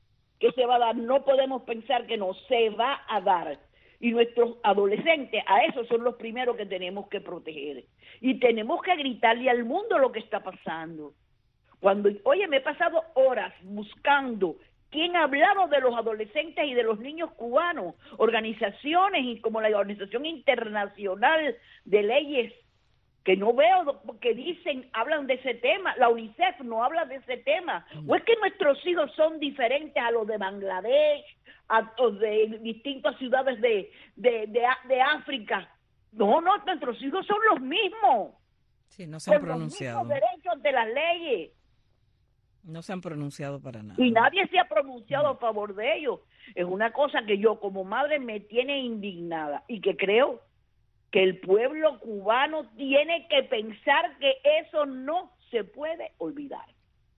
No podemos pensar que no, se va a dar. Y nuestros adolescentes, a esos son los primeros que tenemos que proteger. Y tenemos que gritarle al mundo lo que está pasando. Me he pasado horas buscando quién ha hablado de los adolescentes y de los niños cubanos, organizaciones y como la Organización Internacional de Leyes, que no veo que hablan de ese tema. La UNICEF no habla de ese tema. ¿O es que nuestros hijos son diferentes a los de Bangladesh, a los de distintas ciudades de África? No, nuestros hijos son los mismos. Sí, no se han pronunciado. Los mismos derechos de las leyes. No se han pronunciado para nada. Y nadie se ha pronunciado a favor de ellos. Es una cosa que yo como madre me tiene indignada y que creo que el pueblo cubano tiene que pensar que eso no se puede olvidar.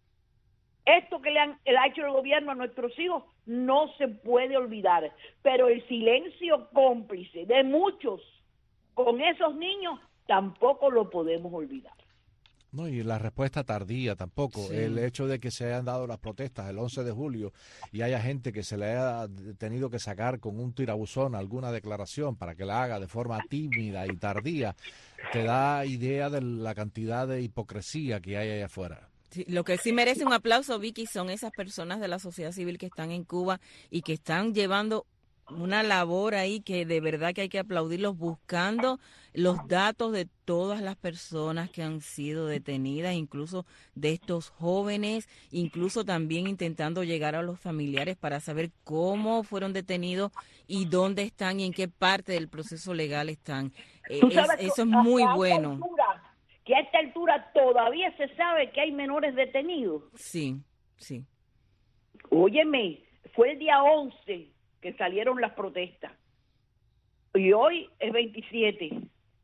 Esto que le ha hecho el gobierno a nuestros hijos no se puede olvidar, pero el silencio cómplice de muchos con esos niños tampoco lo podemos olvidar. No, y la respuesta tardía tampoco. Sí. El hecho de que se hayan dado las protestas el 11 de julio y haya gente que se le haya tenido que sacar con un tirabuzón alguna declaración para que la haga de forma tímida y tardía, te da idea de la cantidad de hipocresía que hay allá afuera. Sí, lo que sí merece un aplauso, Vicky, son esas personas de la sociedad civil que están en Cuba y que están llevando una labor ahí que de verdad que hay que aplaudirlos, buscando los datos de todas las personas que han sido detenidas, incluso de estos jóvenes, incluso también intentando llegar a los familiares para saber cómo fueron detenidos y dónde están y en qué parte del proceso legal están. Eso es muy bueno. Que a esta altura todavía se sabe que hay menores detenidos. Sí. Óyeme, fue el día 11 que salieron las protestas. Y hoy es 27.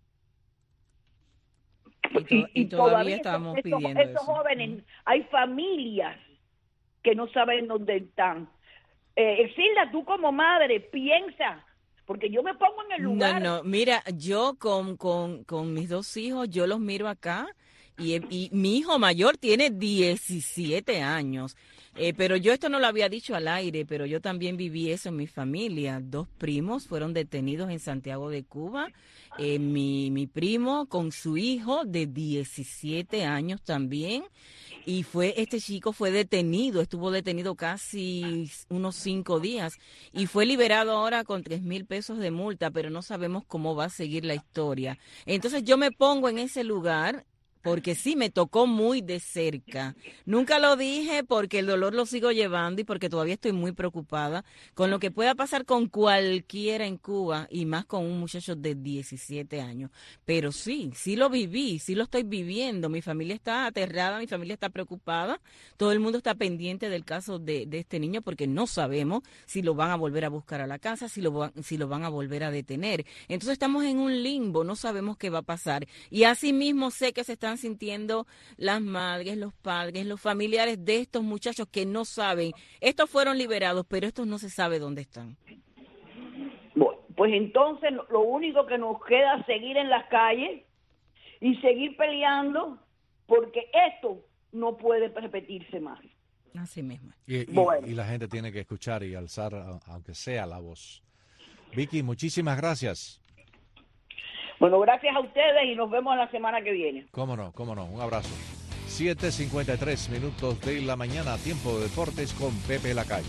Y todavía estamos pidiendo esos jóvenes, hay familias que no saben dónde están. Exilda, tú como madre, piensa, porque yo me pongo en el lugar. No, mira, yo con mis dos hijos, yo los miro acá y mi hijo mayor tiene 17 años. Pero yo esto no lo había dicho al aire, pero yo también viví eso en mi familia. 2 primos fueron detenidos en Santiago de Cuba. Mi primo con su hijo de 17 años también. Y este chico fue detenido, estuvo detenido casi unos 5 días y fue liberado ahora con 3,000 pesos de multa, pero no sabemos cómo va a seguir la historia. Entonces yo me pongo en ese lugar porque sí, me tocó muy de cerca. Nunca lo dije porque el dolor lo sigo llevando y porque todavía estoy muy preocupada con lo que pueda pasar con cualquiera en Cuba y más con un muchacho de 17 años. Pero sí lo viví, sí lo estoy viviendo. Mi familia está aterrada, mi familia está preocupada. Todo el mundo está pendiente del caso de este niño porque no sabemos si lo van a volver a buscar a la casa, si lo van a volver a detener. Entonces estamos en un limbo, no sabemos qué va a pasar. Y asimismo sé que se están están sintiendo las madres, los padres, los familiares de estos muchachos que no saben? Estos fueron liberados, pero estos no se sabe dónde están. Bueno, pues entonces lo único que nos queda es seguir en las calles y seguir peleando, porque esto no puede repetirse más. Así mismo. Y la gente tiene que escuchar y alzar, aunque sea la voz. Vicky, muchísimas gracias. Bueno, gracias a ustedes y nos vemos la semana que viene. Cómo no, un abrazo. 7:53 minutos de la mañana, tiempo de deportes con Pepe Lacalle.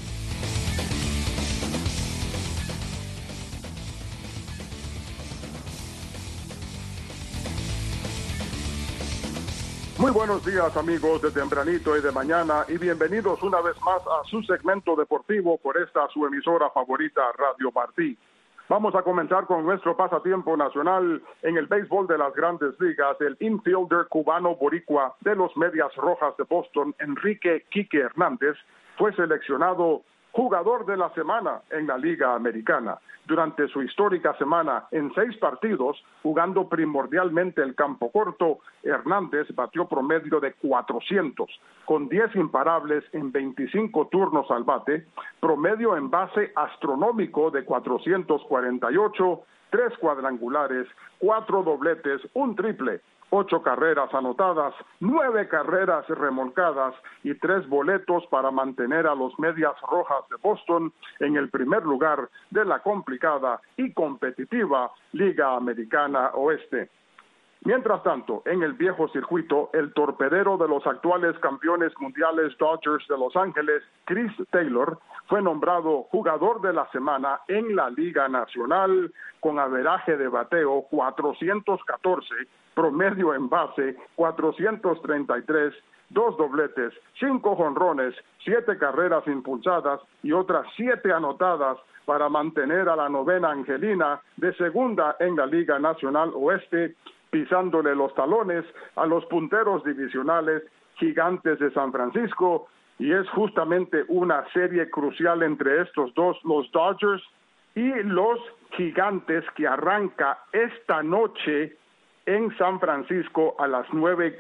Muy buenos días, amigos de tempranito y de mañana, y bienvenidos una vez más a su segmento deportivo por esta su emisora favorita, Radio Martí. Vamos a comenzar con nuestro pasatiempo nacional en el béisbol de las Grandes Ligas. El infielder cubano boricua de los Medias Rojas de Boston, Enrique Quique Hernández, fue seleccionado jugador de la semana en la Liga Americana. Durante su histórica semana, en 6 partidos, jugando primordialmente el campo corto, Hernández batió promedio de 400, con 10 imparables en 25 turnos al bate, promedio en base astronómico de 448, 3 cuadrangulares, 4 dobletes, un triple, 8 carreras anotadas, 9 carreras remolcadas y 3 boletos para mantener a los Medias Rojas de Boston en el primer lugar de la complicada y competitiva Liga Americana Oeste. Mientras tanto, en el viejo circuito, el torpedero de los actuales campeones mundiales Dodgers de Los Ángeles, Chris Taylor, fue nombrado jugador de la semana en la Liga Nacional con averaje de bateo 414, promedio en base 433, 2 dobletes, 5 jonrones, 7 carreras impulsadas y otras 7 anotadas para mantener a la novena angelina de segunda en la Liga Nacional Oeste, pisándole los talones a los punteros divisionales Gigantes de San Francisco, y es justamente una serie crucial entre estos dos, los Dodgers y los Gigantes, que arranca esta noche en San Francisco a las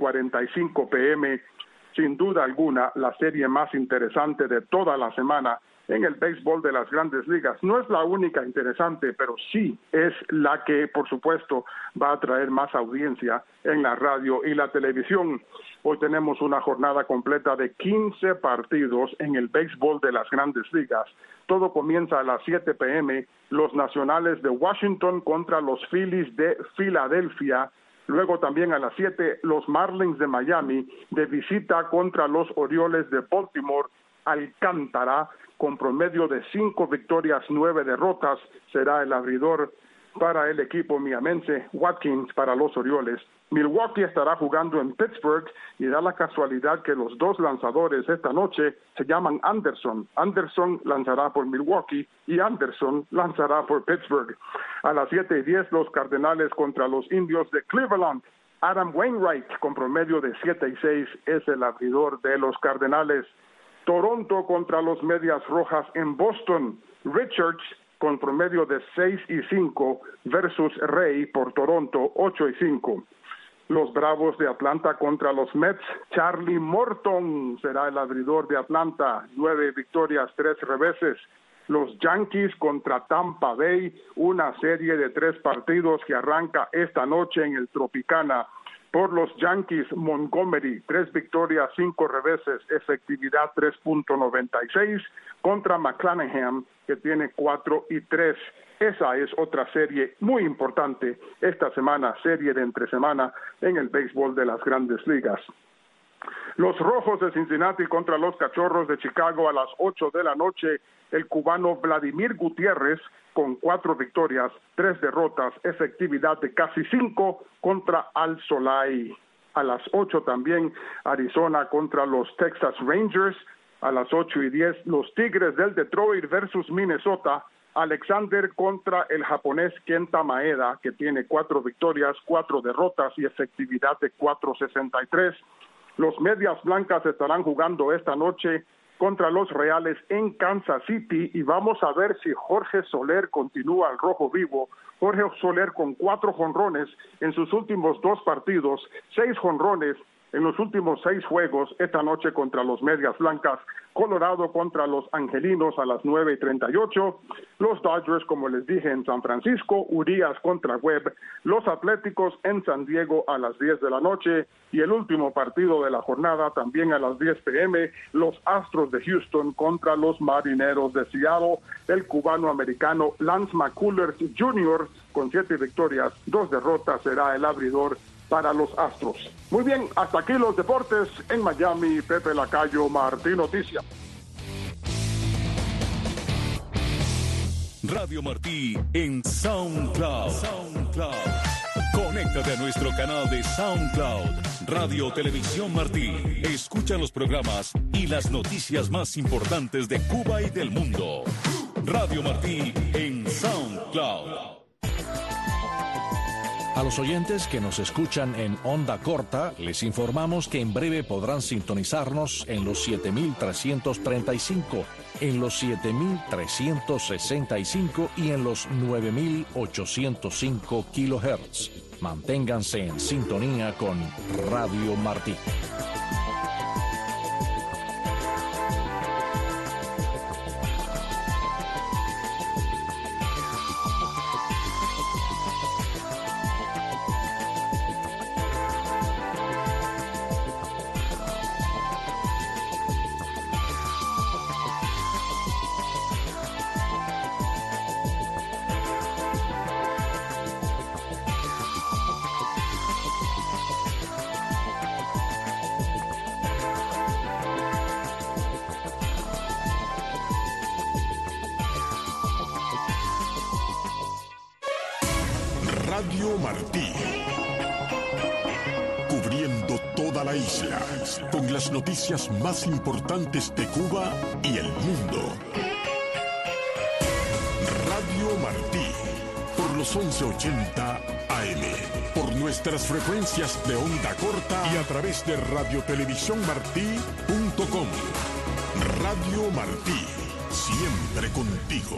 9:45 p.m. Sin duda alguna, la serie más interesante de toda la semana en el béisbol de las Grandes Ligas. No es la única interesante, pero sí es la que, por supuesto, va a traer más audiencia en la radio y la televisión. Hoy tenemos una jornada completa de 15 partidos en el béisbol de las Grandes Ligas. Todo comienza a las 7 p.m. Los Nacionales de Washington contra los Phillies de Filadelfia. Luego también a las 7, los Marlins de Miami de visita contra los Orioles de Baltimore. Alcántara, con promedio de 5 victorias, 9 derrotas, será el abridor para el equipo miamense. Watkins para los Orioles. Milwaukee estará jugando en Pittsburgh y da la casualidad que los 2 lanzadores esta noche se llaman Anderson. Anderson lanzará por Milwaukee y Anderson lanzará por Pittsburgh. A las 7:10, los Cardenales contra los Indios de Cleveland. Adam Wainwright, con promedio de 7-6, es el abridor de los Cardenales. Toronto contra los Medias Rojas en Boston. Richards, con promedio de 6-5, versus Rey por Toronto, 8-5. Los Bravos de Atlanta contra los Mets. Charlie Morton será el abridor de Atlanta, 9 victorias, 3 reveses. Los Yankees contra Tampa Bay, una serie de 3 partidos que arranca esta noche en el Tropicana. Por los Yankees, Montgomery, 3 victorias, 5 reveses, efectividad 3.96, contra McClanahan, que tiene 4-3. Esa es otra serie muy importante esta semana, serie de entre semana en el béisbol de las Grandes Ligas. Los Rojos de Cincinnati contra los Cachorros de Chicago a las 8 de la noche. El cubano Vladimir Gutiérrez con 4 victorias, 3 derrotas, efectividad de casi 5 contra Al Solai. A las 8 también Arizona contra los Texas Rangers. A las 8:10 los Tigres del Detroit versus Minnesota. Alexander contra el japonés Kenta Maeda, que tiene 4 victorias, 4 derrotas y efectividad de 4.63. Los Medias Blancas estarán jugando esta noche contra los Reales en Kansas City, y vamos a ver si Jorge Soler continúa al rojo vivo. Jorge Soler con 4 jonrones en sus últimos 2 partidos, 6 jonrones en los últimos 6 juegos esta noche contra los Medias Blancas. Colorado contra los Angelinos a las 9:38, los Dodgers, como les dije, en San Francisco, Urias contra Webb, los Atléticos en San Diego a las 10 de la noche, y el último partido de la jornada también a las 10 p.m., los Astros de Houston contra los Marineros de Seattle. El cubano-americano Lance McCullers Jr., con 7 victorias, 2 derrotas, será el abridor para los Astros. Muy bien, hasta aquí los deportes. En Miami, Pepe Lacayo, Martín Noticias. Radio Martí en SoundCloud. Conéctate a nuestro canal de SoundCloud. Radio Televisión Martí. Escucha los programas y las noticias más importantes de Cuba y del mundo. Radio Martí en SoundCloud. A los oyentes que nos escuchan en onda corta, les informamos que en breve podrán sintonizarnos en los 7.335, en los 7.365 y en los 9.805 kilohertz. Manténganse en sintonía con Radio Martí. Radio Martí, cubriendo toda la isla con las noticias más importantes de Cuba y el mundo. Radio Martí, por los 1180 AM, por nuestras frecuencias de onda corta y a través de radiotelevisiónmartí.com. Radio Martí, siempre contigo.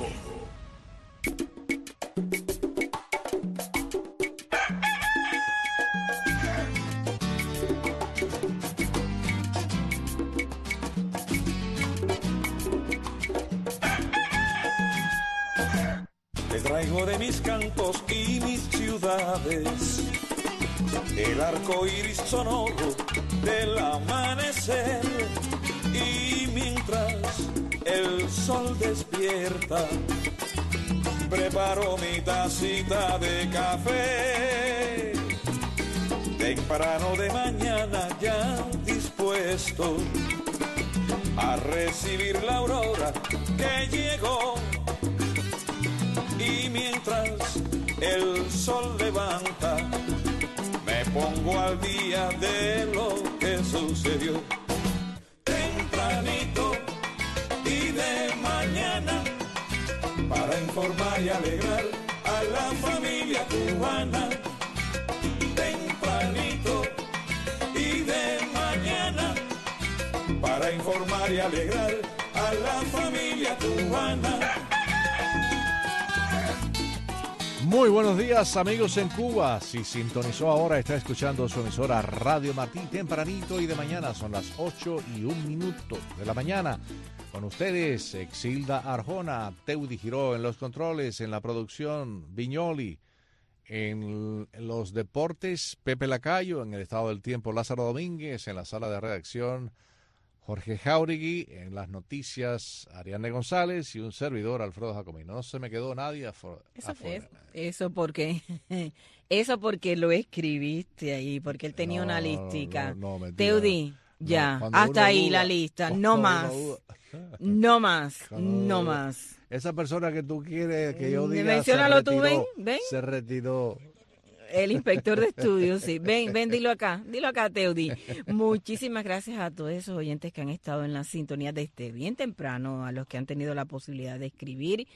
Traigo de mis cantos y mis ciudades el arco iris sonoro del amanecer, y mientras el sol despierta preparo mi tacita de café temprano de mañana, ya dispuesto a recibir la aurora que llegó. Y mientras el sol levanta, me pongo al día de lo que sucedió. Tempranito y de mañana, para informar y alegrar a la familia cubana. Tempranito y de mañana, para informar y alegrar a la familia cubana. Muy buenos días, amigos en Cuba. Si sintonizó ahora, está escuchando su emisora Radio Martí tempranito y de mañana. Son las 8:01 de la mañana. Con ustedes, Exilda Arjona, Teudi Giró en los controles, en la producción, Viñoli, en los deportes, Pepe Lacayo, en el estado del tiempo, Lázaro Domínguez, en la sala de redacción, Jorge Jauregui, en las noticias, Ariane González y un servidor, Alfredo Jacomino. No se me quedó nadie afuera. Eso porque lo escribiste ahí, porque él tenía una listica. Teudi, ya, hasta ahí duda, la lista, no más. No más. Esa persona que tú quieres que yo diga menciónalo tú, ven. Se retiró. El inspector de estudios, sí. Ven, dilo acá, Teudi. Muchísimas gracias a todos esos oyentes que han estado en la sintonía desde bien temprano, a los que han tenido la posibilidad de escribir.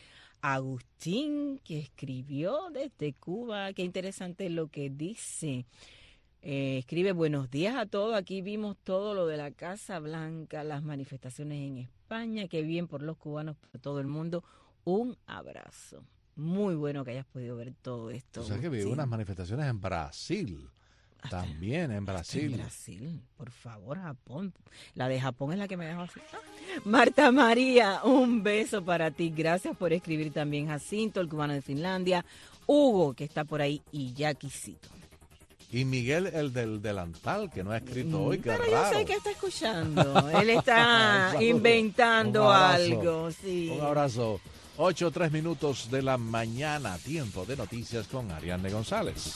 Agustín, que escribió desde Cuba, qué interesante lo que dice. Escribe, buenos días a todos, aquí vimos todo lo de la Casa Blanca, las manifestaciones en España, qué bien por los cubanos, por todo el mundo, un abrazo. Muy bueno que hayas podido ver todo esto. O sea que vi unas manifestaciones en Brasil. También en Brasil. En Brasil, por favor, Japón. La de Japón es la que me dejó así. Marta María, un beso para ti. Gracias por escribir también. Jacinto, el cubano de Finlandia. Hugo, que está por ahí, y Jaquisito. Y Miguel, el del delantal, que no ha escrito hoy, qué pero raro. yo sé que está escuchando. Él está inventando algo. Sí. Un abrazo. 8:03 de la mañana. Tiempo de noticias con Ariadne González.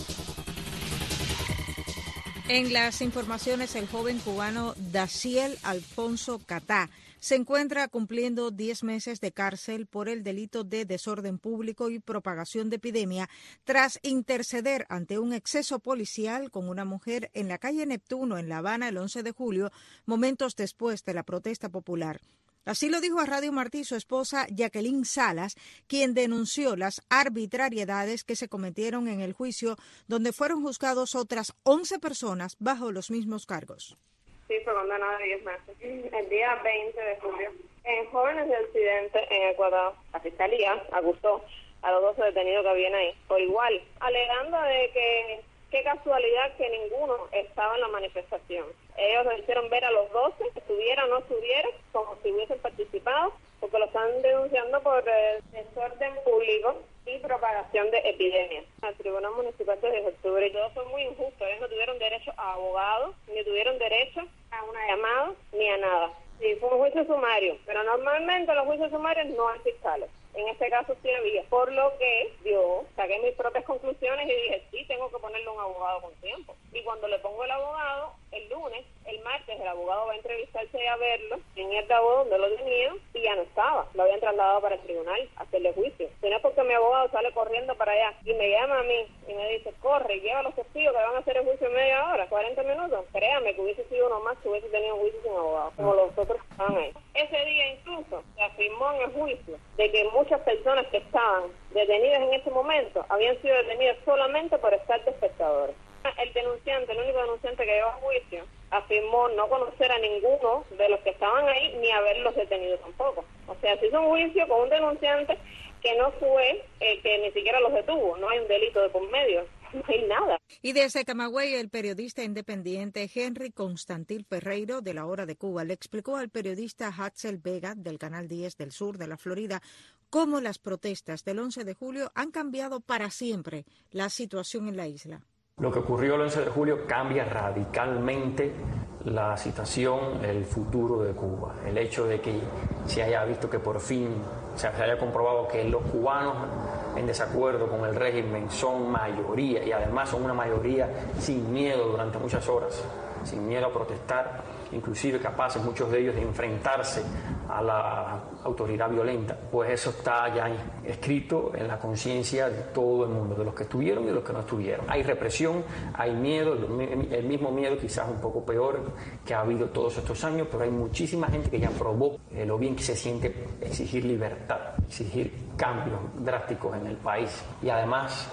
En las informaciones, el joven cubano Daciel Alfonso Catá se encuentra cumpliendo 10 meses de cárcel por el delito de desorden público y propagación de epidemia tras interceder ante un exceso policial con una mujer en la calle Neptuno en La Habana el 11 de julio, momentos después de la protesta popular. Así lo dijo a Radio Martí su esposa Jacqueline Salas, quien denunció las arbitrariedades que se cometieron en el juicio, donde fueron juzgados otras 11 personas bajo los mismos cargos. Sí, fue condenada a 10 meses. El día 20 de julio, en Jóvenes de Occidente, en Ecuador, la Fiscalía acusó a los 12 detenidos que habían ahí, por igual, alegando de que qué casualidad que ninguno estaba en la manifestación. Ellos lo hicieron ver a los 12, estuviera o no estuviera, como si hubiesen participado, porque lo están denunciando por desorden público y propagación de epidemias. El Tribunal Municipal de 10 de octubre, y todo fue muy injusto. Ellos no tuvieron derecho a abogados, ni tuvieron derecho a una llamada, ni a nada. Sí, fue un juicio sumario, pero normalmente en los juicios sumarios no hay fiscales. En este caso sí había, por lo que yo saqué mis propias conclusiones y dije, sí, tengo que ponerle un abogado con tiempo. Y cuando le pongo el abogado, el lunes, el martes, el abogado va a entrevistarse y a verlo en el tabú donde lo tenía y ya no estaba. Lo habían trasladado para el tribunal a hacerle juicio. Si no es porque mi abogado sale corriendo para allá y me llama a mí y me dice, corre, lleva a los testigos que van a hacer el juicio en media hora, 40 minutos. Créame que hubiese sido uno más que hubiese tenido un juicio sin abogado, como los otros que estaban ahí. Ese día incluso se afirmó en el juicio de que muchas personas que estaban detenidas en ese momento habían sido detenidas solamente por estar de espectadores. El denunciante, el único denunciante que llevó a juicio, afirmó no conocer a ninguno de los que estaban ahí ni haberlos detenido tampoco. O sea, se hizo un juicio con un denunciante que no fue el que ni siquiera los detuvo. No hay un delito de por medio. No hay nada. Y desde Camagüey, el periodista independiente Henry Constantil Ferreiro, de La Hora de Cuba, le explicó al periodista Hatzel Vega, del Canal 10 del sur de la Florida, cómo las protestas del 11 de julio han cambiado para siempre la situación en la isla. Lo que ocurrió el 11 de julio cambia radicalmente la situación, el futuro de Cuba. El hecho de que se haya visto que por fin se haya comprobado que los cubanos en desacuerdo con el régimen son mayoría y además son una mayoría sin miedo durante muchas horas, sin miedo a protestar, inclusive capaces muchos de ellos de enfrentarse a la autoridad violenta, pues eso está ya escrito en la conciencia de todo el mundo, de los que estuvieron y de los que no estuvieron. Hay represión, hay miedo, el mismo miedo quizás un poco peor que ha habido todos estos años, pero hay muchísima gente que ya probó lo bien que se siente exigir libertad, exigir cambios drásticos en el país y además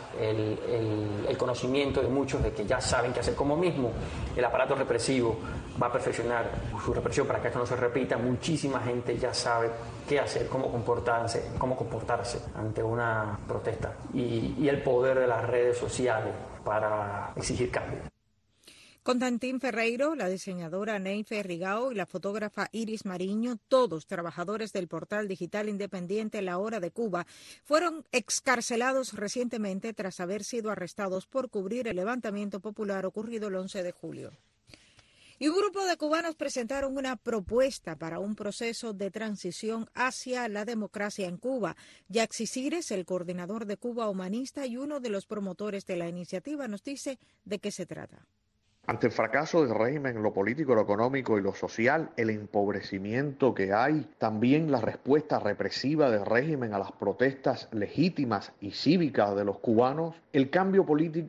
el conocimiento de muchos de que ya saben qué hacer. Como mismo el aparato represivo va a perfeccionar su represión para que esto no se repita, muchísima gente ya sabe qué hacer, cómo comportarse ante una protesta y el poder de las redes sociales para exigir cambio. Constantín Ferreiro, la diseñadora Neife Rigao y la fotógrafa Iris Mariño, todos trabajadores del portal digital independiente La Hora de Cuba, fueron excarcelados recientemente tras haber sido arrestados por cubrir el levantamiento popular ocurrido el 11 de julio. Y un grupo de cubanos presentaron una propuesta para un proceso de transición hacia la democracia en Cuba. Yaxi Cires, el coordinador de Cuba Humanista y uno de los promotores de la iniciativa, nos dice de qué se trata. Ante el fracaso del régimen en lo político, lo económico y lo social, el empobrecimiento que hay, también la respuesta represiva del régimen a las protestas legítimas y cívicas de los cubanos, el cambio político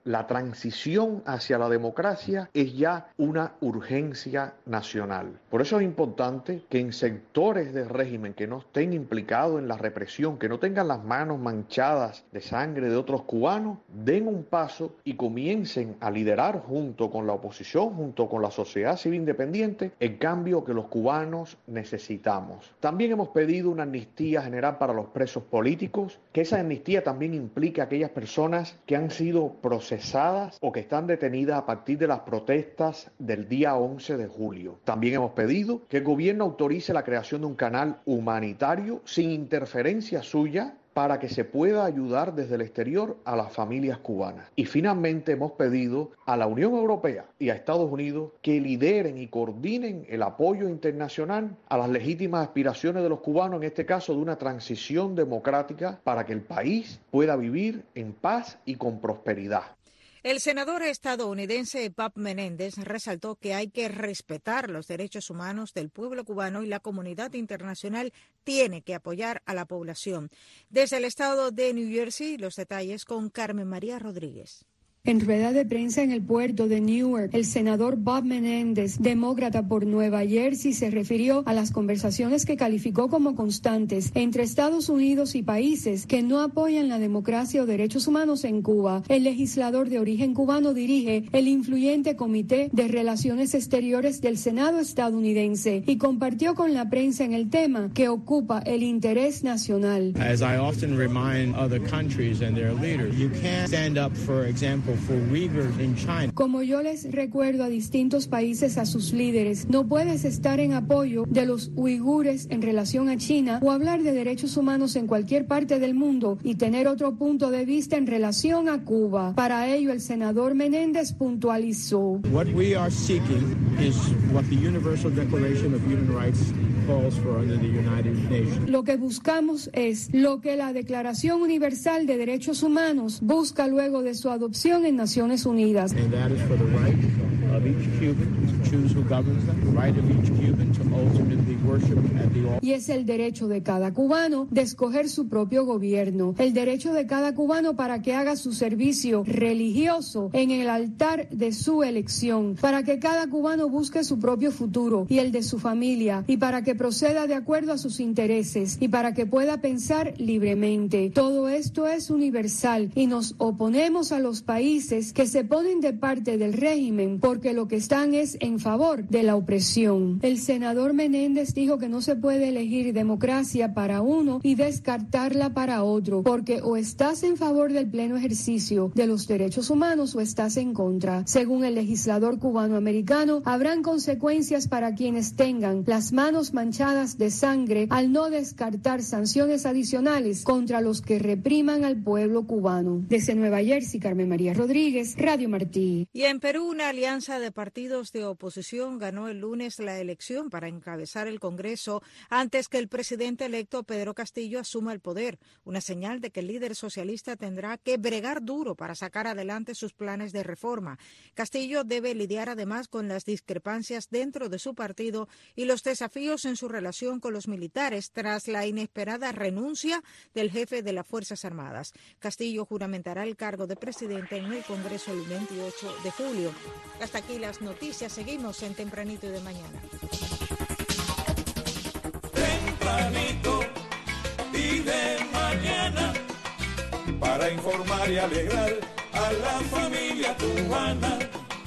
la transición hacia la democracia es ya una urgencia nacional. Por eso es importante que en sectores del régimen que no estén implicados en la represión, que no tengan las manos manchadas de sangre de otros cubanos, den un paso y comiencen a liderar junto con la oposición, junto con la sociedad civil independiente, el cambio que los cubanos necesitamos. También hemos pedido una amnistía general para los presos políticos, que esa amnistía también implique a aquellas personas que han sido procesadas o que están detenidas a partir de las protestas del día 11 de julio. También hemos pedido que el gobierno autorice la creación de un canal humanitario sin interferencia suya para que se pueda ayudar desde el exterior a las familias cubanas. Y finalmente hemos pedido a la Unión Europea y a Estados Unidos que lideren y coordinen el apoyo internacional a las legítimas aspiraciones de los cubanos, en este caso de una transición democrática para que el país pueda vivir en paz y con prosperidad. El senador estadounidense Bob Menéndez resaltó que hay que respetar los derechos humanos del pueblo cubano y la comunidad internacional tiene que apoyar a la población. Desde el estado de New Jersey, los detalles con Carmen María Rodríguez. En rueda de prensa en el puerto de Newark, el senador Bob Menéndez, demócrata por Nueva Jersey, se refirió a las conversaciones que calificó como constantes entre Estados Unidos y países que no apoyan la democracia o derechos humanos en Cuba. El legislador de origen cubano dirige el influyente Comité de Relaciones Exteriores del Senado estadounidense y compartió con la prensa en el tema que ocupa el interés nacional. As I often remind other countries and their leaders, you can't stand up, for example, como yo les recuerdo a distintos países, a sus líderes, no puedes estar en apoyo de los uigures en relación a China o hablar de derechos humanos en cualquier parte del mundo y tener otro punto de vista en relación a Cuba. Para ello, el senador Menéndez puntualizó. What we are seeking is what the Universal Declaration of Human Rights calls for under the United Nations. Lo que buscamos es lo que la Declaración Universal de Derechos Humanos busca luego de su adopción en Naciones Unidas. And that is for the right of each Cuban to choose who governs them, the right of each Cuban to ultimately worship at the altar. Y es el derecho de cada cubano de escoger su propio gobierno, el derecho de cada cubano para que haga su servicio religioso en el altar de su elección, para que cada cubano busque su propio futuro y el de su familia, y para que proceda de acuerdo a sus intereses y para que pueda pensar libremente. Todo esto es universal y nos oponemos a los países que se ponen de parte del régimen porque lo que están es en favor de la opresión. El senador Menéndez dijo que no se puede elegir democracia para uno y descartarla para otro, porque o estás en favor del pleno ejercicio de los derechos humanos o estás en contra. Según el legislador cubano-americano, habrán consecuencias para quienes tengan las manos manchadas de sangre al no descartar sanciones adicionales contra los que repriman al pueblo cubano. Desde Nueva Jersey, Carmen María Rodríguez, Radio Martí. Y en Perú, una alianza de partidos de oposición ganó el lunes la elección para encabezar el Congreso antes que el presidente electo Pedro Castillo asuma el poder, una señal de que el líder socialista tendrá que bregar duro para sacar adelante sus planes de reforma. Castillo debe lidiar además con las discrepancias dentro de su partido y los desafíos en su relación con los militares tras la inesperada renuncia del jefe de las Fuerzas Armadas. Castillo juramentará el cargo de presidente en el Congreso el 28 de julio. Hasta aquí las noticias. Seguimos en Tempranito y de Mañana. Tempranito y de mañana, para informar y alegrar a la familia cubana.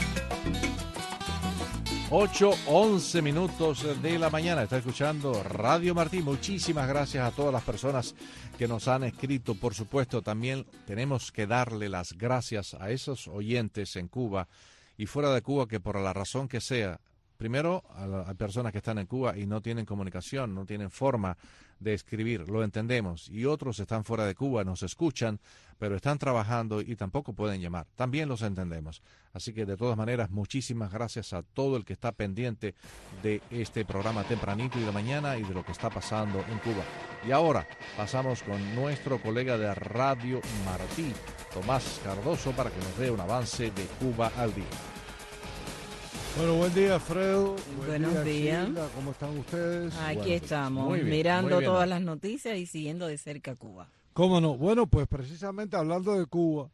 8:11 minutos de la mañana. Está escuchando Radio Martí. Muchísimas gracias a todas las personas que nos han escrito. Por supuesto, también tenemos que darle las gracias a esos oyentes en Cuba y fuera de Cuba que por la razón que sea, primero hay personas que están en Cuba y no tienen comunicación, no tienen forma de escribir, lo entendemos, y otros están fuera de Cuba, nos escuchan, pero están trabajando y tampoco pueden llamar, también los entendemos. Así que de todas maneras, muchísimas gracias a todo el que está pendiente de este programa Tempranito y de Mañana y de lo que está pasando en Cuba. Y ahora pasamos con nuestro colega de Radio Martí, Tomás Cardoso, para que nos dé un avance de Cuba al día. Bueno, buen día, Alfredo. Buenos días. Sheila. ¿Cómo están ustedes? Aquí estamos, mirando todas las noticias y siguiendo de cerca Cuba. ¿Cómo no? Bueno, pues precisamente hablando de Cuba,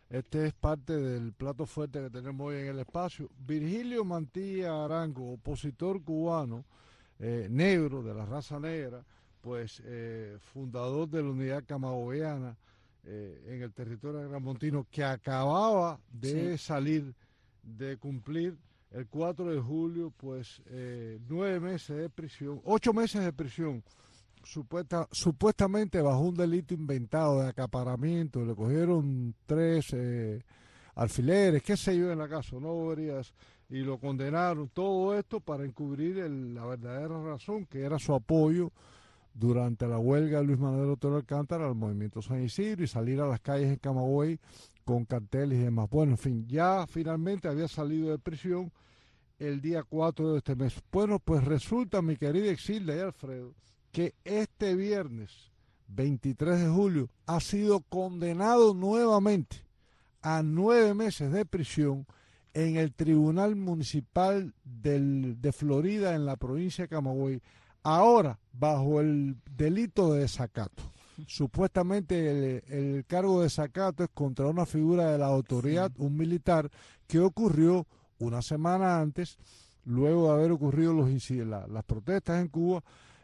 Este es parte del plato fuerte que tenemos hoy en el espacio. Virgilio Mantilla Arango, opositor cubano, negro, de la raza negra, pues fundador de la unidad camagüeyana en el territorio agramontino, que acababa de salir de cumplir el 4 de julio, pues 9 meses de prisión, 8 meses de prisión, supuestamente bajo un delito inventado de acaparamiento. Le cogieron 3 alfileres, qué sé yo, en la casa, no boberías, y lo condenaron. Todo esto para encubrir la verdadera razón, que era su apoyo durante la huelga de Luis Manuel Otero Alcántara al movimiento San Isidro y salir a las calles en Camagüey con carteles y demás. Bueno, en fin, ya finalmente había salido de prisión el día 4 de este mes. Bueno, pues resulta, mi querida Exilda y Alfredo, que este viernes 23 de julio ha sido condenado nuevamente a 9 meses de prisión en el Tribunal Municipal de Florida, en la provincia de Camagüey, ahora bajo el delito de desacato. Supuestamente el cargo de desacato es contra una figura de la autoridad, un militar, que ocurrió una semana antes, luego de haber ocurrido las protestas en Cuba.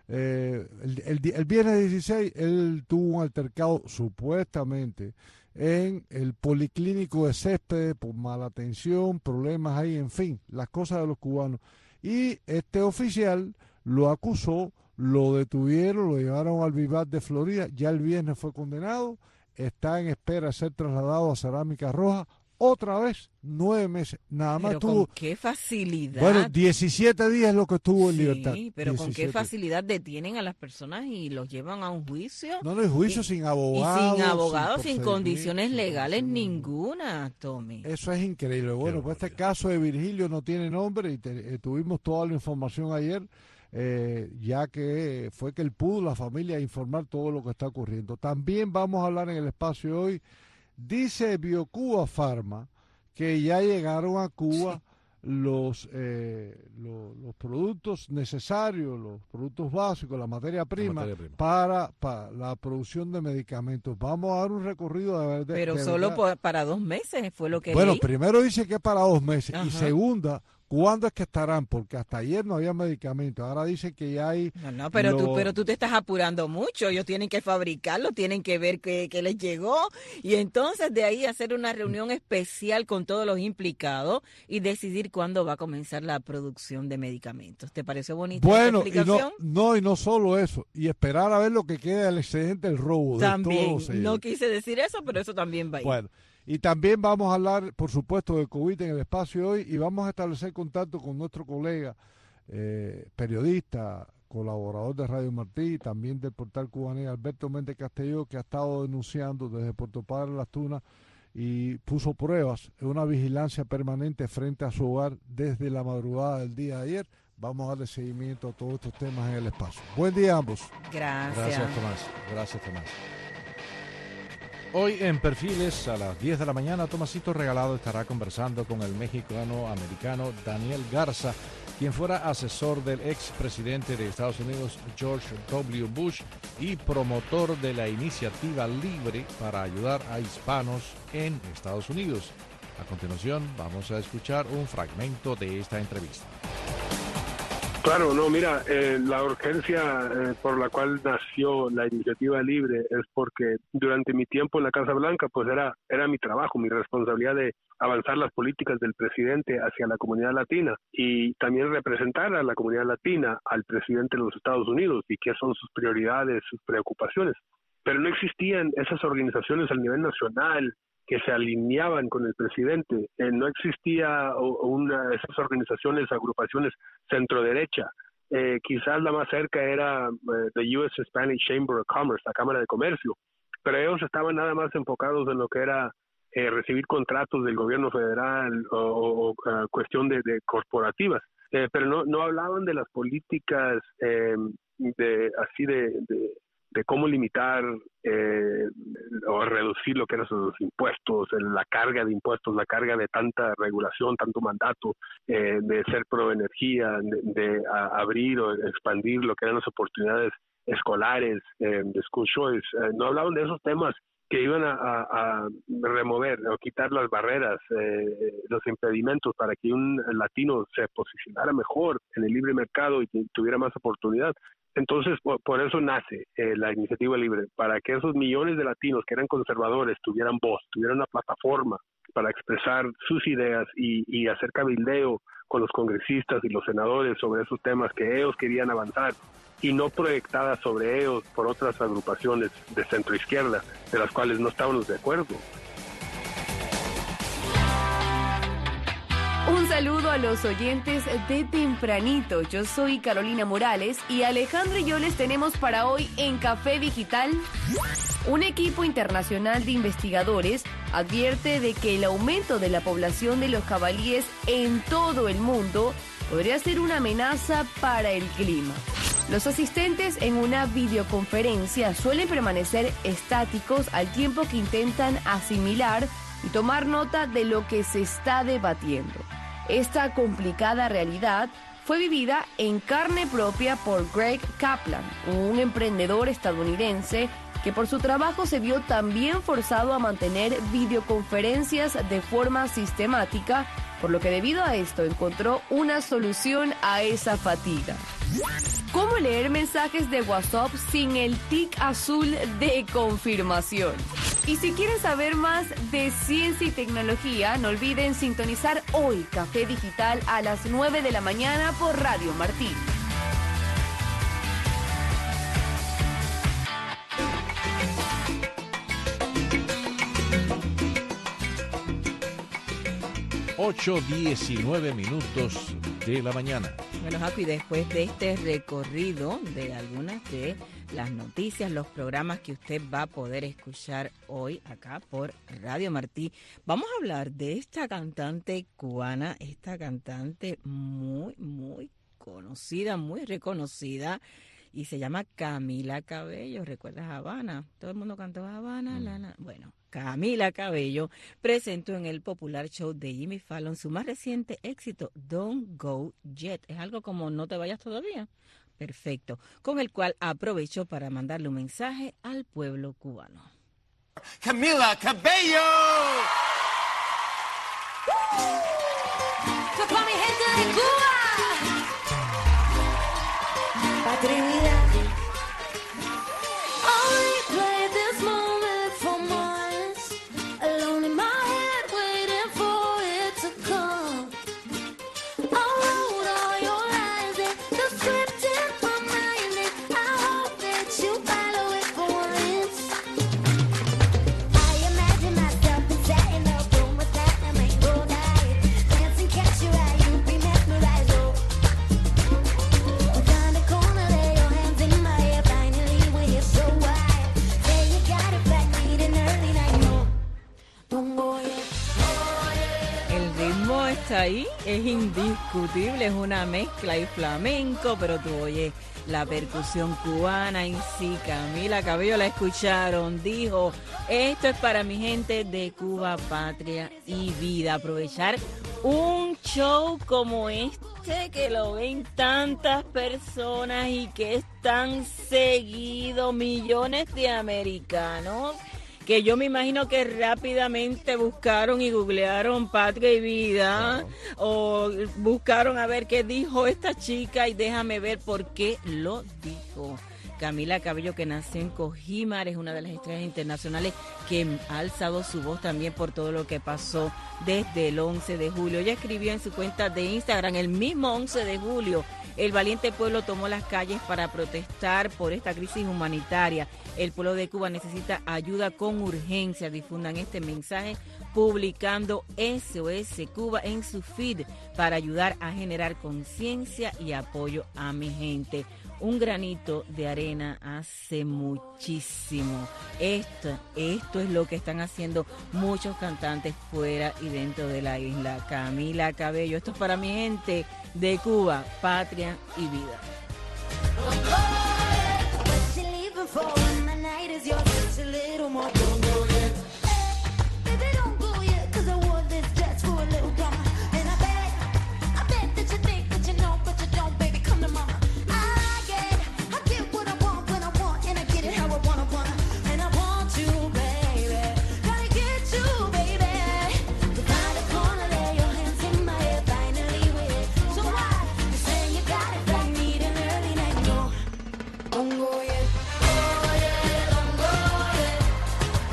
El viernes 16 él tuvo un altercado supuestamente en el policlínico de Céspedes por mala atención, problemas ahí, en fin, las cosas de los cubanos. Y este oficial lo acusó, lo detuvieron, lo llevaron al Vivat de Florida, ya el viernes fue condenado, está en espera de ser trasladado a Cerámica Roja. Otra vez, 9 meses, nada más estuvo. ¿Con qué facilidad? Bueno, 17 días es lo que estuvo en libertad. Sí, pero 17. ¿con qué facilidad detienen a las personas y los llevan a un juicio? No hay juicio sin abogados. Y sin abogados, sin condiciones legales ninguna, Tommy. Eso es increíble. Bueno, pues este caso de Virgilio no tiene nombre y tuvimos toda la información ayer, ya que fue que él pudo, la familia, informar todo lo que está ocurriendo. También vamos a hablar en el espacio hoy. Dice BioCuba Pharma que ya llegaron a Cuba los productos necesarios, los productos básicos, la materia prima, para la producción de medicamentos. Vamos a dar un recorrido de verdad. Pero solo para 2 meses fue lo que Bueno, leí. primero dice que es para 2 meses. Ajá. Y segunda, ¿cuándo es que estarán? Porque hasta ayer no había medicamentos. Ahora dicen que ya hay... No, pero tú te estás apurando mucho. Ellos tienen que fabricarlo, tienen que ver que les llegó. Y entonces de ahí hacer una reunión especial con todos los implicados y decidir cuándo va a comenzar la producción de medicamentos. ¿Te pareció bonita esta explicación? Y no solo eso. Y esperar a ver lo que queda del excedente del robo. También, no quise decir eso, pero eso también va a ir. Bueno. Y también vamos a hablar, por supuesto, de COVID en el espacio hoy y vamos a establecer contacto con nuestro colega, periodista, colaborador de Radio Martí, también del portal Cubanía, Alberto Méndez Castelló, que ha estado denunciando desde Puerto Padre Las Tunas y puso pruebas en una vigilancia permanente frente a su hogar desde la madrugada del día de ayer. Vamos a darle seguimiento a todos estos temas en el espacio. Buen día a ambos. Gracias, Tomás. Gracias, Tomás. Hoy en Perfiles a las 10 de la mañana, Tomasito Regalado estará conversando con el mexicano-americano Daniel Garza, quien fuera asesor del expresidente de Estados Unidos George W. Bush y promotor de la iniciativa Libre para ayudar a hispanos en Estados Unidos. A continuación, vamos a escuchar un fragmento de esta entrevista. Claro, no, mira, la urgencia por la cual nació la iniciativa Libre es porque durante mi tiempo en la Casa Blanca, pues era mi trabajo, mi responsabilidad de avanzar las políticas del presidente hacia la comunidad latina y también representar a la comunidad latina al presidente de los Estados Unidos y qué son sus prioridades, sus preocupaciones. Pero no existían esas organizaciones al nivel nacional que se alineaban con el presidente. No existía esas organizaciones, agrupaciones centro-derecha. Quizás la más cerca era the U.S. Spanish Chamber of Commerce, la Cámara de Comercio, pero ellos estaban nada más enfocados en lo que era recibir contratos del gobierno federal o cuestión de corporativas, pero no hablaban de las políticas de cómo limitar o reducir lo que eran los impuestos, la carga de impuestos, la carga de tanta regulación, tanto mandato, de ser pro energía, de abrir o expandir lo que eran las oportunidades escolares, de school choice, no hablaban de esos temas que iban a remover o quitar las barreras, los impedimentos para que un latino se posicionara mejor en el libre mercado y tuviera más oportunidad. Entonces, por eso nace la iniciativa libre, para que esos millones de latinos que eran conservadores tuvieran voz, tuvieran una plataforma para expresar sus ideas y hacer cabildeo con los congresistas y los senadores sobre esos temas que ellos querían avanzar y no proyectadas sobre ellos por otras agrupaciones de centroizquierda de las cuales no estábamos de acuerdo. Un saludo a los oyentes de tempranito. Yo soy Carolina Morales y Alejandro y yo les tenemos para hoy en Café Digital. Un equipo internacional de investigadores advierte de que el aumento de la población de los jabalíes en todo el mundo podría ser una amenaza para el clima. Los asistentes en una videoconferencia suelen permanecer estáticos al tiempo que intentan asimilar y tomar nota de lo que se está debatiendo. Esta complicada realidad fue vivida en carne propia por Greg Kaplan, un emprendedor estadounidense que por su trabajo se vio también forzado a mantener videoconferencias de forma sistemática, por lo que debido a esto encontró una solución a esa fatiga. ¿Cómo leer mensajes de WhatsApp sin el tic azul de confirmación? Y si quieren saber más de ciencia y tecnología, no olviden sintonizar hoy Café Digital a las 9 de la mañana por Radio Martí. Ocho 19 minutos de la mañana. Bueno, Jaco, y después de este recorrido de algunas de las noticias, los programas que usted va a poder escuchar hoy acá por Radio Martí, vamos a hablar de esta cantante cubana, esta cantante muy conocida, muy reconocida, y se llama Camila Cabello. ¿Recuerdas Habana? Todo el mundo cantó Habana. Bueno, Camila Cabello presentó en el popular show de Jimmy Fallon su más reciente éxito, Don't Go Yet. Es algo como No te vayas todavía. Perfecto. Con el cual aprovechó para mandarle un mensaje al pueblo cubano. Camila Cabello. Para mi gente de Cuba. Patria. Only play this moment for months. Alone in my head, waiting for it to come. I wrote all your lines in the script in my mind, and I hope that you follow it for once. I imagine myself inside in a room with platinum and gold eyes, dancing, catch your eye, you be mesmerized. Oh. El ritmo está ahí, es indiscutible, es una mezcla y flamenco, pero tú oyes la percusión cubana y sí, Camila Cabello la escucharon, dijo, esto es para mi gente de Cuba, patria y vida. Aprovechar un show como este que lo ven tantas personas y que es tan seguido, millones de americanos, que yo me imagino que rápidamente buscaron y googlearon Patria y Vida, claro, o buscaron a ver qué dijo esta chica y déjame ver por qué lo dijo. Camila Cabello, que nació en Cojímar, es una de las estrellas internacionales que ha alzado su voz también por todo lo que pasó desde el 11 de julio. Ella escribió en su cuenta de Instagram, el mismo 11 de julio, el valiente pueblo tomó las calles para protestar por esta crisis humanitaria. El pueblo de Cuba necesita ayuda con urgencia. Difundan este mensaje publicando SOS Cuba en su feed para ayudar a generar conciencia y apoyo a mi gente. Un granito de arena hace muchísimo. Esto es lo que están haciendo muchos cantantes fuera y dentro de la isla. Camila Cabello, esto es para mi gente de Cuba, patria y vida.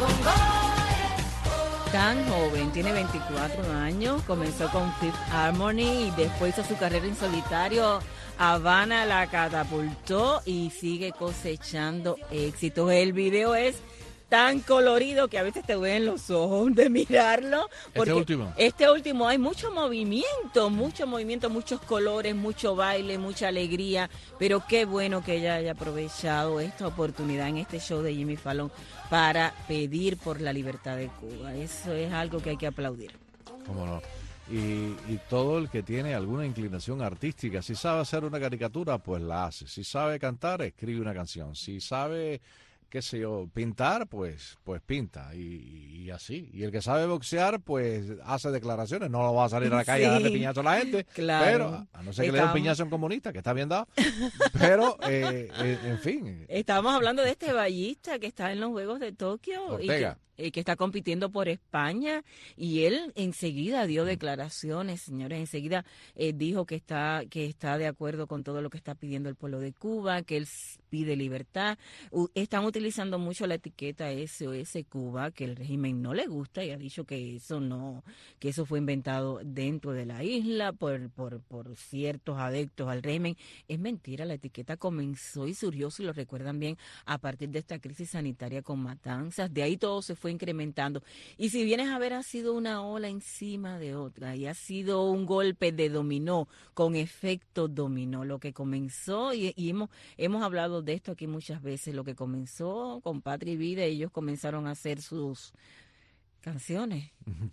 Tan joven, tiene 24 años, comenzó con Fifth Harmony y después hizo su carrera en solitario. Havana la catapultó y sigue cosechando éxitos. El video es tan colorido que a veces te duelen los ojos de mirarlo. Porque este último hay mucho movimiento, muchos colores, mucho baile, mucha alegría. Pero qué bueno que ella haya aprovechado esta oportunidad en este show de Jimmy Fallon para pedir por la libertad de Cuba. Eso es algo que hay que aplaudir. ¿Cómo no? Y todo el que tiene alguna inclinación artística, si sabe hacer una caricatura, pues la hace. Si sabe cantar, escribe una canción. Si sabe, qué sé yo, pintar, pues pinta. Y así. Y el que sabe boxear, pues hace declaraciones. No va a salir a la calle a darle piñazo a la gente. Claro. Pero, a no ser que le dé un piñazo a un comunista, que está bien dado. Pero, en fin. Estábamos hablando de este ballista que está en los Juegos de Tokio. Ortega. Que está compitiendo por España, y él enseguida dio declaraciones, señores, enseguida dijo que está de acuerdo con todo lo que está pidiendo el pueblo de Cuba, que él pide libertad. Están utilizando mucho la etiqueta SOS Cuba, que el régimen no le gusta, y ha dicho que eso fue inventado dentro de la isla por ciertos adeptos al régimen. Es mentira, la etiqueta comenzó y surgió, si lo recuerdan bien, a partir de esta crisis sanitaria con matanzas. De ahí todo se fue incrementando, y si vienes a ver, ha sido una ola encima de otra, y ha sido un golpe de dominó, con efecto dominó, lo que comenzó, y hemos hablado de esto aquí muchas veces, lo que comenzó con Patria y Vida, ellos comenzaron a hacer sus canciones.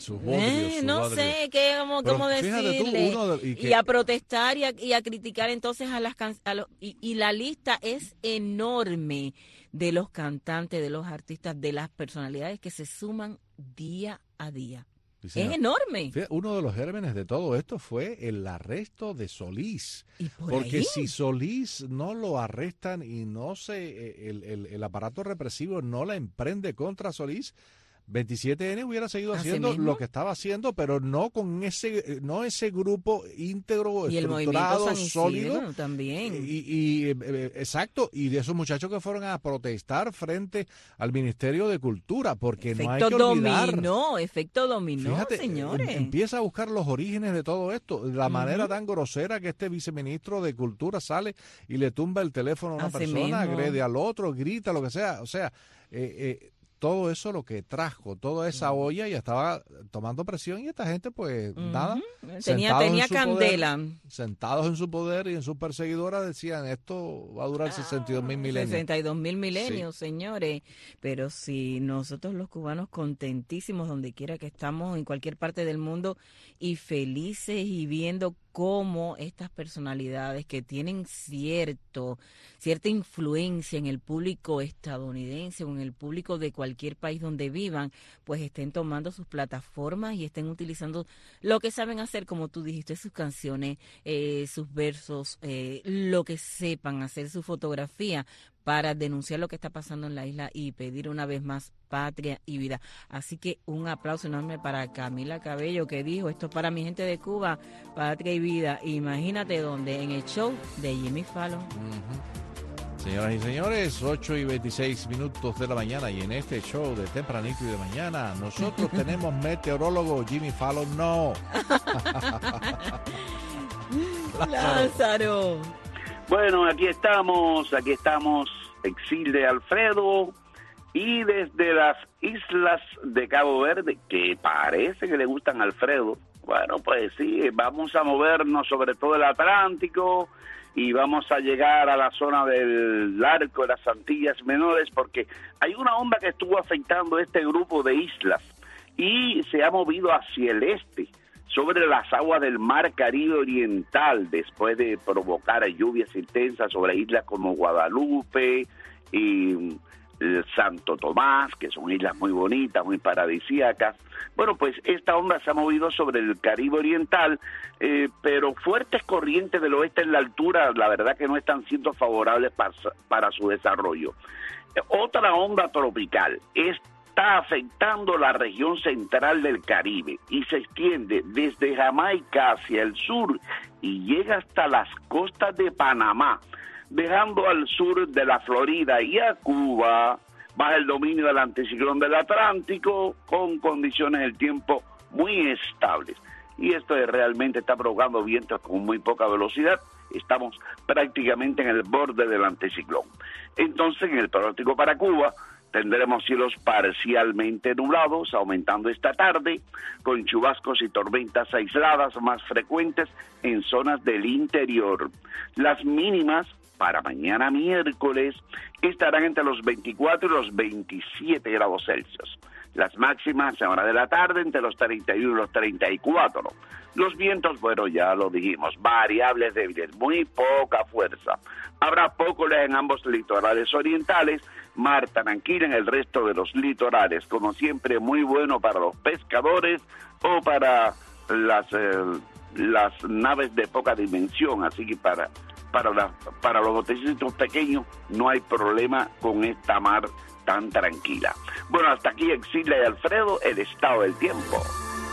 No sé cómo decirle, y a protestar y a criticar entonces y la lista es enorme de los cantantes, de los artistas, de las personalidades que se suman día a día. Es enorme. Uno de los gérmenes de todo esto fue el arresto de Solís. Porque si Solís no lo arrestan y no el aparato represivo no la emprende contra Solís, 27N hubiera seguido haciendo lo que estaba haciendo, pero no con ese grupo íntegro, y estructurado, sólido también. Exacto, y de esos muchachos que fueron a protestar frente al Ministerio de Cultura, porque no hay que olvidar. Efecto dominó, fíjate, señores. Empieza a buscar los orígenes de todo esto, la manera tan grosera que este viceministro de Cultura sale y le tumba el teléfono a una persona, agrede al otro, grita, lo que sea, todo eso lo que trajo, toda esa olla, ya estaba tomando presión, y esta gente pues nada, tenía candela. Sentados en su poder y en sus perseguidoras decían, esto va a durar 62,000 milenios. 62,000 milenios, señores. Pero si nosotros los cubanos contentísimos donde quiera que estamos, en cualquier parte del mundo, y felices y viendo cómo estas personalidades que tienen cierta influencia en el público estadounidense o en el público de cualquier país donde vivan, pues estén tomando sus plataformas y estén utilizando lo que saben hacer, como tú dijiste, sus canciones, sus versos, lo que sepan hacer, su fotografía, para denunciar lo que está pasando en la isla y pedir una vez más patria y vida. Así que un aplauso enorme para Camila Cabello, que dijo, esto es para mi gente de Cuba, patria y vida. Imagínate dónde, en el show de Jimmy Fallon. Señoras y señores, 8:26 de la mañana, y en este show de tempranito y de mañana, nosotros tenemos meteorólogo. Jimmy Fallon no. Lázaro. Bueno, aquí estamos, Exilde Alfredo, y desde las islas de Cabo Verde, que parece que le gustan a Alfredo, bueno, pues sí, vamos a movernos sobre todo el Atlántico, y vamos a llegar a la zona del arco de las Antillas Menores, porque hay una onda que estuvo afectando este grupo de islas, y se ha movido hacia el este, sobre las aguas del mar Caribe Oriental, después de provocar lluvias intensas sobre islas como Guadalupe y Santo Tomás, que son islas muy bonitas, muy paradisíacas. Bueno, pues esta onda se ha movido sobre el Caribe Oriental, pero fuertes corrientes del oeste en la altura, la verdad que no están siendo favorables para su desarrollo. Otra onda tropical está afectando la región central del Caribe y se extiende desde Jamaica hacia el sur y llega hasta las costas de Panamá, dejando al sur de la Florida y a Cuba Baja el dominio del anticiclón del Atlántico con condiciones del tiempo muy estables. Y esto realmente está provocando vientos con muy poca velocidad. Estamos prácticamente en el borde del anticiclón. Entonces, en el pronóstico para Cuba, tendremos cielos parcialmente nublados, aumentando esta tarde, con chubascos y tormentas aisladas más frecuentes en zonas del interior. Las mínimas para mañana miércoles estarán entre los 24 y los 27 grados Celsius. Las máximas a hora de la tarde entre los 31 y los 34. Los vientos, bueno, ya lo dijimos, variables débiles, muy poca fuerza. Habrá poco en ambos litorales orientales, mar tranquila en el resto de los litorales, como siempre muy bueno para los pescadores o para las naves de poca dimensión, así que para los botecitos pequeños no hay problema con esta mar tan tranquila. Bueno, hasta aquí Exilia y Alfredo, el estado del tiempo.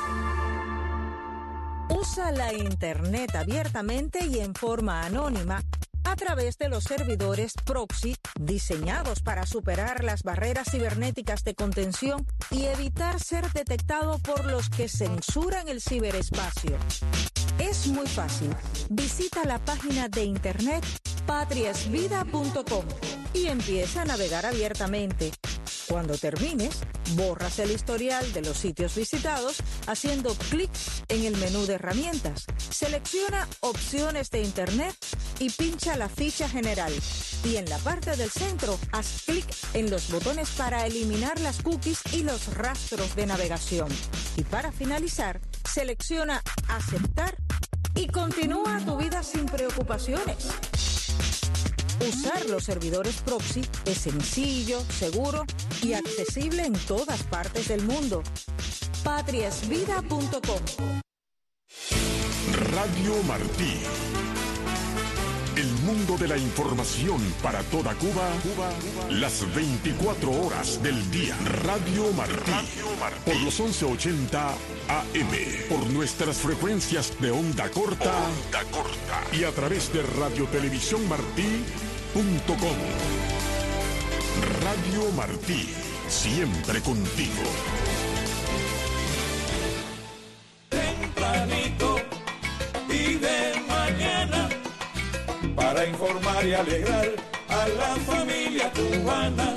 Usa la Internet abiertamente y en forma anónima a través de los servidores proxy diseñados para superar las barreras cibernéticas de contención y evitar ser detectado por los que censuran el ciberespacio. Es muy fácil. Visita la página de internet patriasvida.com y empieza a navegar abiertamente. Cuando termines, borras el historial de los sitios visitados haciendo clic en el menú de herramientas. Selecciona opciones de internet y pincha la ficha general. Y en la parte del centro, haz clic en los botones para eliminar las cookies y los rastros de navegación. Y para finalizar, selecciona aceptar y continúa tu vida sin preocupaciones. Usar los servidores proxy es sencillo, seguro y accesible en todas partes del mundo. patriasvida.com. Radio Martí. El mundo de la información para toda Cuba, las 24 horas del día. Radio Martí. Por los 1180 AM. Por nuestras frecuencias de onda corta. Y a través de radiotelevisiónmartí.com. Radio Martí. Siempre contigo. Tempranito y de mañana, para informar y alegrar a la familia cubana.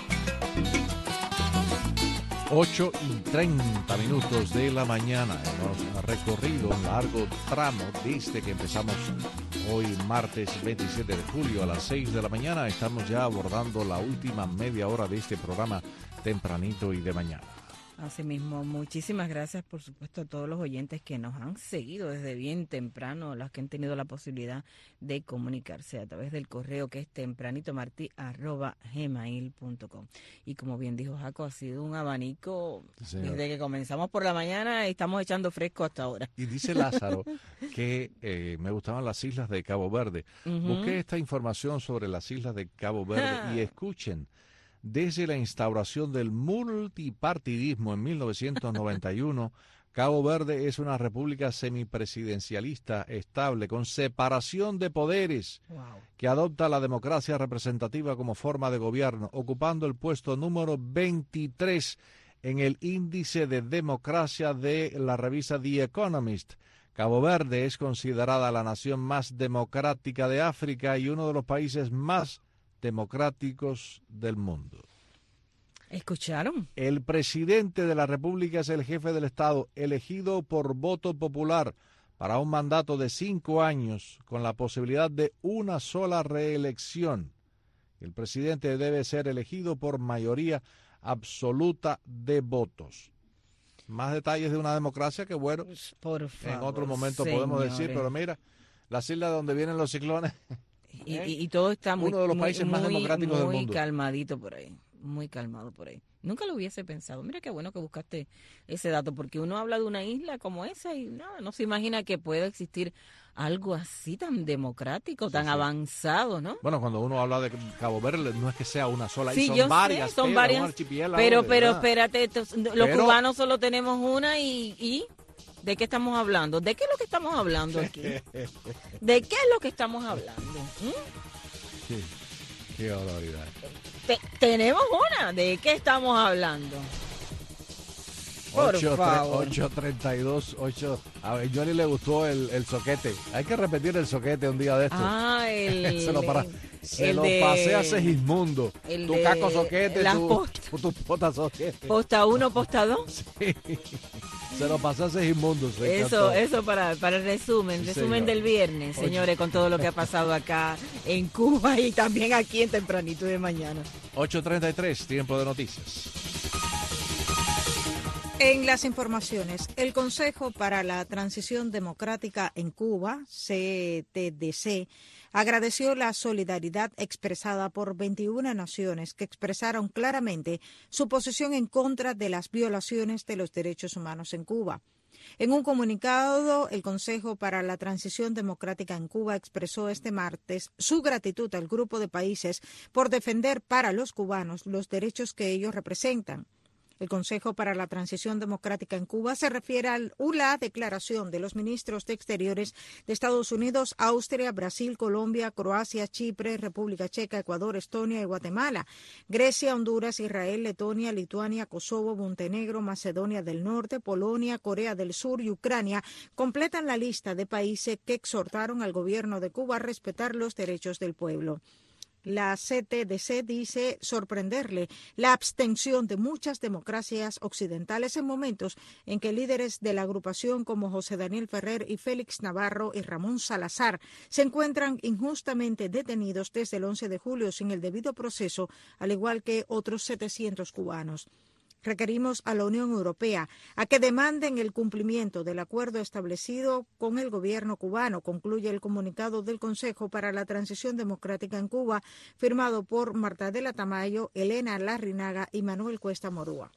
8:30 de la mañana. Hemos recorrido un largo tramo desde que empezamos hoy martes 27 de julio a las 6 de la mañana. Estamos ya abordando la última media hora de este programa Tempranito y de mañana. Asimismo, muchísimas gracias, por supuesto, a todos los oyentes que nos han seguido desde bien temprano, los que han tenido la posibilidad de comunicarse a través del correo que es tempranitomarti@gmail.com. Y como bien dijo Jaco, ha sido un abanico desde que comenzamos por la mañana y estamos echando fresco hasta ahora. Y dice Lázaro que me gustaban las islas de Cabo Verde. Busqué esta información sobre las islas de Cabo Verde y escuchen. Desde la instauración del multipartidismo en 1991, Cabo Verde es una república semipresidencialista estable con separación de poderes que adopta la democracia representativa como forma de gobierno, ocupando el puesto número 23 en el índice de democracia de la revista The Economist. Cabo Verde es considerada la nación más democrática de África y uno de los países más democráticos del mundo. ¿Escucharon? El presidente de la República es el jefe del Estado, elegido por voto popular para un mandato de 5 años, con la posibilidad de una sola reelección. El presidente debe ser elegido por mayoría absoluta de votos. Más detalles de una democracia que, bueno, por favor, en otro momento podemos decir, pero mira, las islas donde vienen los ciclones... Y todo está uno de los países más democráticos del mundo. Muy calmadito por ahí, muy calmado por ahí. Nunca lo hubiese pensado. Mira qué bueno que buscaste ese dato, porque uno habla de una isla como esa y no se imagina que pueda existir algo así tan democrático, tan avanzado, ¿no? Bueno, cuando uno habla de Cabo Verde, no es que sea una sola isla, son varias, son varias, un archipiélago, pero espérate, los cubanos solo tenemos una y ¿de qué estamos hablando? ¿De qué es lo que estamos hablando aquí? ¿De qué es lo que estamos hablando? Sí. Qué barbaridad. Tenemos una. ¿De qué estamos hablando? Por favor. 8:32. A ver, Johnny le gustó el soquete. Hay que repetir el soquete un día de estos. Se lo pasé a Segismundo. Tu caco soquete, tu pota soquete. ¿Posta 1, posta 2? Sí. Se lo pasé a Segismundo. Eso para el resumen del viernes, señores, con todo lo que ha pasado acá en Cuba y también aquí en Tempranito de Mañana. 8:33, tiempo de noticias. En las informaciones, el Consejo para la Transición Democrática en Cuba, CTDC, agradeció la solidaridad expresada por 21 naciones que expresaron claramente su posición en contra de las violaciones de los derechos humanos en Cuba. En un comunicado, el Consejo para la Transición Democrática en Cuba expresó este martes su gratitud al grupo de países por defender para los cubanos los derechos que ellos representan. El Consejo para la Transición Democrática en Cuba se refiere a la declaración de los ministros de Exteriores de Estados Unidos, Austria, Brasil, Colombia, Croacia, Chipre, República Checa, Ecuador, Estonia y Guatemala. Grecia, Honduras, Israel, Letonia, Lituania, Kosovo, Montenegro, Macedonia del Norte, Polonia, Corea del Sur y Ucrania completan la lista de países que exhortaron al gobierno de Cuba a respetar los derechos del pueblo. La CTDC dice sorprenderle la abstención de muchas democracias occidentales en momentos en que líderes de la agrupación como José Daniel Ferrer y Félix Navarro y Ramón Salazar se encuentran injustamente detenidos desde el 11 de julio sin el debido proceso, al igual que otros 700 cubanos. Requerimos a la Unión Europea a que demanden el cumplimiento del acuerdo establecido con el gobierno cubano, concluye el comunicado del Consejo para la Transición Democrática en Cuba, firmado por Marta de la Tamayo, Elena Larrinaga y Manuel Cuesta Morúa.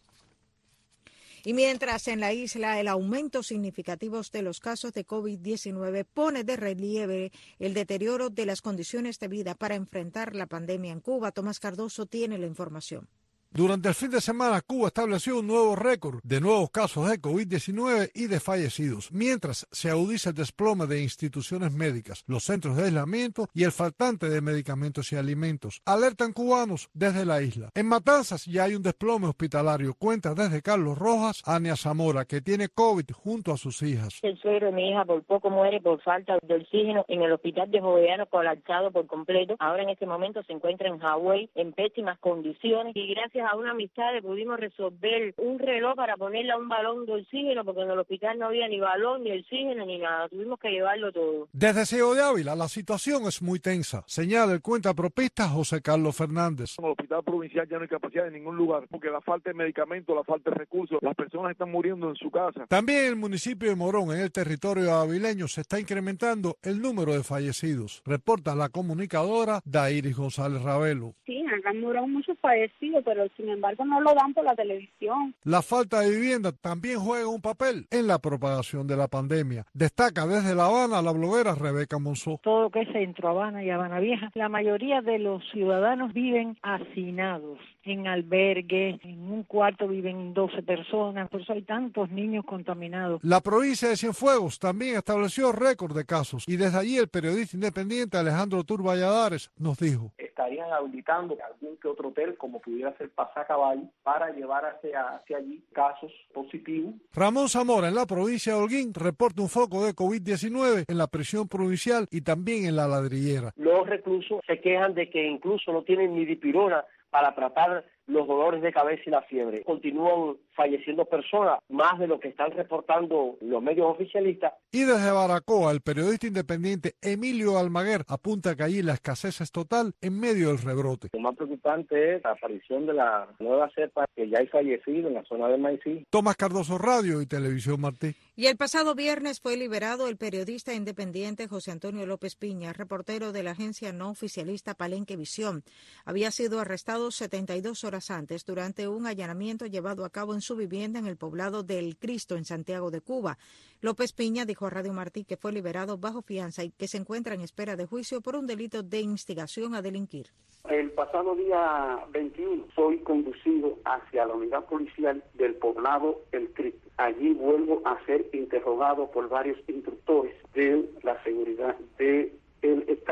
Y mientras en la isla el aumento significativo de los casos de COVID-19 pone de relieve el deterioro de las condiciones de vida para enfrentar la pandemia en Cuba, Tomás Cardoso tiene la información. Durante el fin de semana, Cuba estableció un nuevo récord de nuevos casos de COVID-19 y de fallecidos, mientras se agudiza el desplome de instituciones médicas, los centros de aislamiento y el faltante de medicamentos y alimentos. Alertan cubanos desde la isla. En Matanzas ya hay un desplome hospitalario. Cuenta desde Carlos Rojas, Ania Zamora, que tiene COVID junto a sus hijas. El suegro de mi hija por poco muere por falta de oxígeno en el hospital de Jovellanos, colapsado por completo. Ahora en este momento se encuentra en Hawái en pésimas condiciones y gracias a una amistad le pudimos resolver un reloj para ponerle a un balón de oxígeno porque en el hospital no había ni balón, ni oxígeno, ni nada. Tuvimos que llevarlo todo. Desde Ciego de Ávila la situación es muy tensa, señala el cuentapropista José Carlos Fernández. En el hospital provincial ya no hay capacidad en ningún lugar porque la falta de medicamentos, la falta de recursos, las personas están muriendo en su casa. También en el municipio de Morón, en el territorio avileño, se está incrementando el número de fallecidos. Reporta la comunicadora Dairis González Ravelo. Sí, acá en Morón muchos fallecidos, pero sin embargo no lo dan por la televisión. La falta de vivienda también juega un papel en la propagación de la pandemia. Destaca desde La Habana la bloguera Rebeca Monzó. Todo lo que es Centro Habana y Habana Vieja, la mayoría de los ciudadanos viven hacinados, en albergues, en un cuarto viven 12 personas, por eso hay tantos niños contaminados. La provincia de Cienfuegos también estableció récord de casos y desde allí el periodista independiente Alejandro Tur Valladares nos dijo: estarían habilitando algún que otro hotel, como pudiera ser Pasacaballo, para llevar hacia allí casos positivos. Ramón Zamora, en la provincia de Holguín, reporta un foco de COVID-19 en la prisión provincial y también en la Ladrillera. Los reclusos se quejan de que incluso no tienen ni dipirona para tratar los dolores de cabeza y la fiebre. Continúan falleciendo personas, más de lo que están reportando los medios oficialistas. Y desde Baracoa, el periodista independiente Emilio Almaguer apunta que allí la escasez es total en medio del rebrote. Lo más preocupante es la aparición de la nueva cepa que ya hay fallecido en la zona de Maicí. Tomás Cardoso, Radio y Televisión Martí. Y el pasado viernes fue liberado el periodista independiente José Antonio López Piña, reportero de la agencia no oficialista Palenque Visión. Había sido arrestado 72 horas antes durante un allanamiento llevado a cabo en su vivienda en el poblado del Cristo, en Santiago de Cuba. López Piña dijo a Radio Martí que fue liberado bajo fianza y que se encuentra en espera de juicio por un delito de instigación a delinquir. El pasado día 21 soy conducido hacia la unidad policial del poblado El Cristo. Allí vuelvo a ser interrogado por varios instructores de la seguridad del Estado,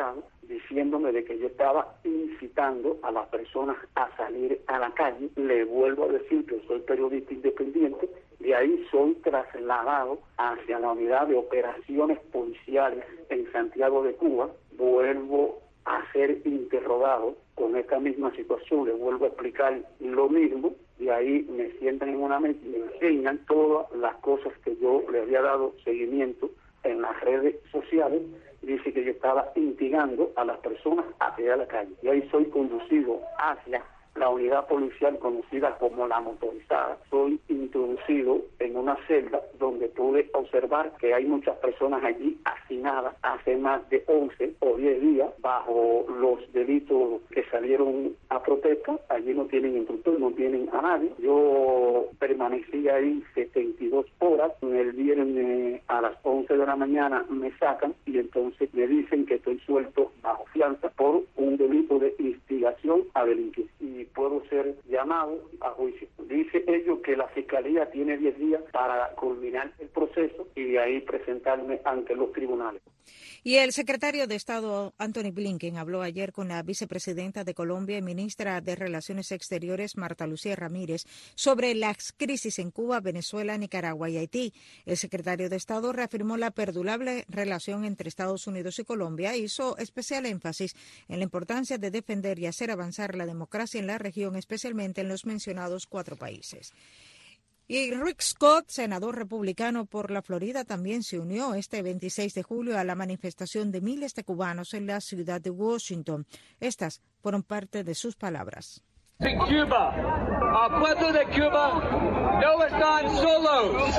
diciéndome de que yo estaba incitando a las personas a salir a la calle. Le vuelvo a decir que soy periodista independiente. De ahí soy trasladado hacia la unidad de operaciones policiales en Santiago de Cuba. Vuelvo a ser interrogado con esta misma situación, le vuelvo a explicar lo mismo. De ahí me sientan en una mesa y me enseñan todas las cosas que yo le había dado seguimiento en las redes sociales. Dice que yo estaba instigando a las personas a salir a la calle. Y ahí soy conducido hacia la unidad policial conocida como la motorizada. Soy introducido en una celda donde pude observar que hay muchas personas allí hacinadas hace más de 11 o 10 días bajo los delitos que salieron a protesta. Allí no tienen instructor, no tienen a nadie. Yo permanecí ahí 72 horas. El viernes a las 11 de la mañana me sacan y entonces me dicen que estoy suelto bajo fianza por un delito de instigación a delinquir y puedo ser llamado a juicio. Dice ellos que la Fiscalía tiene 10 días para culminar el proceso y de ahí presentarme ante los tribunales. Y el secretario de Estado, Anthony Blinken, habló ayer con la vicepresidenta de Colombia y ministra de Relaciones Exteriores, Marta Lucía Ramírez, sobre las crisis en Cuba, Venezuela, Nicaragua y Haití. El secretario de Estado reafirmó la perdurable relación entre Estados Unidos y Colombia e hizo especial énfasis en la importancia de defender y hacer avanzar la democracia en la región, especialmente en los mencionados 4 países. Y Rick Scott, senador republicano por la Florida, también se unió este 26 de julio a la manifestación de miles de cubanos en la ciudad de Washington. Estas fueron parte de sus palabras. En Cuba, al pueblo de Cuba no están solos.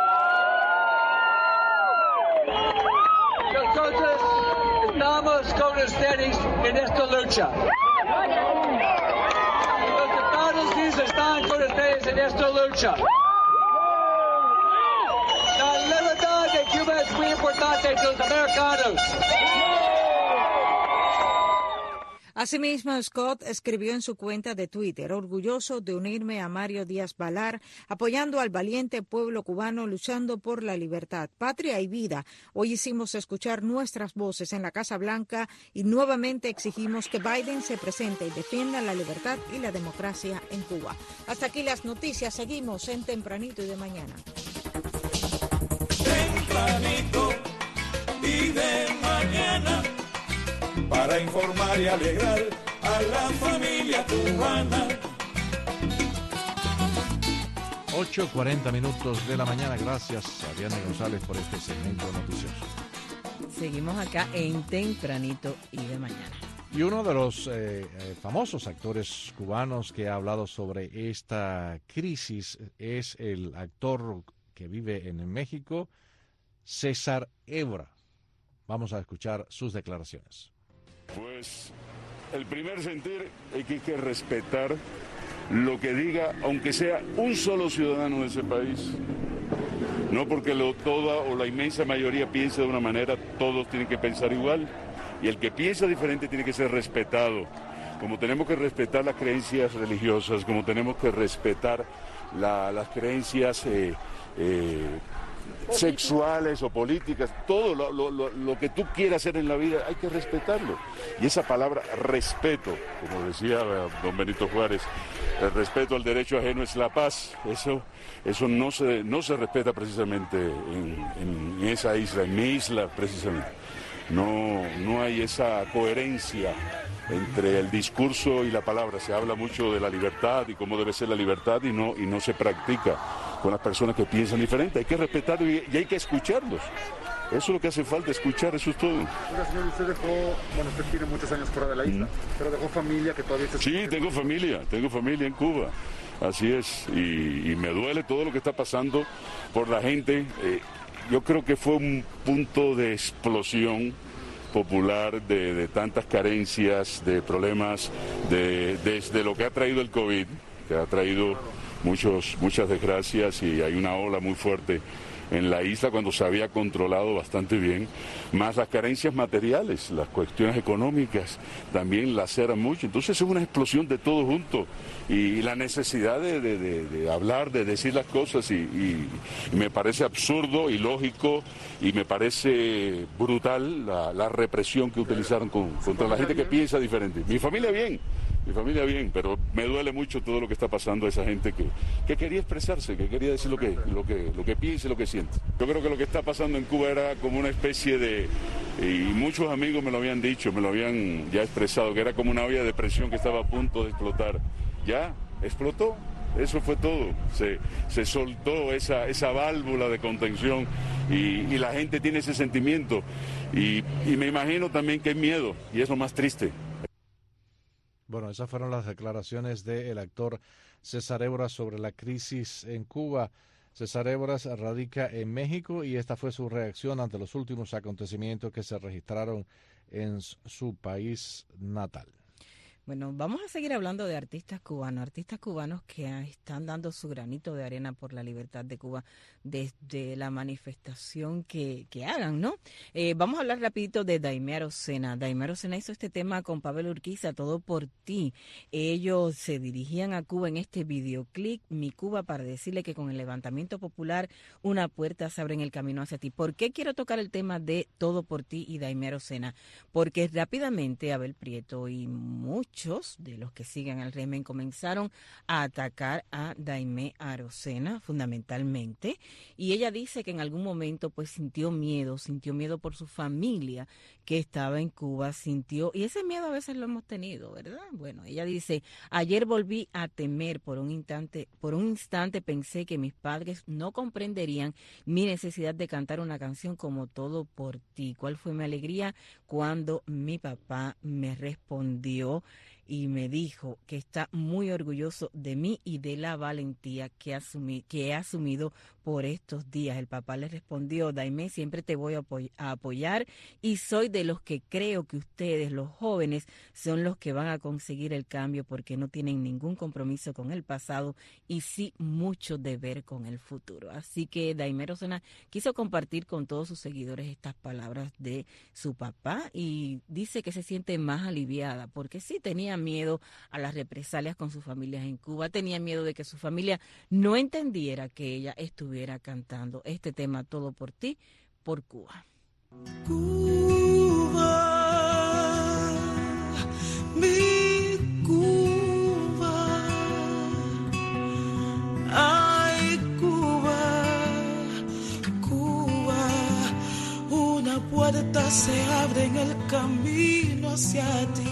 Nosotros estamos con ustedes en esta lucha. Están con ustedes en esta lucha. La libertad de Cuba es muy importante para los americanos. Asimismo, Scott escribió en su cuenta de Twitter: orgulloso de unirme a Mario Díaz Balart, apoyando al valiente pueblo cubano luchando por la libertad, patria y vida. Hoy hicimos escuchar nuestras voces en la Casa Blanca y nuevamente exigimos que Biden se presente y defienda la libertad y la democracia en Cuba. Hasta aquí las noticias. Seguimos en Tempranito y de Mañana. Tempranito y de mañana, para informar y alegrar a la familia cubana. 8:40 minutos de la mañana. Gracias a Diana González por este segmento noticioso. Seguimos acá en Tempranito y de Mañana. Y uno de los famosos actores cubanos que ha hablado sobre esta crisis es el actor que vive en México, César Évora. Vamos a escuchar sus declaraciones. Pues el primer sentir es que hay que respetar lo que diga, aunque sea un solo ciudadano de ese país. No porque toda o la inmensa mayoría piense de una manera, todos tienen que pensar igual. Y el que piensa diferente tiene que ser respetado. Como tenemos que respetar las creencias religiosas, como tenemos que respetar las creencias sexuales o políticas, todo lo que tú quieras hacer en la vida hay que respetarlo. Y esa palabra respeto, como decía don Benito Juárez, el respeto al derecho ajeno es la paz. Eso no se respeta precisamente en esa isla, en mi isla precisamente. No hay esa coherencia entre el discurso y la palabra. Se habla mucho de la libertad y cómo debe ser la libertad y no se practica con las personas que piensan diferente. Hay que respetarlos y hay que escucharlos. Eso es lo que hace falta, escuchar, eso es todo. Oiga, señor, usted usted tiene muchos años fuera de la isla, pero dejó familia que todavía... Sí, tengo familia en Cuba, así es, y me duele todo lo que está pasando por la gente. Yo creo que fue un punto de explosión popular de tantas carencias, de problemas, desde lo que ha traído el COVID, que ha traído muchas desgracias y hay una ola muy fuerte en la isla cuando se había controlado bastante bien, más las carencias materiales, las cuestiones económicas también laceran mucho. Entonces es una explosión de todo junto y la necesidad de hablar, de decir las cosas y me parece absurdo, ilógico y me parece brutal la represión que utilizaron contra la gente que piensa diferente. Mi familia bien, pero me duele mucho todo lo que está pasando a esa gente que quería expresarse, que quería decir lo que piensa y lo que siente. Yo creo que lo que está pasando en Cuba era como una especie y muchos amigos me lo habían dicho, me lo habían ya expresado, que era como una olla de presión que estaba a punto de explotar. Ya, explotó, eso fue todo. Se soltó esa válvula de contención y la gente tiene ese sentimiento. Y me imagino también que es miedo, y es lo más triste. Bueno, esas fueron las declaraciones del actor César Évora sobre la crisis en Cuba. César Évora radica en México y esta fue su reacción ante los últimos acontecimientos que se registraron en su país natal. Bueno, vamos a seguir hablando de artistas cubanos que están dando su granito de arena por la libertad de Cuba desde la manifestación que hagan, ¿no? Vamos a hablar rapidito de Daimé Arocena. Daimé Arocena hizo este tema con Pavel Urquiza, Todo por ti. Ellos se dirigían a Cuba en este videoclip, Mi Cuba, para decirle que con el levantamiento popular una puerta se abre en el camino hacia ti. ¿Por qué quiero tocar el tema de Todo por ti y Daimé Arocena? Porque rápidamente Abel Prieto y muchos de los que siguen al régimen comenzaron a atacar a Daimé Arocena fundamentalmente, y ella dice que en algún momento pues sintió miedo por su familia que estaba en Cuba, y ese miedo a veces lo hemos tenido, ¿verdad? Bueno, ella dice, ayer volví a temer por un instante pensé que mis padres no comprenderían mi necesidad de cantar una canción como Todo por ti. ¿Cuál fue mi alegría cuando mi papá me respondió y me dijo que está muy orgulloso de mí y de la valentía que he asumido por estos días? El papá le respondió, Daimé, siempre te voy a apoyar y soy de los que creo que ustedes, los jóvenes, son los que van a conseguir el cambio porque no tienen ningún compromiso con el pasado y sí mucho deber con el futuro. Así que Daimé Arocena quiso compartir con todos sus seguidores estas palabras de su papá y dice que se siente más aliviada porque sí tenía miedo a las represalias con sus familias en Cuba, tenía miedo de que su familia no entendiera que ella estuviera cantando este tema Todo por ti, por Cuba. Cuba, mi Cuba, ay Cuba, Cuba, una puerta se abre en el camino hacia ti.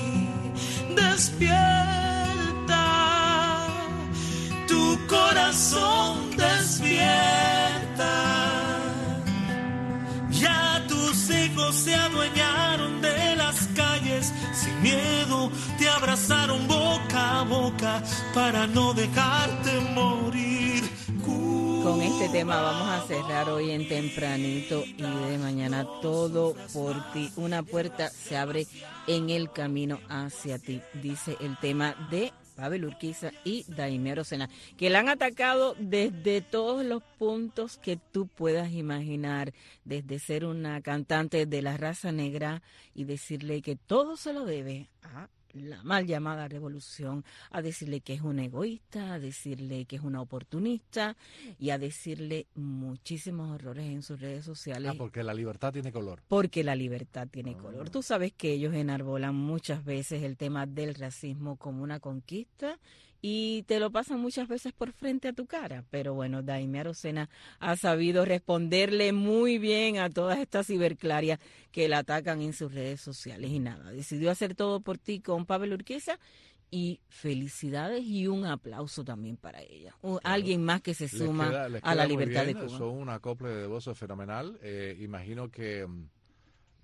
Despierta, tu corazón despierta. Ya tus hijos se adueñaron de las calles, sin miedo te abrazaron boca a boca para no dejarte morir. Con este tema vamos a cerrar hoy en Tempranito y de mañana Todo por ti. Una puerta se abre en el camino hacia ti, dice el tema de Pavel Urquiza y Daimé Arocena, que la han atacado desde todos los puntos que tú puedas imaginar, desde ser una cantante de la raza negra y decirle que todo se lo debe a la mal llamada revolución, a decirle que es una egoísta, a decirle que es una oportunista y a decirle muchísimos horrores en sus redes sociales. Porque la libertad tiene color. Porque la libertad tiene color. Tú sabes que ellos enarbolan muchas veces el tema del racismo como una conquista y te lo pasan muchas veces por frente a tu cara. Pero bueno, Daimé Arocena ha sabido responderle muy bien a todas estas ciberclarias que la atacan en sus redes sociales. Y nada, decidió hacer Todo por ti con Pavel Urquiza y felicidades y un aplauso también para ella. Alguien más que se suma a la libertad de Cuba. Son un acople de voces fenomenal. Imagino que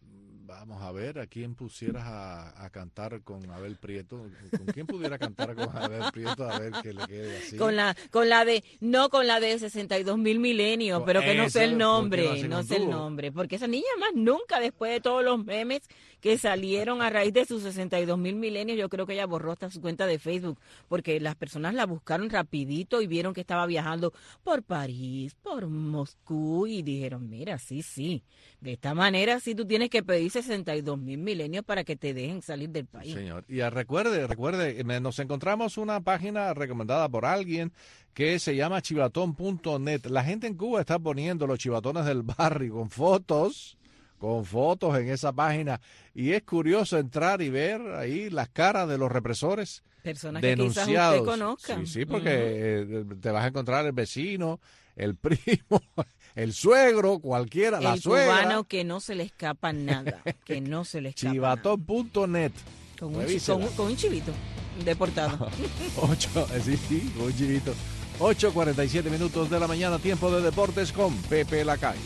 Vamos a ver, ¿a quién pusieras a cantar con Abel Prieto? ¿Con quién pudiera cantar con Abel Prieto? A ver que le quede así. Con la de 62,000 milenios, pero que no sé el nombre, no sé el nombre, porque esa niña más nunca, después de todos los memes que salieron a raíz de sus 62,000 milenios, yo creo que ella borró hasta su cuenta de Facebook, porque las personas la buscaron rapidito y vieron que estaba viajando por París, por Moscú, y dijeron, mira, sí, de esta manera sí tú tienes que pedir 62,000 milenios para que te dejen salir del país. Señor, y recuerde, nos encontramos una página recomendada por alguien que se llama chivatón.net. La gente en Cuba está poniendo los chivatones del barrio con fotos en esa página, y es curioso entrar y ver ahí las caras de los represores, personas denunciados. Que quizás usted conozca. Sí, porque te vas a encontrar el vecino, el primo, el suegro, cualquiera, la suegra. El cubano que no se le escapa nada, Chivatón.net. Con un chivito deportado. 8:47 minutos de la mañana, tiempo de deportes con Pepe Lacalle.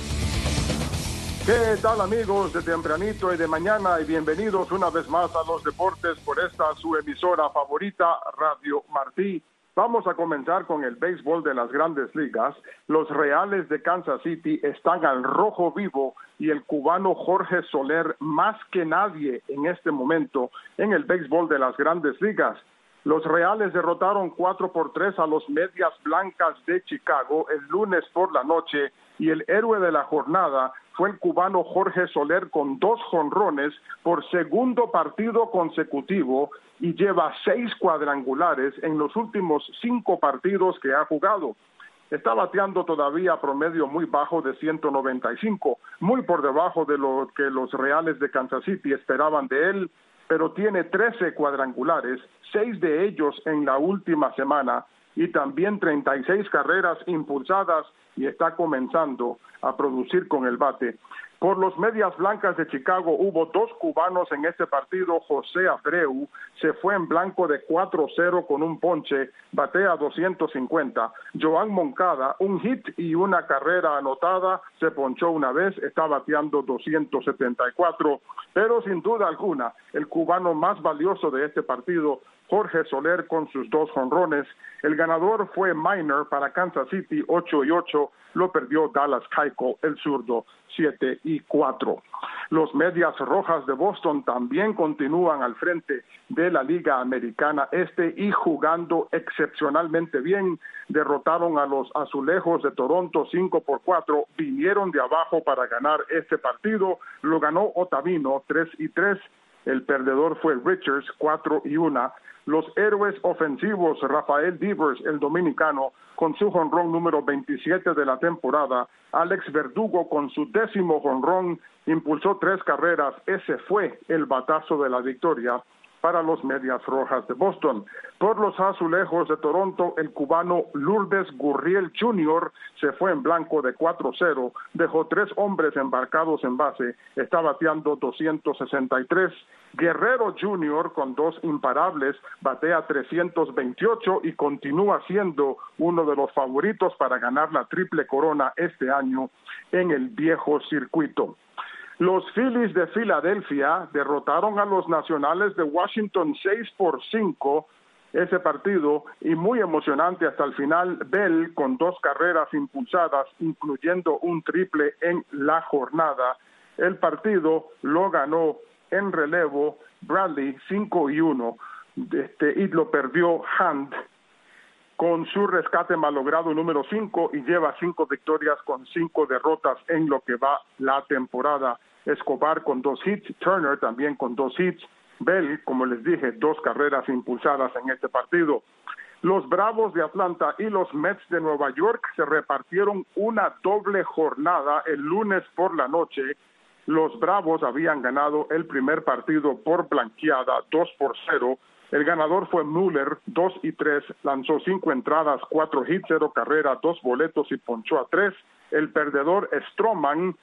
¿Qué tal, amigos de tempranito y de mañana? Y bienvenidos una vez más a los deportes por esta su emisora favorita, Radio Martí. Vamos a comenzar con el béisbol de las Grandes Ligas. Los Reales de Kansas City están al rojo vivo y el cubano Jorge Soler más que nadie en este momento en el béisbol de las Grandes Ligas. Los Reales derrotaron 4-3 a los Medias Blancas de Chicago el lunes por la noche, y el héroe de la jornada fue el cubano Jorge Soler con 2 jonrones por segundo partido consecutivo y lleva 6 cuadrangulares en los últimos 5 partidos que ha jugado. Está bateando todavía a promedio muy bajo de 195, muy por debajo de lo que los Reales de Kansas City esperaban de él, pero tiene 13 cuadrangulares, 6 de ellos en la última semana, y también 36 carreras impulsadas, y está comenzando a producir con el bate. Por los Medias Blancas de Chicago hubo 2 cubanos en este partido. José Abreu se fue en blanco de 4-0 con un ponche, batea 250. Joan Moncada, un hit y una carrera anotada, se ponchó una vez, está bateando 274. Pero sin duda alguna, el cubano más valioso de este partido, Jorge Soler, con sus 2 jonrones. El ganador fue Minor para Kansas City, 8-8, lo perdió Dallas Keuchel, el zurdo, 7-4. Los Medias Rojas de Boston también continúan al frente de la Liga Americana Este y jugando excepcionalmente bien. Derrotaron a los Azulejos de Toronto 5-4, vinieron de abajo para ganar este partido, lo ganó Ottavino 3-3, el perdedor fue Richards 4-1. Los héroes ofensivos, Rafael Devers, el dominicano, con su jonrón número 27 de la temporada, Alex Verdugo con su 10º jonrón, impulsó 3 carreras, ese fue el batazo de la victoria para los Medias Rojas de Boston. Por los Azulejos de Toronto, el cubano Lourdes Gurriel Jr. se fue en blanco de 4-0, dejó 3 hombres embarcados en base, está bateando 263. Guerrero Jr. con 2 imparables, batea 328 y continúa siendo uno de los favoritos para ganar la triple corona este año en el viejo circuito. Los Phillies de Filadelfia derrotaron a los Nacionales de Washington 6-5 ese partido, y muy emocionante hasta el final. Bell con 2 carreras impulsadas, incluyendo un triple en la jornada. El partido lo ganó en relevo Bradley 5-1, y lo perdió Hunt con su rescate malogrado número 5, y lleva 5 victorias con 5 derrotas en lo que va la temporada. Escobar con 2 hits, Turner también con 2 hits, Bell, como les dije, 2 carreras impulsadas en este partido. Los Bravos de Atlanta y los Mets de Nueva York se repartieron una doble jornada el lunes por la noche. Los Bravos habían ganado el primer partido por blanqueada 2-0. El ganador fue Müller, 2-3, lanzó 5 entradas, 4 hits, 0 carreras, 2 boletos y ponchó a 3. El perdedor Stroman,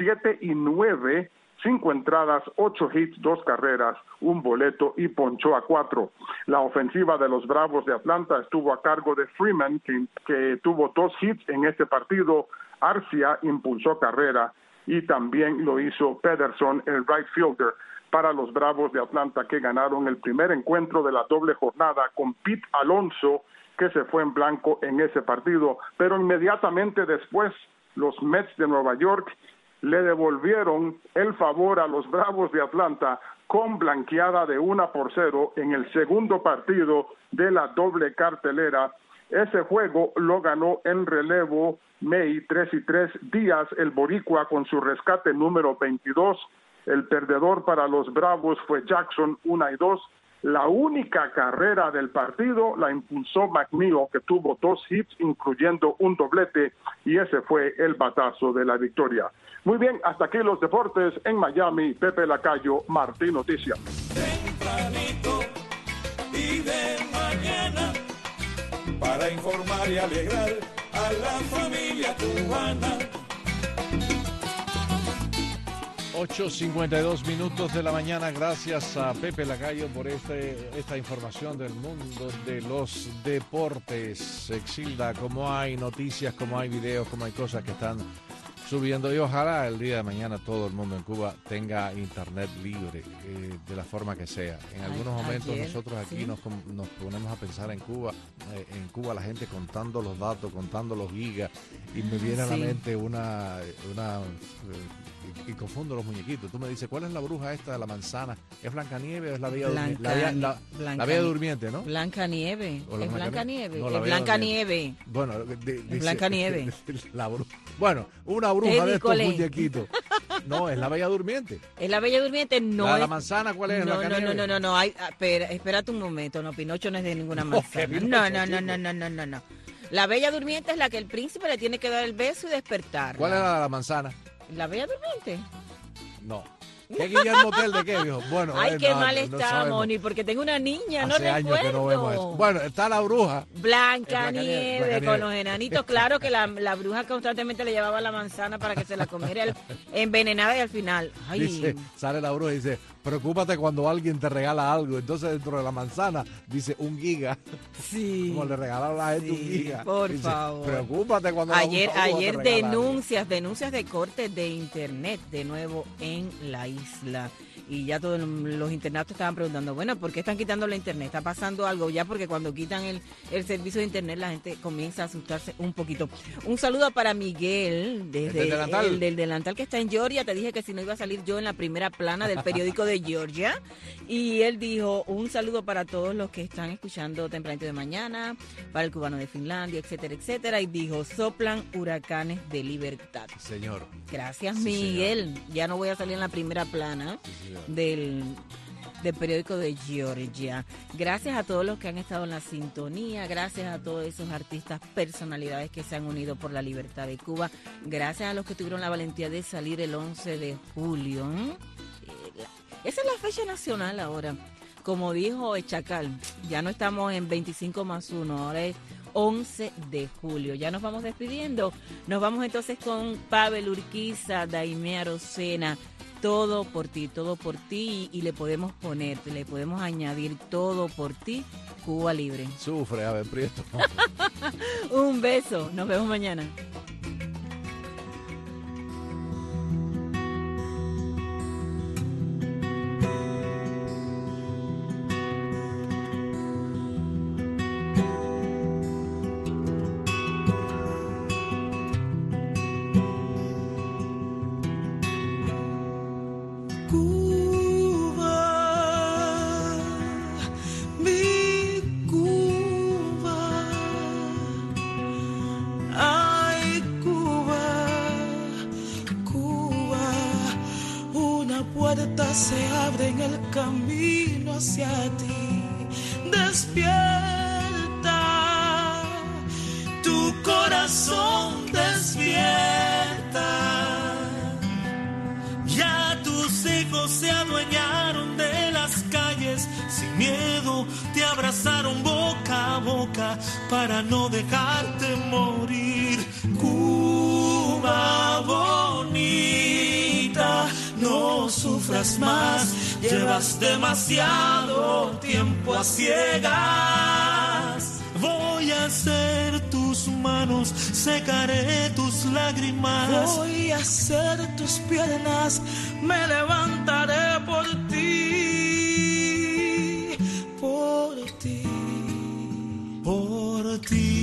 7-9, 5 entradas, 8 hits, 2 carreras, 1 boleto y ponchó a 4. La ofensiva de los Bravos de Atlanta estuvo a cargo de Freeman, que tuvo 2 hits en este partido. Arcia impulsó carrera y también lo hizo Pederson, el right fielder, para los Bravos de Atlanta, que ganaron el primer encuentro de la doble jornada con Pete Alonso, que se fue en blanco en ese partido. Pero inmediatamente después, los Mets de Nueva York le devolvieron el favor a los Bravos de Atlanta con blanqueada de 1-0 en el segundo partido de la doble cartelera. Ese juego lo ganó en relevo May 3-3 Díaz, el boricua, con su rescate número 22. El perdedor para los Bravos fue Jackson, 1-2. La única carrera del partido la impulsó McNeil, que tuvo 2 hits, incluyendo un doblete, y ese fue el batazo de la victoria. Muy bien, hasta aquí los deportes en Miami. Pepe Lacayo, Martín Noticias. Tempranito y de mañana, para informar y alegrar a la familia cubana. 8:52 minutos de la mañana. Gracias a Pepe Lacayo por esta información del mundo de los deportes. Exilda, como hay noticias, como hay videos, como hay cosas que están subiendo, y ojalá el día de mañana todo el mundo en Cuba tenga internet libre, de la forma que sea. En algunos momentos nosotros aquí nos ponemos a pensar en Cuba la gente contando los datos, contando los gigas, y me viene a la mente y confundo los muñequitos. Tú me dices, ¿cuál es la bruja esta de la manzana? ¿Es Blancanieves o es la Bella Durmiente? La Bella Durmiente, ¿no? Blancanieves. ¿Es Blancanieves? No, es Blancanieves. Bueno, es Blancanieves. La bruja. Bueno, una bruja de estos muñequitos. No, es la Bella Durmiente. ¿Es la Bella Durmiente? No. ¿La manzana cuál es? No. Espérate un momento. No, Pinocho no es de ninguna manzana. No. La Bella Durmiente es la que el príncipe le tiene que dar el beso y despertar. ¿Cuál era la manzana? ¿La Bella Durmiente? No. ¿Qué Guillermo Tell de qué, viejo? Bueno, ay, qué mal estamos, ni porque tengo una niña, no recuerdo. Años que no vemos eso. Bueno, está la bruja. Blancanieves, con los enanitos. Claro que la bruja constantemente le llevaba la manzana para que se la comiera envenenada, y al final, ay. Sale la bruja y dice, preocúpate cuando alguien te regala algo. Entonces dentro de la manzana dice 1 giga. Sí. Como le regalaron a la gente 1 giga. Por dice, favor. Preocúpate cuando ayer denuncias de cortes de internet de nuevo en la isla. Y ya todos los internautas estaban preguntando, bueno, ¿por qué están quitando la internet? ¿Está pasando algo ya? Porque cuando quitan el servicio de internet, la gente comienza a asustarse un poquito. Un saludo para Miguel, desde el del delantal que está en Georgia. Te dije que si no iba a salir yo en la primera plana del periódico de Georgia. Y él dijo, un saludo para todos los que están escuchando tempranito de mañana, para el cubano de Finlandia, etcétera, etcétera. Y dijo, soplan huracanes de libertad. Señor. Gracias, Miguel. Señor. Ya no voy a salir en la primera plana del periódico de Georgia. Gracias a todos los que han estado en la sintonía, gracias a todos esos artistas, personalidades que se han unido por la libertad de Cuba, gracias a los que tuvieron la valentía de salir el 11 de julio. Esa es la fecha nacional ahora. Como dijo el Chacal, ya no estamos en 25+1, ahora es 11 de julio. Ya nos vamos despidiendo. Nos vamos entonces con Pavel Urquiza, Daimea Rosena. Todo por ti, y le podemos añadir todo por ti, Cuba Libre. Sufre, a ver, Prieto. Un beso, nos vemos mañana. Se abre en el camino hacia ti. Despierta, tu corazón despierta. Ya tus hijos se adueñaron de las calles, sin miedo te abrazaron boca a boca para no dejarte morir. Cuba bonita, no sufras más, llevas demasiado tiempo a ciegas. Voy a ser tus manos secaré tus lágrimas. Voy a hacer tus piernas, me levantaré por ti, por ti, por ti.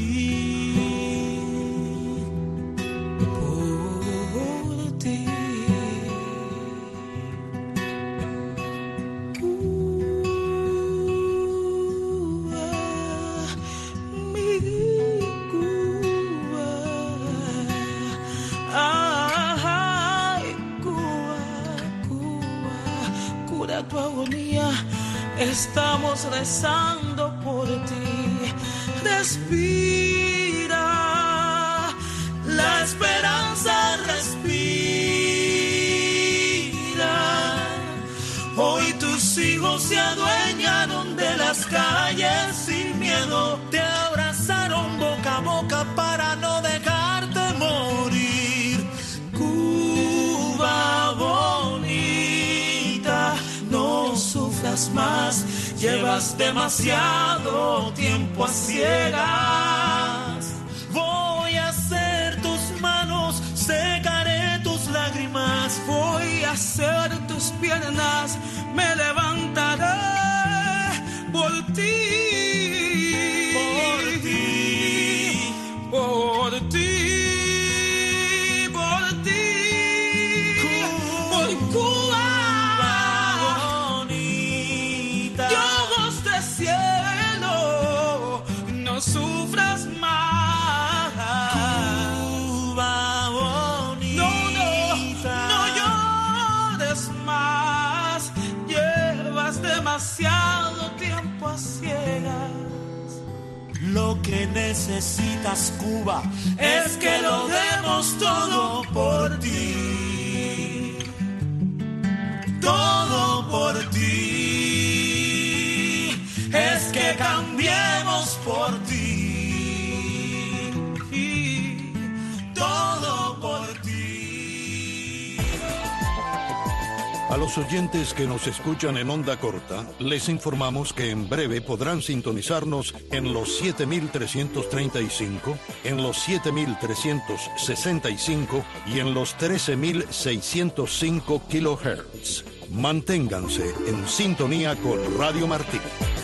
Tu agonía, estamos rezando por ti. Respira, la esperanza respira. Hoy tus hijos se adueñaron de las calles sin miedo, te abrazaron boca a boca para no dejarte morir. Cuba bonita, no sufras más, llevas demasiado tiempo a ciegas. Voy a hacer tus manos, secaré tus lágrimas. Voy a hacer tus piernas, me levantaré por ti, por ti, por ti. Sufras más, Cuba bonita. No llores más, llevas demasiado tiempo a ciegas. Lo que necesitas, Cuba, es que lo demos todo por ti, todo por ti, es que cambiemos por ti. Todo por ti. A los oyentes que nos escuchan en onda corta, les informamos que en breve podrán sintonizarnos en los 7.335, en los 7.365 y en los 13.605 kHz. Manténganse en sintonía con Radio Martí.